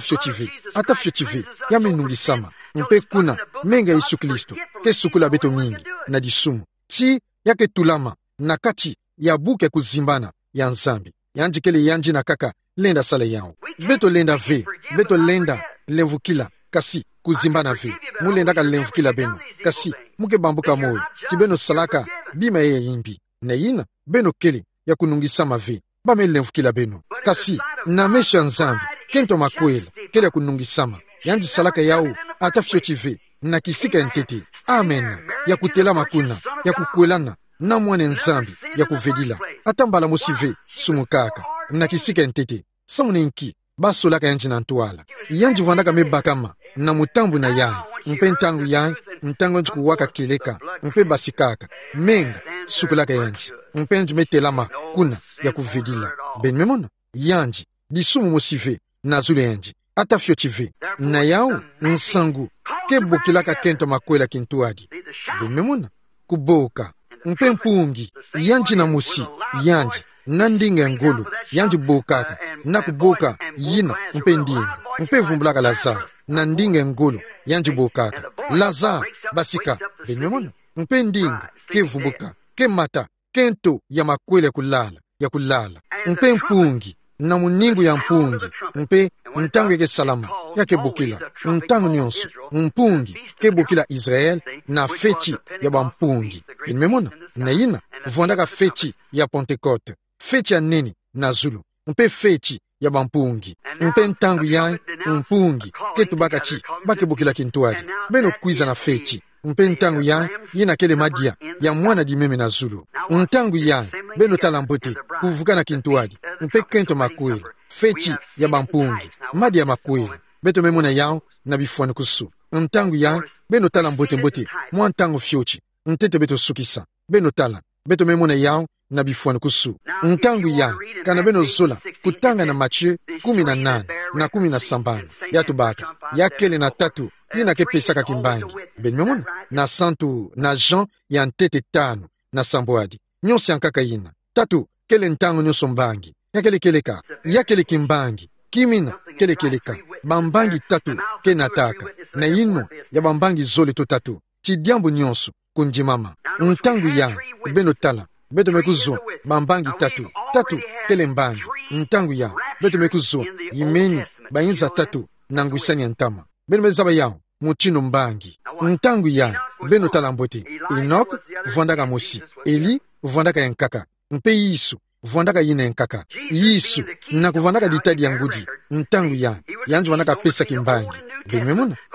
atafyochive ya menungisama mpe kuna menga Yesu Kristo ke sukula beto mingi na disumu chi yake tulama na kati ya buke kuzimbana ya nzambi yanji kele yanji na kaka lenda sala yao beto lenda ve beto lenda lemvukila kasi kuzimbana ve mulenda ka lemvukila beno kasi muke bambuka moyo tibeno salaka bima ye yimbi na yina beno kele ya kunungisama ve bame lemvukila beno kasi na mesha nzambi kento makwela kele ya kunungisama yanji salaka yao atafyochive na kisika ntete amen ya kutela makuna ya kukwelana na mwane nzambi ya kuvedila atambala musive sumukaka na kisika ntete samune nki basolaka yanji na ntuala yanji vwandaka mebakama na mutambu na yae mpe ntangu yae ntango nji kuwaka keleka mpe basikaka menga sukulaka yanji mpe nji metelama kuna ya kuvedila benmemona yanji disumu musive na zule yanji atafyochive na yao nsangu kebukilaka kento makwela kintuadi benmemona kuboka mpe mpungi yanji na musi yanji na ndinga ngolo yanji bokaka na kuboka yina mpe ndinga mpe vumbulaka Lazaro na ndinga ngolo yanji bokaka Lazaro basika benmemona mpe ndinga ke vumbuka ke mata kento ya makwele ya kulala mpe mpungi na muningu ya mpungi mpe ntangu yake salama yake bukila ntangu nyonso mpungi ke bukila Israel na feti ya bampungi benmemona na yina vwandaka feti ya Pentecote feti ya neni na Zulu mpe feti ya bampungi mpe ntangu yae mpungi ke tubaka chi bake bukila kintuadi beno kwiza na feti mpe ntangu yae yina kele madia ya mwana di meme na Zulu ntangu yae beno talambote kuvuka na kintuadi mpe kento makweli feti ya bampungi madia makweli beto memona yao na bifwani kusu ntangu yae beno talambote mwa ntangu fyochi ntete beto sukisa beno tala beto memona yao na bifwani kusu ntangu yae kana beno zola kutanga na Mathieu 18 na 17 yatubaka yakele na tatu ina kepesaka kimbangi benmemona na santu na Jean ya ntete 5 na sambwadi nyonsi yankaka ina tatu kele ntango nyonso mbangi yakele keleka yakele kimbangi kimina kele keleka bambangi tatu ke nataka na ino ya bambangi zole to tatu chidiambu nyonso kunjimama ntangu ya beno tala beto mekuzwa bambangi tatu kele mbangi ntangu ya beto mekuzwa imeni bayinza tatu nangwisani ntama beno mezaba yao muchino mbangi ntangu ya beno tala mbote Enoch vwandaka mosi Eli vwandaka yankaka mpe Yisu vwandaka yina yankaka Yisu na kuvwandaka ditadi ya ngudi ntangu ya yanji vwandaka pesa kimbangi benmemona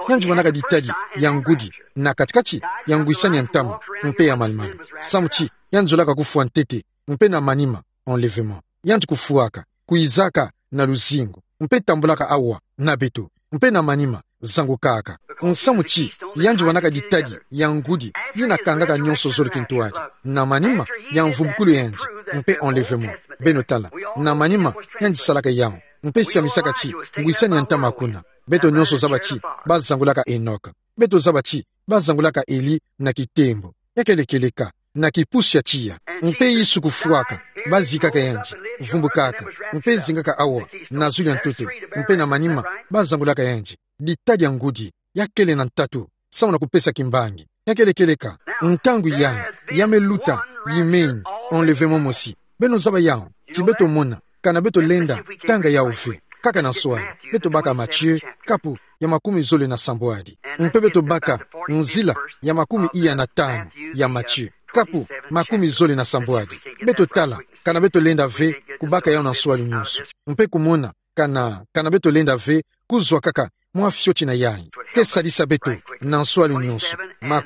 yanji vanaka ditadi ya ngudi na katikati ya nguisani ya ntama mpe ya malimali. Samuchi yanzolaka kufua ntete mpe na manima enlèvement. Yanji kufuaka kuizaka na luzingo mpe tambulaka awa na beto mpe na manima zangu kaka. Nsamuchi yanji vanaka ditadi ya ngudi yina kangaka nyonso zoli kintuadi na manima ya mvumbukulu yanji mpe enlèvement benotala na manima yanji salaka yao mpe siamisaka chi nguisani ya ntama kuna. Beto nyonso zabachi bazangulaka Enoka. Beto zabachi bazangulaka Eli na kitembo yakelekeleka na kipusu ya chia mpe isu kufuaka bazikaka yanji vumbukaka mpe zingaka awa na zuli ya ntoto mpe na manima bazangulaka yanji ditadi ya ngudi yakele na ntatu sauna kupesa kimbangi yakelekeleka ntangu yameluta yimeni enlèvement mosi beno zaba yao ti beto mona kana beto lenda tanga ya ufe kaka na swali beto baka Matthieu kapu ya 17 mpe beto baka nzila ya 15 ya Matthieu kapu 17 beto tala kana beto lenda ve kubaka yao na swali nyonso mpe kumona kana beto lenda ve kuzwa kaka mwa fyoti na yai kesalisa beto na swali nyonso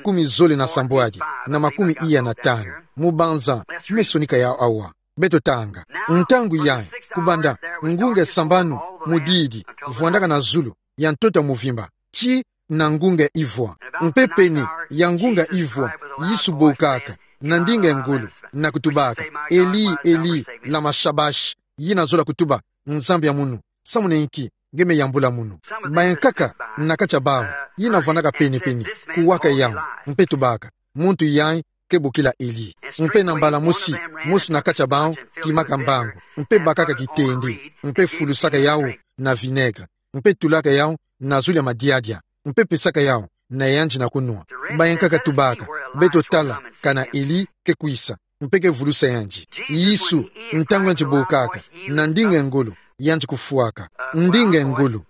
17 na 15 mubanza mesonika yao awa beto tanga ntangu yai kubanda ngunge sambanu mudidi vuandaka na zulu ya ntota muvimba chi na ngunge ivwa mpe pene ya ngunga ivwa yisu bokaka na ndinga ngulu na kutubaka Eli la mashabash yina zola kutuba nzambi ya munu samune inki geme yambula munu bayankaka na kacha bao yina vanaka pene kuwaka yao mpe tubaka muntu yai kebukila Eli mpe na mbala musi na kacha bao kimaka mbango mpe bakaka kitendi mpe fulusaka yao na vinegre mpe tulaka yao na zuli ya madiadia mpe pesaka yao na yanji na kunua bayankaka tubaka beto tala kana Eli kekuisa mpe kevulusa yanji yisu ntangu yanji bokaka na ndinga ngolo yanji kufuaka ndinga ngolo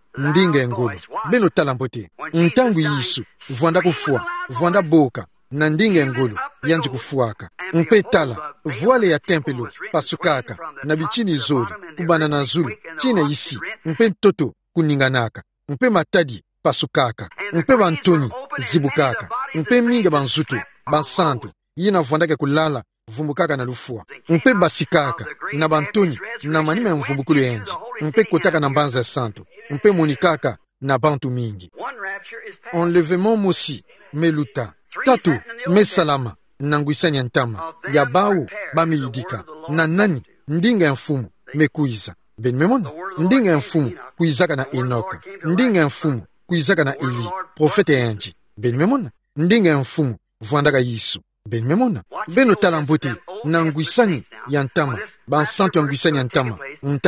beno tala mpote ntangu yisu vuanda kufua vuanda boka na ndinga ngolo yanji kufuaka mpe tala voile ya tempelo pasukaka na bichini zoli kubana na zulu china isi mpe toto kuninganaka mpe matadi pasukaka mpe bantoni zibukaka mpe minga banzutu bansantu yina vuandake kulala vumbukaka na lufua mpe basikaka na bantoni na manima ya mvumbukulu yanji mpe kotaka na mbanza ya santu mpe monikaka na bantu mingi enlèvement mosi meluta tatu mesalama na nguisani ya ntama ya bao bameyidika na nani ndinga ya mfumu mekuiza benimemona ndinga ya mfumu kuizaka na Enoka ndinga ya mfumu kuizaka na Eli profete yanji benimemona ndinga ya mfumu vuandaka yisu benimemona beno tala mbote na nguisani ya ntama bansantu ya nguisani ya ntama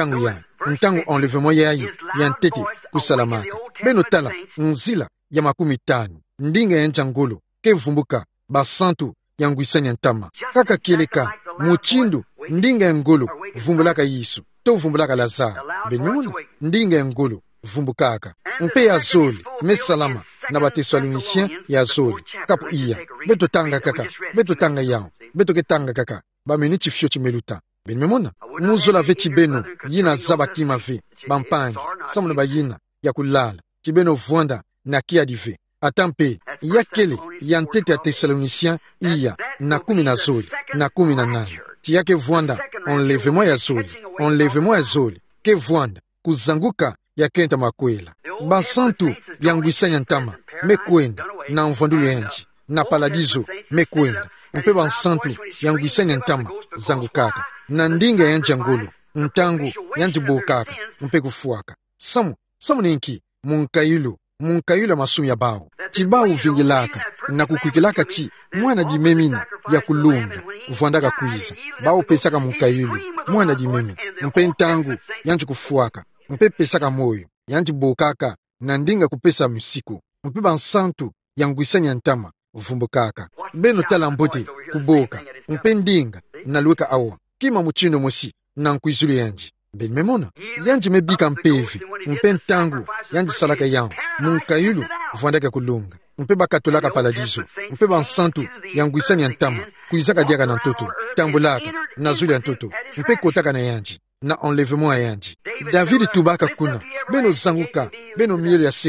ntangu enlèvement yayi ya ntete kusalamaka beno tala nzila ya 50 ndinga ya njangolo kevumbuka basantu ya nguisani ya ntama kaka kieleka muchindu ndinga ya ngolo vumbulaka yisu to vumbulaka Lazaro benimemona ndinga ya ngolo vumbukaka mpe ya zoli mesalama na batesaloniciens ya zoli kapu iya beto tanga yao beto ketanga kaka bamenichi fio chimeluta benimemona muzola ve chibeno yina zaba kima ve bampangi samuna bayina ya kulala chibeno vuanda na kia dive atampe yakele ya ntete ya tesaloniciens iya na 10 na zoli na 18 tiyake vuanda enlèvement ya zoli ke vuanda kuzanguka ya kenta makwela basantu ya nguisani ya ntama mekwenda na mvandulu yanji na paladizo mekwenda mpe bansantu ya nguisani ya ntama zangukaka na ndinga yanji ya ngolo ntangu yanji bokaka mpe kufuaka samu ninki munkayulu masumi ya bao chibao vingilaka na kukwikilaka chi mwana dimemina ya kulunga vuandaka kuiza bao pesaka munkayulu mwana dimemi mpe ntangu yanji kufuaka mpe pesaka moyo yanji bokaka na ndinga kupesa msiku mpe bansantu ya nguisani ya ntama vumbukaka beno tala mbote kuboka mpe ndinga na lueka awa kima muchindo mosi na nkuizulu yanji benimemona yanji mebika mpevi mpe ntangu yanji salaka yao munkayulu vuandaka kulunga mpe bakatolaka paladizo mpe bansantu ya nguisani ya ntama kuizaka diaka na ntoto tambulaka na zulu ya ntoto mpe kotaka na yanji na enlèvement ya yanji David tubaka kuna beno zanguka beno mielo ya seko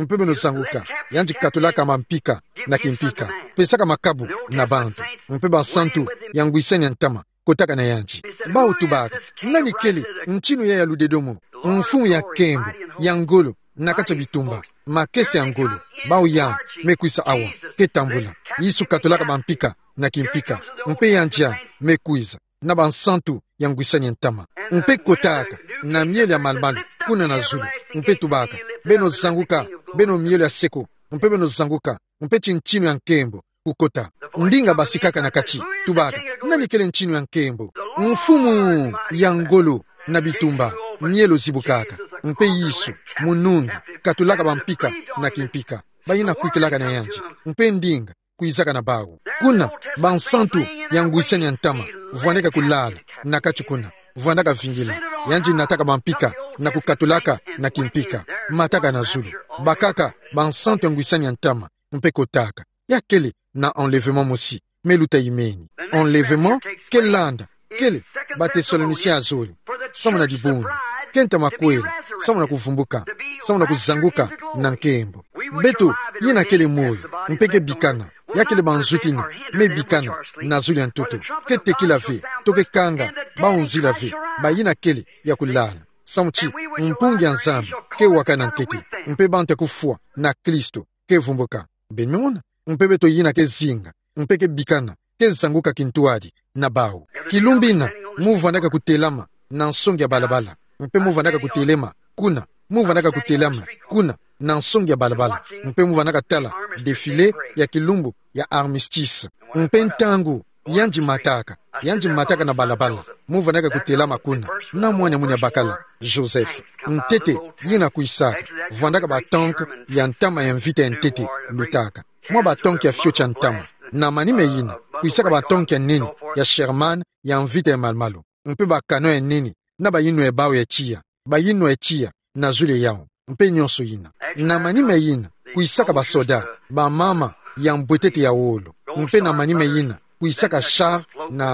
mpe beno zanguka yanji katolaka mampika na kimpika pesaka makabu na bantu mpe basantu yanguisani ntama kotaka na yanji bao tubaka nani kele nchinu ya ludedomo mfumu ya kembo ya ngolo na kacha bitumba makese ya ngolo bao ya mekuisa awa ketambula yisu katolaka bampika na kimpika mpe yanjia mekuisa na bansantu yanguisani ntama mpe kotaka na miele ya malmalu kuna na zulu mpe tubaka beno zanguka beno miele ya seko mpe beno zanguka mpe chinchinu ya nkembo kukota ndinga basikaka na kachi tubaka nani kele nchinu ya nkembo mfumu ya ngolo na bitumba mielo zibukaka mpe yisu munundu katulaka bampika na kimpika bayina kuikelaka na yanji mpe ndinga kuizaka na bawu kuna bansantu yanguisani ya ntama vuandeka kulala na kachi kuna vuandaka vingila yanji nataka bampika na kukatulaka na kimpika mataka na zulu bakaka bansantu yanguisani ya ntama mpe kotaka yakele na enlèvement mosi meluta imeni enlèvement kelanda kele batesalonisia azoli samuna dibundu kenta makwela samuna kuvumbuka samuna kuzanguka na nkembo beto yina kele moyo mpeke bikana yakele banzutina me bikana na zuli ya ntoto ketekila ve toke kanga baonzila ve bayina kele ya kulala samuchi mpungi ya nzambi ke waka na nkete mpe bante kufua na Kristo ke vumbuka benyona mpe beto yina ke zinga mpe ke bikana ke zanguka kintuadi na bawu kilumbina muvandaka kutelama na nsongi ya balabala mpe muvandaka kutelema kuna muvandaka kutelama kuna na nsongi ya balabala mpe muvandaka tala defile ya kilumbu ya armistice mpe ntangu yanji mataka na balabala muvandaka kutelama kuna na mwana munya bakala Joseph ntete yina kuisaka vandaka batonk ya ntama ya mvita ya ntete lutaka mwa batonk ya fio cha ntama na manime yina kuisaka batonk ya nini ya Sherman ya mvita ya malmalo mpe bakano ya nini na bayino ya bawo ya chia bayino ya chia na zule yao mpe nyonso yina na manime yina kuisaka basoda ba mama ya mbwetete ya wolo mpe na manime yina kuisaka char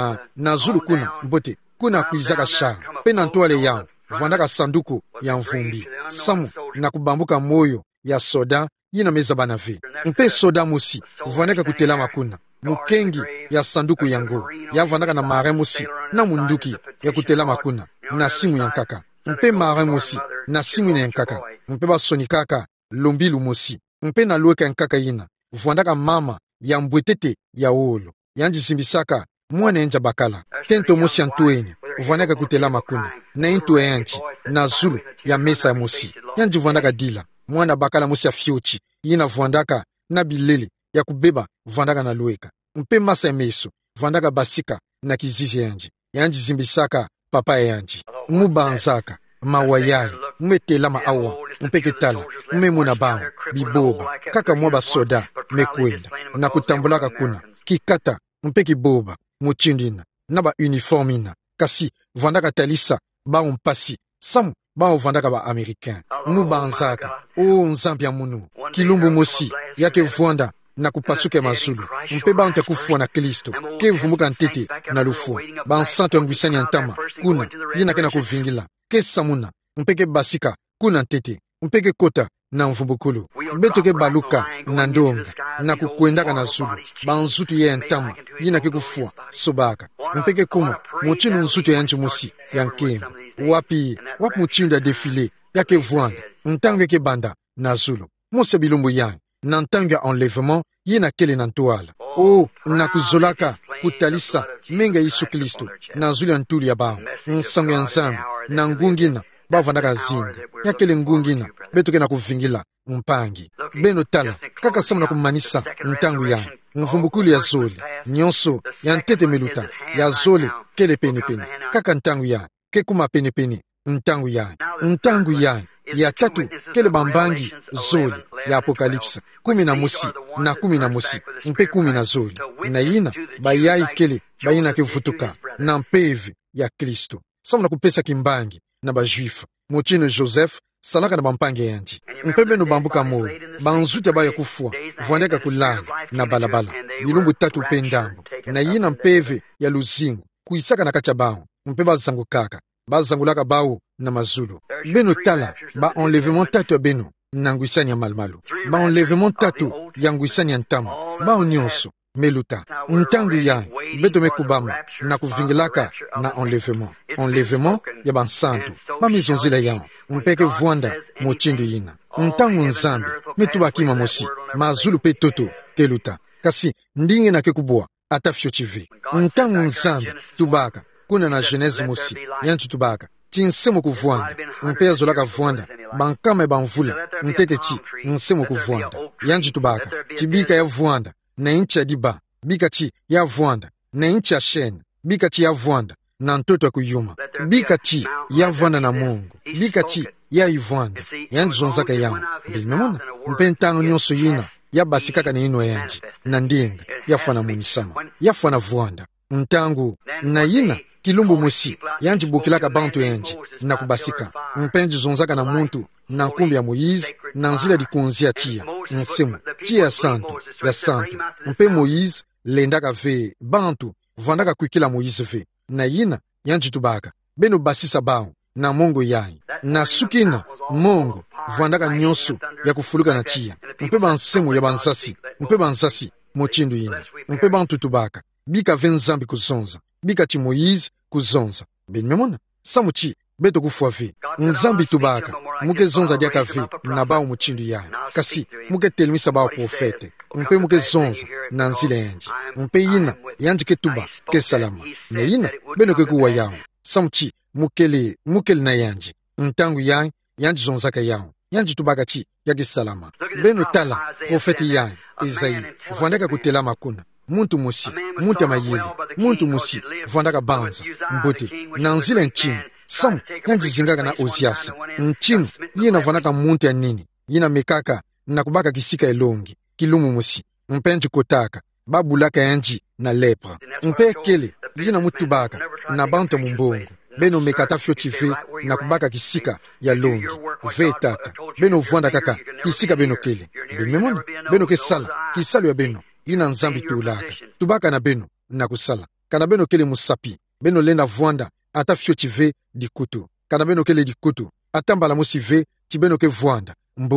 na zulu kuna mbote kuna kuisaka char mpe na ntoale yao vandaka sanduku ya mvumbi samu na kubambuka moyo ya soda yina meza bana ve mpe soda musi vandaka kutelama kuna mukengi ya sanduku yango ya vandaka na mare musi na munduki ya kutelama kuna na simu ya nkaka mpe mare musi na simu ya nkaka mpe basoni kaka lombilu musi mpe na lueka nkaka yina vandaka mama ya mbwetete ya wolo yanji simbisaka mwana enja bakala kento musi ya ntueni vandaka kutelama kuna na intu yanchi na zulu ya mesa ya musi yanji vandaka dila mwana bakala musi ya fiochi yina vandaka na bilele ya kubeba vandaka na lueka mpe masa ya meso vandaka basika na kizizi yanji zimbisaka papa yanji mubanzaka mawayai mumetelama awa mpeke tala mumemuna bawo biboba kaka mwa basoda mekwenda na kutambulaka kuna kikata mpeki boba muchindina na ba uniformina kasi vandaka talisa bawo mpasi samu bawo vandaka ba americain mubanzaka o nzambi ya munu kilumbu mosi yake vwanda na kupasuka mazulu mpe bante kufua na Kristo ke vumuka ntete na lufu bansanto yanguisani ya ntama kuna yina kena kuvingila ke samuna mpeke basika kuna ntete mpeke kota na mvumbukulu beto ke baluka na ndonga na kukwendaka na zulu banzutu ya ntama yina ke kufua sobaka mpeke kuma muchinu nzutu ya musi ya nkembo wapi muchinu ya defile yake vwanda ntango ke banda na zulu mose bilumbu yangu na ntango ya enlèvement yina kele na ntoala na kuzolaka kutalisa menga Yesu Kristo na zuli ya ntuli ya bawo nsango ya nzambi na ngungina bavandaka zinga yakele ngungina betoke na kuvingila mpangi beno tala kaka samu na kumanisa ntango ya mvumbukulu ya zoli nyonso ya ntete meluta ya zole kele penepene kaka ntango ya kekuma penepene ntango ya ya tatu kele bambangi zoli ya apokalipsa 10 mpe 10 na zoli na yina bayai kele bayina kevutuka na mpeve ya Kristo samu na kupesa kimbangi na bajuifa muchino Joseph salaka na bampange yanji mpe beno bambuka moyo banzuta baya kufua vuandeka kulala na balabala bilumbu tatu mpe ndambo na yina mpeve ya luzingu kuisaka na kacha bawo mpe bazangulaka bawo na mazulu beno tala ba enlèvement tatu beno na nguisani ya malumalu. Ba enlèvement tatu ya nguisani ya ntama. Ba nyonso meluta. Ntangu ya beto mekubama na kuvingilaka na enlèvement. Enlèvement ya bansantu. Ba mizonzila ya mpeke vuanda mochindu yina. Ntangu nzambi metubakima mosi mazulu pe toto keluta. Kasi ndinge na kekubwa atafyo chivi. Ntangu nzambi tubaka kuna na Genèse mosi yantu tubaka tinsemo kuvuanda mpe azolaka vuanda bankama banvula ntete chi nsemo kuvuanda yantu tubaka tibika ya vuanda na inchi ya diba bika chi ya vuanda na inchi ya shene bika chi ya vuanda na ntoto ya kuyuma bika chi ya vuanda na Mungu bika chi ya ivuanda yantu zonzaka yangu bilimemona mpe ntango nyonso yina ya basikaka na ino yanji na ndinga yafana munisama yafana vuanda ntangu na yina kilumbu musi yanji bukilaka bantu yanji na kubasika mpenji zonzaka na muntu na nkumbi ya Moize na nzila dikunzia tia nsemu tia ya santu mpe Moize lendaka ve bantu vandaka kuikila Moize ve na yina yanji tubaka beno basisa bao na mongo yayi na sukina mongo vandaka nyonso ya kufuluka na tia mpe bansemu ya banzasi mochindu yina mpe bantu tubaka bika ve nzambi kuzonza bika ti Moize kuzonza benimemona samuchi beto kufua ve nzambi tubaka muke zonza diaka ve na bao mochindu yayi kasi muke telimisa bao profete mpe muke zonza na nzila yanji mpe yina yanji ke tuba ke salama na yina beno ke kuwa yao samuchi mukele na yanji ntangu yayi yanji zonzaka yao yanji tubaka chi yake salama beno tala profete yayi Ezayi vandaka kutelama kuna muntu musi muntu amayili muntu musi vandaka banza mbote na nzila nchinu samu yanji zingaka na Oziasi nchinu yina vandaka muntu ya nini yina mekaka na kubaka kisika elongi kilumu musi mpenji kotaka babulaka yanji na lepra mpe kele yina mutubaka na bantu mumbongo beno mekata fyo chive na kubaka kisika ya longi ve tata beno vwanda kaka kisika beno kele bememona beno ke sala kisalo ya beno yina nzambi tuulaka tubaka na beno na kusala kana beno kele musapi beno lenda vwanda ata fyo chive dikutu kana beno kele dikutu atambala musive tibeno ke vwanda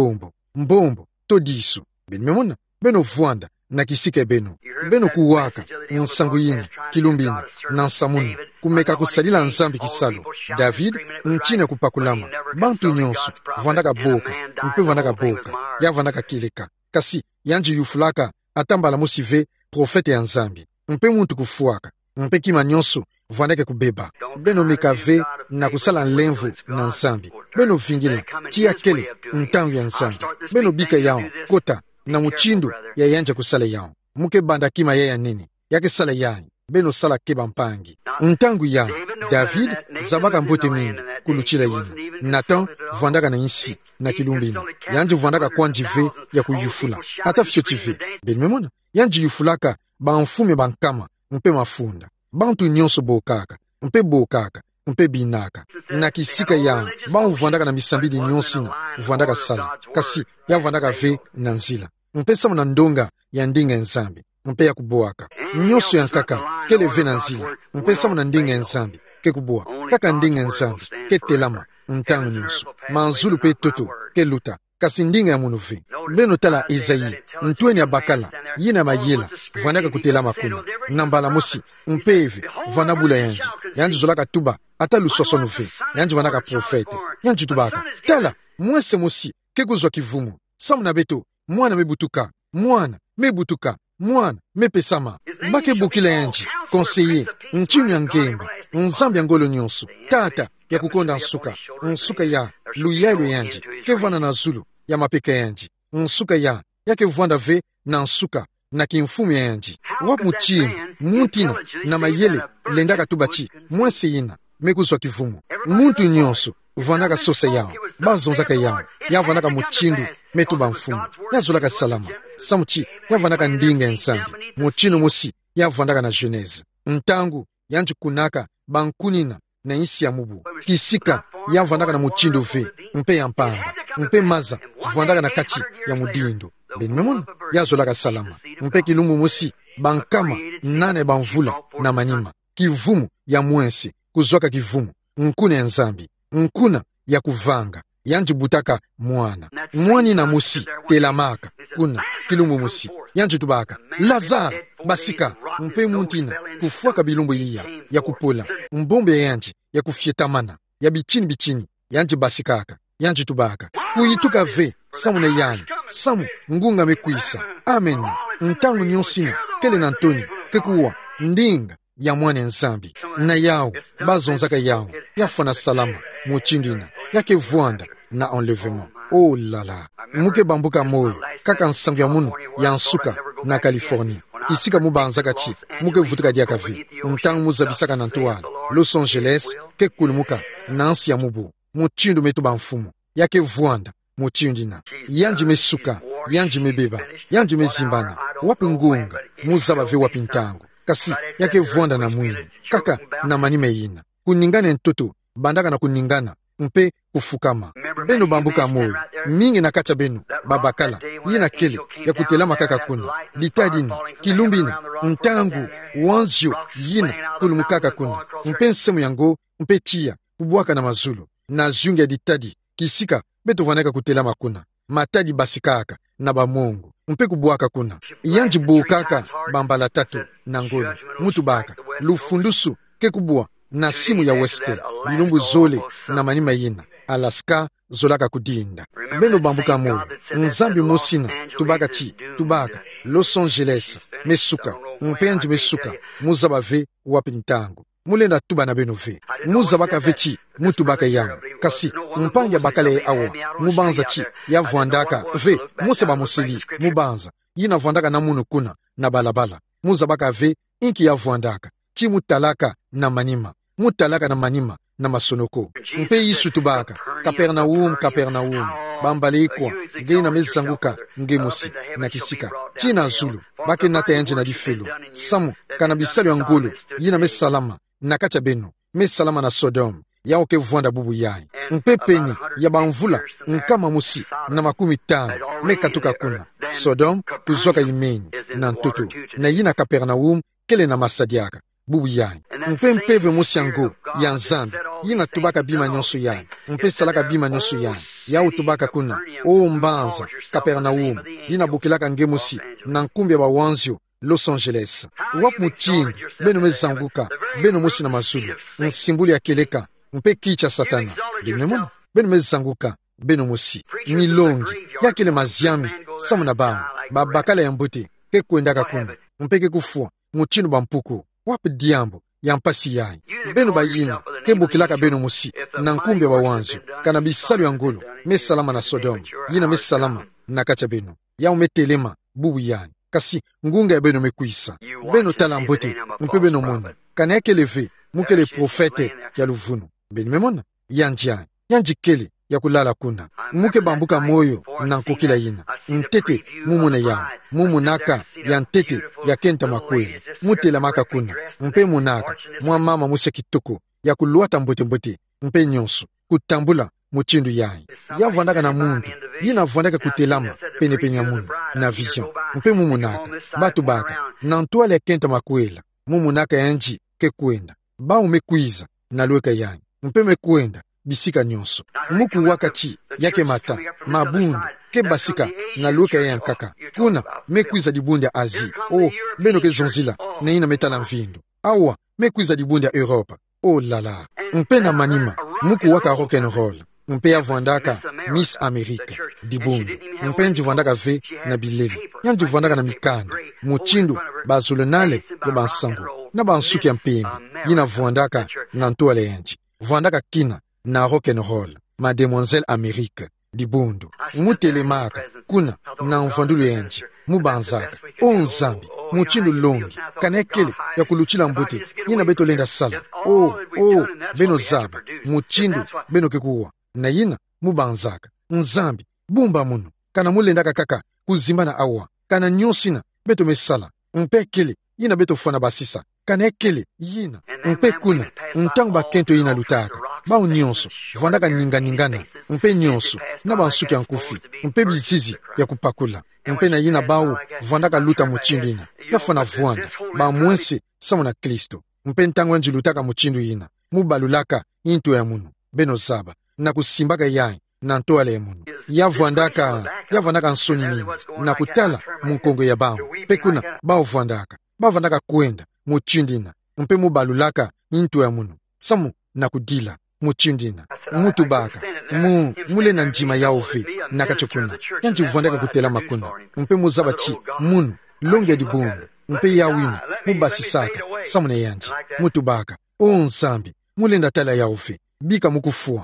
mbombo todisu bememona beno vwanda na kisika beno kuwaka nsangu yina kilumbina na nsamuni kumeka kusalila nzambi kisalo David nchine kupakulama bantu nyonso vandaka boka mpe vandaka boka ya vandaka kileka kasi yanji yufulaka atambala musive profete ya nzambi mpe muntu kufuaka mpe kima nyonso vandake kubeba beno mekave na kusala nlemvu na nzambi beno vingila tia kele ntangu ya nzambi beno bika yao kota na muchindu ya yanja kusala yao muke banda kima ya nini yake sala yanyi beno sala keba mpangi ntangu ya David zabaka mbote mingi kuluchila yina Nathan vandaka na insi na kilumbina yanji vandaka kwanji ve ya kuyufula ata fyo chive benimemona yanji yufulaka banfume bankama mpe mafunda bantu nyonso bokaka mpe binaka na kisika ya vandaka na misambidi nyonsina vandaka sala kasi ya vandaka ve na nzila mpe samu na ndonga ya ndinga nzambi mpe ya kuboaka nyonso ya nkaka kele ve na nzila mpe samu na ndinga nzambi ke kuboa kaka ndinga nzambi ke telama ntangu nyonso manzulu pe toto ke luta kasi ndinga ya munu ve beno tala Ezayi ntweni ya bakala yina mayela vandaka kutelama kuna nambala musi mpe evi vanabula yanji zolaka tuba ata lusosonu ve yanji vandaka profete yanji tubaka tala mwese musi ke kuzwa kivumu samu na beto mwana mebutuka mwana mepesama bake bukila yanji konseye nchinu ya ngemba nzambi ya ngolo nyonso tata ya kukonda nsuka ya luyalo yanji kevana na zulu ya mapeka yanji nsuka ya kevanda ve na nsuka na kimfumu ya yanji wapuchinu muntina na mayele lendaka tubachi mwese yina mekuzwa kivumu muntu nyonso vandaka sosa yao bazonzaka yao yavandaka muchindu metuba mfumu yazolaka salama samuchi yavandaka ndinga nsambi muchinu musi yavandaka na Genèse ntangu yanji kunaka bankunina na insi ya mubu kisika yavandaka na muchindu ve mpe ya mpamba mpe maza vandaka na kati ya mudindo benimemona yazolaka salama mpe kilumbu musi bankama nane banvula na manima kivumu ya mwensi kuzwaka kivumu nkuna ya nzambi nkuna ya kuvanga yanji butaka mwana mwani na musi telamaka kuna kilumbu musi yanji tubaka Lazare basika mpe muntina kufuaka bilumbu iya ya kupola mbombe yanji ya kufyetamana ya bichini yanji basikaka yanji tubaka kuyituka ve samu na yanyi samu ngunga mekuisa amen ntangu nyonsina kele na Antoni kekuwa ndinga ya mwane nzambi na yao bazonzaka yao yafona salama muchindina yake vuanda na enlèvement. Oh là là, muke bambuka moyo kaka nsangu ya munu ya nsuka na California kisika mubanzaka chi muke vutuka diaka vi ntangu muzabisaka na ntuala Los Angeles ke kulumuka nansi ya mubu muchindu metu banfumu yake vuanda muchindina yanji mesuka yanji mebeba yanji mezimbana wapi ngunga muzaba ve wapi ntangu kasi yake vuanda na mwini kaka na manime ina kuningane ntoto bandaka na kuningana mpe kufukama beno bambuka moyo mingi na kacha beno babakala yina kele ya kutelama kaka kuna ditadini kilumbina ntangu wanzio yina kulumukaka kuna mpe nsemu yango mpe tia kubwaka na mazulu na zungi ya ditadi kisika beto vaneka kutelama kuna matadi basikaka na bamongo mpe kubwaka kuna yanji bukaka bambala tatu na ngolo mutu baka lufundusu ke kubwa na simu ya weste bilumbu zole na manima yina Alaska zolaka kudinda beno bambuka moyo nzambi musina tubaka chi tubaka Los Angeles mesuka mpenji mesuka muzaba ve wapi ntango mulenda tuba na beno ve muzabaka ve chi mutu baka yangu kasi mpanja bakale awa mubanza chi ya vuandaka ve museba musili mubanza yina vuandaka na munu kuna na balabala muzabaka ve inki ya vuandaka chi mutalaka na manima mutalaka na manima na masonoko mpe yisu tubaka Kapernaum bambalikwa gena mezanguka ngemusi na kisika tina zulu bake nata yanje na difelo samu kana bisalo ya ngolo yina mesalama na kacha beno mesalama na Sodom yao ke vuanda bubu yai mpe peni ya bamvula nkama musi na 50 mekatuka kuna Sodom kuzoka imeni na ntoto na yina Kapernaum kele na masadiaka bubu yai mpe mpeve musiango ya nzambi yina tubaka bima nyonso yai mpe salaka bima nyonso yai yao tubaka kuna o mbanza Kapernaum yina bukilaka ngemusi na nkumbi ba wanzio Los Angeles wapu chini beno mezanguka beno musi na mazulu nsimbuli ya keleka mpe kicha satana dimemona beno mezanguka beno musi milongi yakele maziami samu na bao babakala ya mbote ke kuendaka kuna mpe ke kufua muchinu bampuku wapi diambo ya mpasi yai beno bayina ke bukilaka beno musi na nkumbi wa wanzo kana bisalu ya ngolo mesalama na Sodom yina mesalama na kacha beno ya umetelema bubu yai kasi ngunga ya beno mekuisa beno tala mbote mpe beno mona kana yake leve mukele profete ya luvunu beno memona yanji kele ya kulala kuna muke bambuka moyo na nkokila yina ntete mumuna ya mumunaka ya ntete ya kenta makweli mutela maka kuna mpe munaka mwa mama muse kitoko ya kuluata mbote mpe nyonso kutambula muchindu yai ya vandaka na mundu yina vandaka kutelama pene ya mundu na vision mpe mumunaka batu baka na ntuale ya kenta makwela mumunaka yanji ke kwenda ba umekwiza na lweka yai mpe mekwenda bisika nyonso muku wakati yake mata mabundu ke basika na lweka ya nkaka kuna mekwiza dibundi ya Azi beno ke zonzila na ina metala mvindo awa mekwiza dibundi ya Europa lala mpe na manima muku waka rock and roll mpe ya vandaka Miss America dibundi mpe njivandaka ve na bileli yanjivandaka na mikanda muchindu bazulonale ya bansango na bansuki ya mpembe yina vandaka na ntuale yanji vandaka kina na rock and roll Mademoiselle America dibundo mutelemaka kuna na mvandulu yanji mubanzaka nzambi muchindu longi kanekele ya kuluchila mbote yina beto lenda sala beno zaba muchindu beno kekuwa na yina mubanzaka nzambi bumba munu kana mulendaka kaka kuzimbana awa kana nyosina beto mesala mpekele yina beto fana basisa kanekele yina mpe kuna ntangu bakento yina lutaka bao nyonso vandaka ningana mpe nyonso na bansuki ya nkufi mpe bizizi ya kupakula mpe na yina bao vandaka luta muchindu yina yafana vuanda ba mwense samu na Kristo mpe ntangu enji lutaka muchindu yina mubalulaka into ya munu beno zaba na kusimbaka yai na ntwala ya munu yavwandaka nsoni nini na kutala munkongo ya bawo pekuna bavwandaka kwenda muchindina mpe mubalulaka into ya munu samu na kudila muchindina mutu baka mule na njima yaove nakachokuna yanji vwandaka kutela makuna mpe muzabachi munu longe di bundu mpe yawina mubasisaka samu na yanji mutu baka o nsambi mulenda tala yaove bika mukufua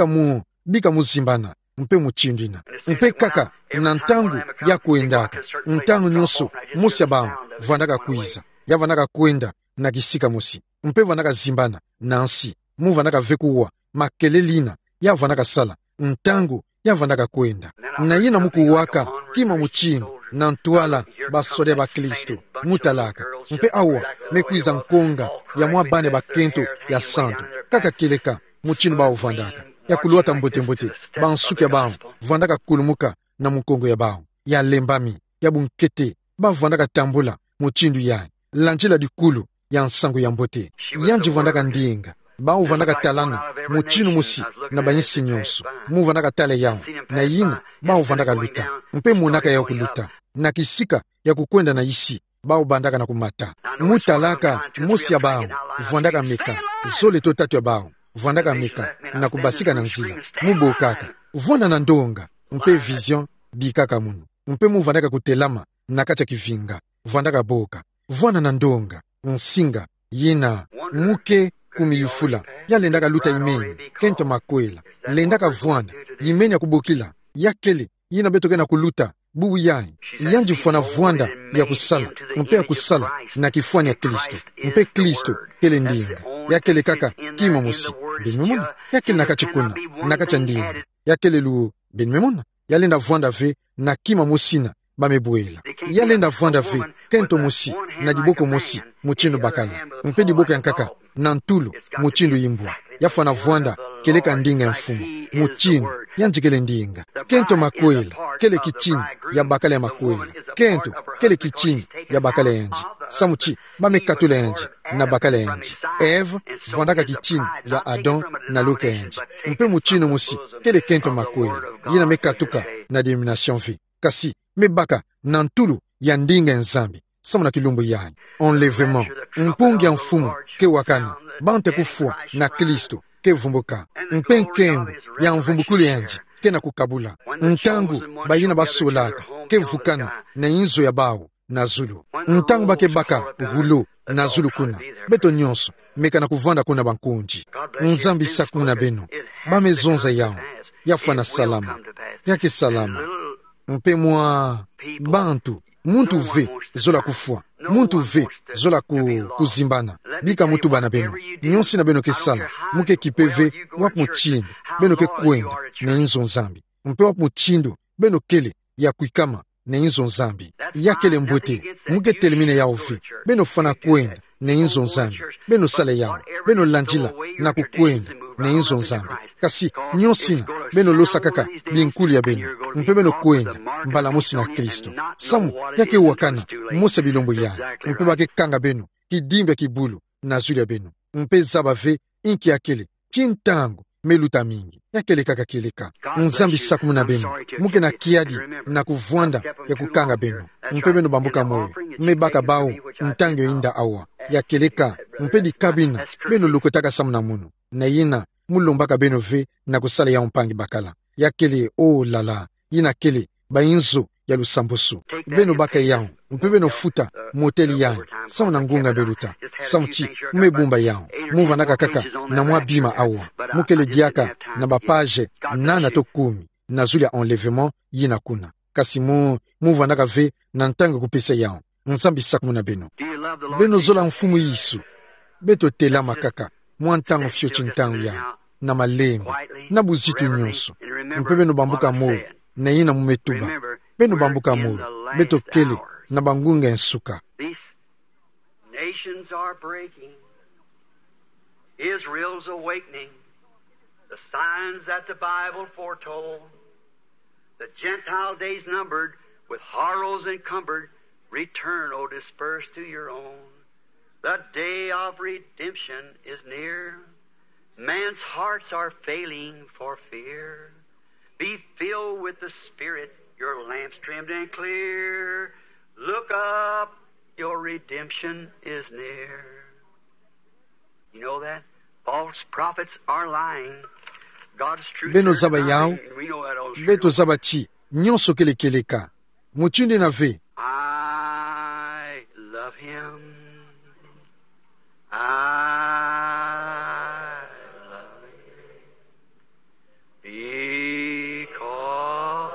bika muzimbana mpe muchindina mpe kaka na ntangu ya kuendaka ntangu nyonso musi abawo vwandaka kuiza yavandaka kwenda na kisika musi mpe vwandaka zimbana nansi muvandaka vekuwa makelelina yavandaka sala ntangu yavandaka kwenda na yina mukuwaka kima muchinu na ntwala basode ba Kristo mutalaka mpe awa mekuiza nkonga ya mwabane bakento ya santo kaka keleka muchinu bawo vandaka ya kuluata mbote bansuki ya bawo vandaka kulumuka na mukongo ya bawo ya lembami ya bunkete bavandaka tambula muchindu yani lanjila dikulu ya nsango ya mbote yanji vandaka ndinga bawo vandaka talana muchinu musi na banyisi nyonso muvandaka tale yawo na yina bawo vandaka luta mpe munaka ya kuluta na kisika ya kukwenda na isi bawo bandaka na kumata mutalaka musi ya bawo vandaka meka zole to tatu ya bawo vandaka meka na kubasika na nzila mubokaka vona na ndonga mpe vision bikaka munu mpe muvandaka kutelama na kati ya kivinga vandaka boka vona na ndonga nsinga yina muke kumiyufula yalendaka luta imeni kento makwela lendaka vwanda imeni ya kubokila yakele yina betoke na kuluta bubu yayi yanji fwana vwanda ya kusala mpe ya kusala na kifwani ya Kristo mpe Kristo kele ndinga yakele kaka kima musi binmemuna yakele nakachikuna nakacha ndinga yakele luo binmemuna yalenda vwanda ve na kima musina bamebwela yalenda vwanda ve kento musi na diboko musi muchindu bakala mpe diboko yankaka na ntulu muchindu yimbwa yafwana vwanda keleka ndinga ya mfumu muchindu yanjikele ndinga kento makwela kele kichini ya bakala ya makwela kento kele kichini ya bakala yanji samuchi bamekatula yanji na bakala yanji Eve vwandaka kichini ya Adam na Luka yanji mpe muchinu musi kele kento makwela yina mekatuka na denomination vi kasi mebaka na ntulu ya ndinga ya nzambi samu na kilumbu yani enlèvement mpungi ya mfumu ke wakana bante kufua na Kristo ke vumbuka mpe nkembu ya mvumbukulu yanji ke na kukabula ntangu bayina basolaka ke vukana na inzo ya bawo na zulu ntangu bake baka vulo na zulu kuna beto nyonso meka na kuvanda kuna bankunji nzambi sakuna beno bamezonza yawo yafana salama yake salama mpe mwa bantu muntu ve zola kufua muntu ve zola kuzimbana bika mutu bana beno nyonsi na beno kesala muke kipeve wapu muchindu beno ke kwenda na inzo nzambi mpe wapu muchindu beno kele ya kuikama na inzo nzambi yakele mbote muke telemine ya ovi beno fana kwenda na inzo nzambi beno sale yawo beno lanjila na kukwenda na inzo nzambi kasi nyonsina beno losa kaka binkulu ya beno mpe beno kwenda mbala musi na Kristo samu yake wakana musa bilombo yani mpe bake kanga beno kidimbe kibulu na zuli ya beno mpe zaba ve inki yakele chintango meluta mingi yakele kaka keleka nzambi sakumu na beno muke na kiadi na kuvwanda ya kukanga beno mpe beno bambuka moyo mebaka bawo ntango inda awa yakeleka mpe di kabina beno lukotaka samu na munu na yina mulombaka beno ve na kusala ya mpangi bakala yakele o lala yina kele bayinzo ya lusambusu beno baka yao mpe beno futa moteli yao samu na ngunga beluta samuchi mebumba yao muvanaka kaka na mwa bima awa mukele diaka na bapaje nana to 10 na zuli ya enlèvement yina kuna kasi muvanaka ve na ntanga kupesa yao nzambi sakumu na beno zola mfumu yisu beto telama kaka mwa ntango fio chintango yao na malembe na buzitu nyonso mpe beno bambuka moyo na yina mumetuba beno bambuka moyo beto kele na bangunga ensuka. Nations are breaking, Israel's awakening, the signs that the Bible foretold, the Gentile days numbered, with horrors encumbered, return, O dispersed to your own. The day of redemption is near, man's hearts are failing for fear. Be filled with the Spirit, your lamps trimmed and clear. Look up, your redemption is near. You know that? False prophets are lying. God's truth Beno is zaba yao, lying. We know that all beto zaba chi, nyonso keleka. Muchunde na ve. I love him. I love him. Because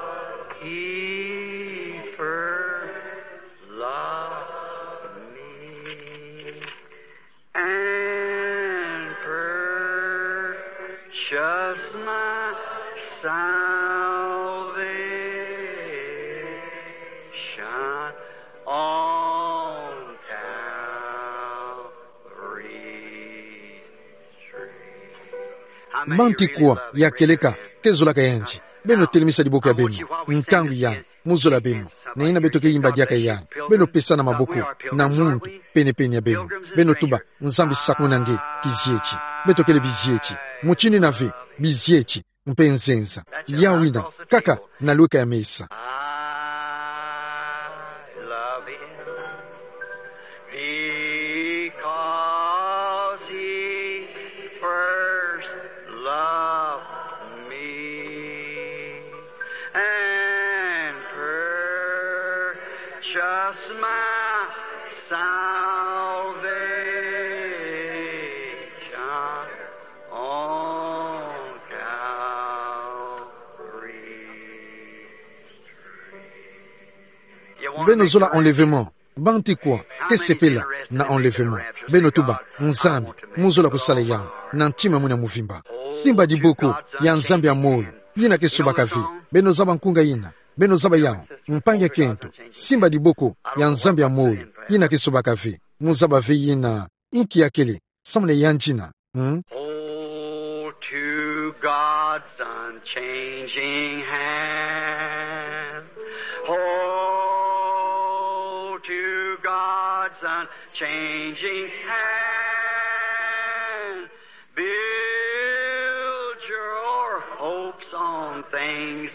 he first loved me and purchased my salvation on Calvary's tree. How many Banti really kwa love him? ya Raise your keleka, hand. kezola kayanji. Beno telemisa diboka ya beno, ntangu ya, muzola beno. Na ina beto ke yimba diaka ya, beno pesa na maboko, na mundu, pene ya beno. Beno tuba, nzambi sakunange, kiziechi. Beto kele biziechi. Muchini na ve, biziechi, mpenzenza. Yawina, kaka, na luka ya mesa. I love him because he first loved me and purchased my salvation on Calvary. Beno zola enlèvement. Banti kwa, ke sepela na enlèvement. Beno tuba, nzambi, muzola kusale yang, na ntima muna muvimba. Simba di boko, ya nzambi ya moyo, yina ke sobaka vi. Beno zaba nkunga yina, beno zaba yang, mpange kento. Simba di boko, ya nzambi ya moyo, yina ke sobaka vi. Muzaba vi yina, inki ya kele, samne yanjina. Hold to God's unchanging hand. Hold to God's unchanging hand. Build your hopes on things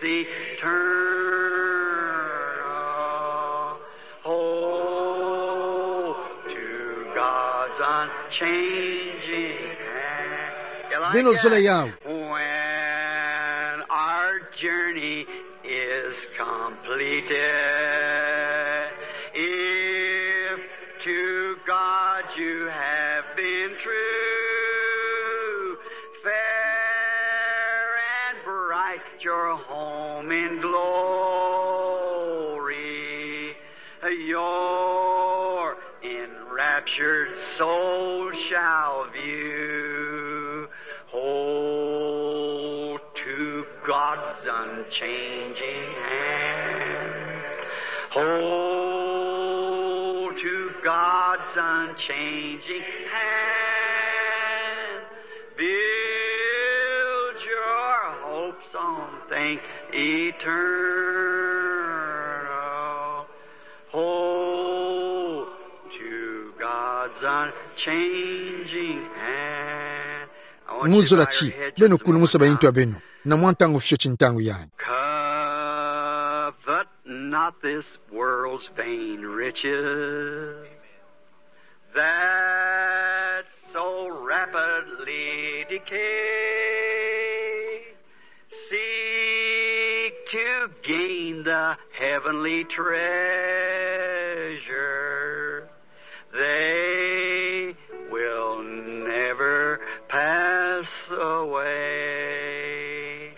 eternal. Hold to God's unchanging hand. You like Beno zola that? yao. When our journey is completed, if to God you have been true, fair and bright your home in glory, your enraptured soul shall view. Hold to God's unchanging hand. Hold to God's unchanging hand. Build your hopes on things eternal. Hold to God's unchanging hand. I want you to Muzola bow chi, your head beno just a kulumusa moment bayintu ya now. beno. Na mwantangu fyo chintangu yani. Covet not this world's vain riches that so rapidly decay. Seek to gain the heavenly treasure. They will never pass away.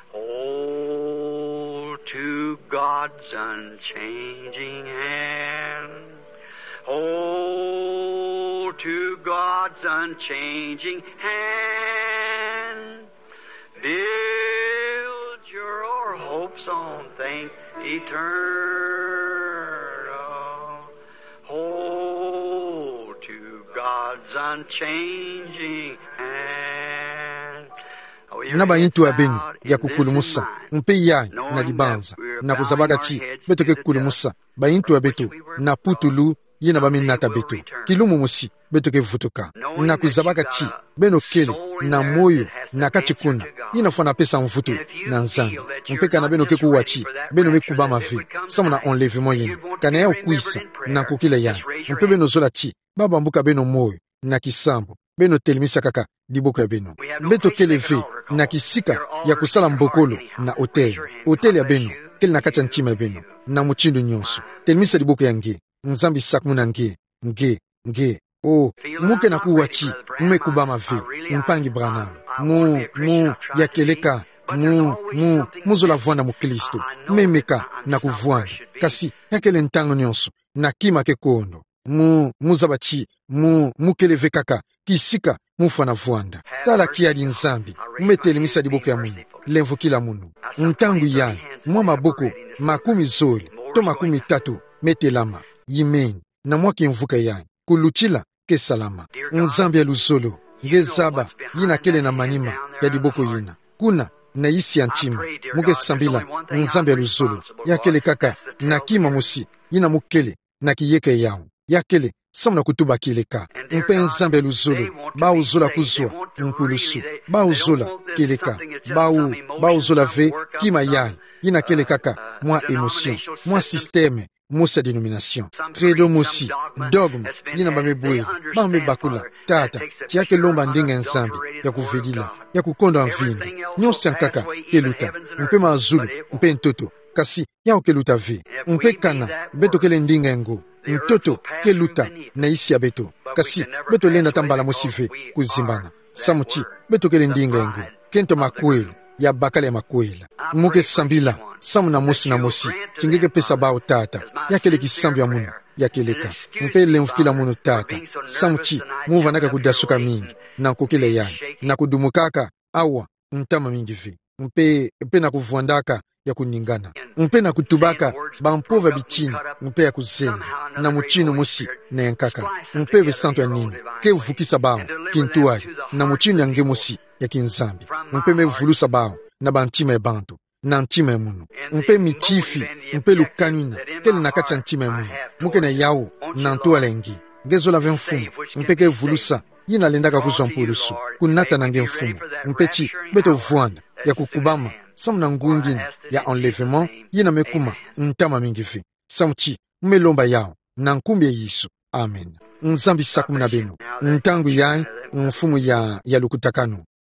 Hold to God's unchanging hand. Hold to God's unchanging hand. Build your hopes on things eternal. Hold to God's unchanging hand. Na bayintu ya beno ya kukulumusa. Mpe yai na dibanza. Na kuzabaga chi, beto ke kukulumusa. Bayintu ya beto na putulu yena baminata beto. Kilumu musi beto ke vutuka. Na kuzabaga chi, beno kele na moyo na kachikuna inafana pesa mvutu na nzambi mpeka na beno keku wachi beno mekuba mavi samu na enlèvement yenu kana ya ukuisa na kukile ya mpe beno zola chi baba mbuka beno moyo na kisambo beno telimisa kaka diboko ya beno beto keleve na kisika ya kusala mbokolo na hotel ya beno kele na kacha nchima ya beno na muchindu nyonso telimisa diboko ya nzambi sakumuna nge oh muke na kuwachi mmekuba mavi mpangi branam mu ya keleka muzola vwanda mu Kristo memeka na kuvwanda kasi yakele ntango nyonso na kima ke kondo muzabachi mukeleve kaka kisika mufana vwanda tala kiadi nzambi umetelemisa diboko ya munu lemvukila munu ntangu ya mwa maboko makumi zoli to makumi tatu metelama yimeni na mwaki mvuka ya kuluchila ke salama nzambi ya luzolo ngezaba yina kele na manima ya diboko yina kuna na isi ya nchima muge sambila nzambi ya luzolo yakele kaka na kima musi yina mukele na kiyeke yao yakele samna kutuba kileka mpe nzambi ya luzolo bauzola kuzwa nkulusu bauzola kileka bauzola ve kima yai yina kele kaka mwa emotion mwa systeme musa denomination credo musi dogme yina bamebwe bamebakula tata tiake lomba ndenge nzambi ya kuvedila ya kukonda mvindu nyonsi yankaka keluta mpe mazulu mpe ntoto kasi yao keluta ve mpe kana beto kele ndinga yango ntoto keluta na isi ya beto kasi beto lenda tambala mosive kuzimbana samuchi beto kele ndinga yango kento makweli ya bakale ya makwela muke sambila samu na mosi tingeke pesa bao tata yakele kisambi ya munu yakeleka mpe lemvukila munu tata samuchi muvanaka kudasuka mingi na kukile yai na kudumukaka awa ntama mingi vi mpe na kuvwandaka ya kuningana mpe na kutubaka bampova bichini mpe ya kuzenga na muchino musi na yankaka mpe vesanto ya nini ke uvukisa bao kintuari na muchino ya ngemusi ya kinzambi mpe mevulusa bao na bantima ya bantu na ntima ya munu mpe michifi mpe lukanwina kele na kacha ntima ya munu muke na yao na ntuwa lengi gezola ve mfumu mpe ke vulusa yina lendaka kuzwa mpulusu kunata na nge mfumu mpe chi beto vwanda ya kukubama samu na ngungina ya enlèvement yina mekuma ntama mingivi samuchi mmelomba yao na nkumbi ya Yesu amen nzambi sakumuna benu ntangu yai mfumu ya lukutakano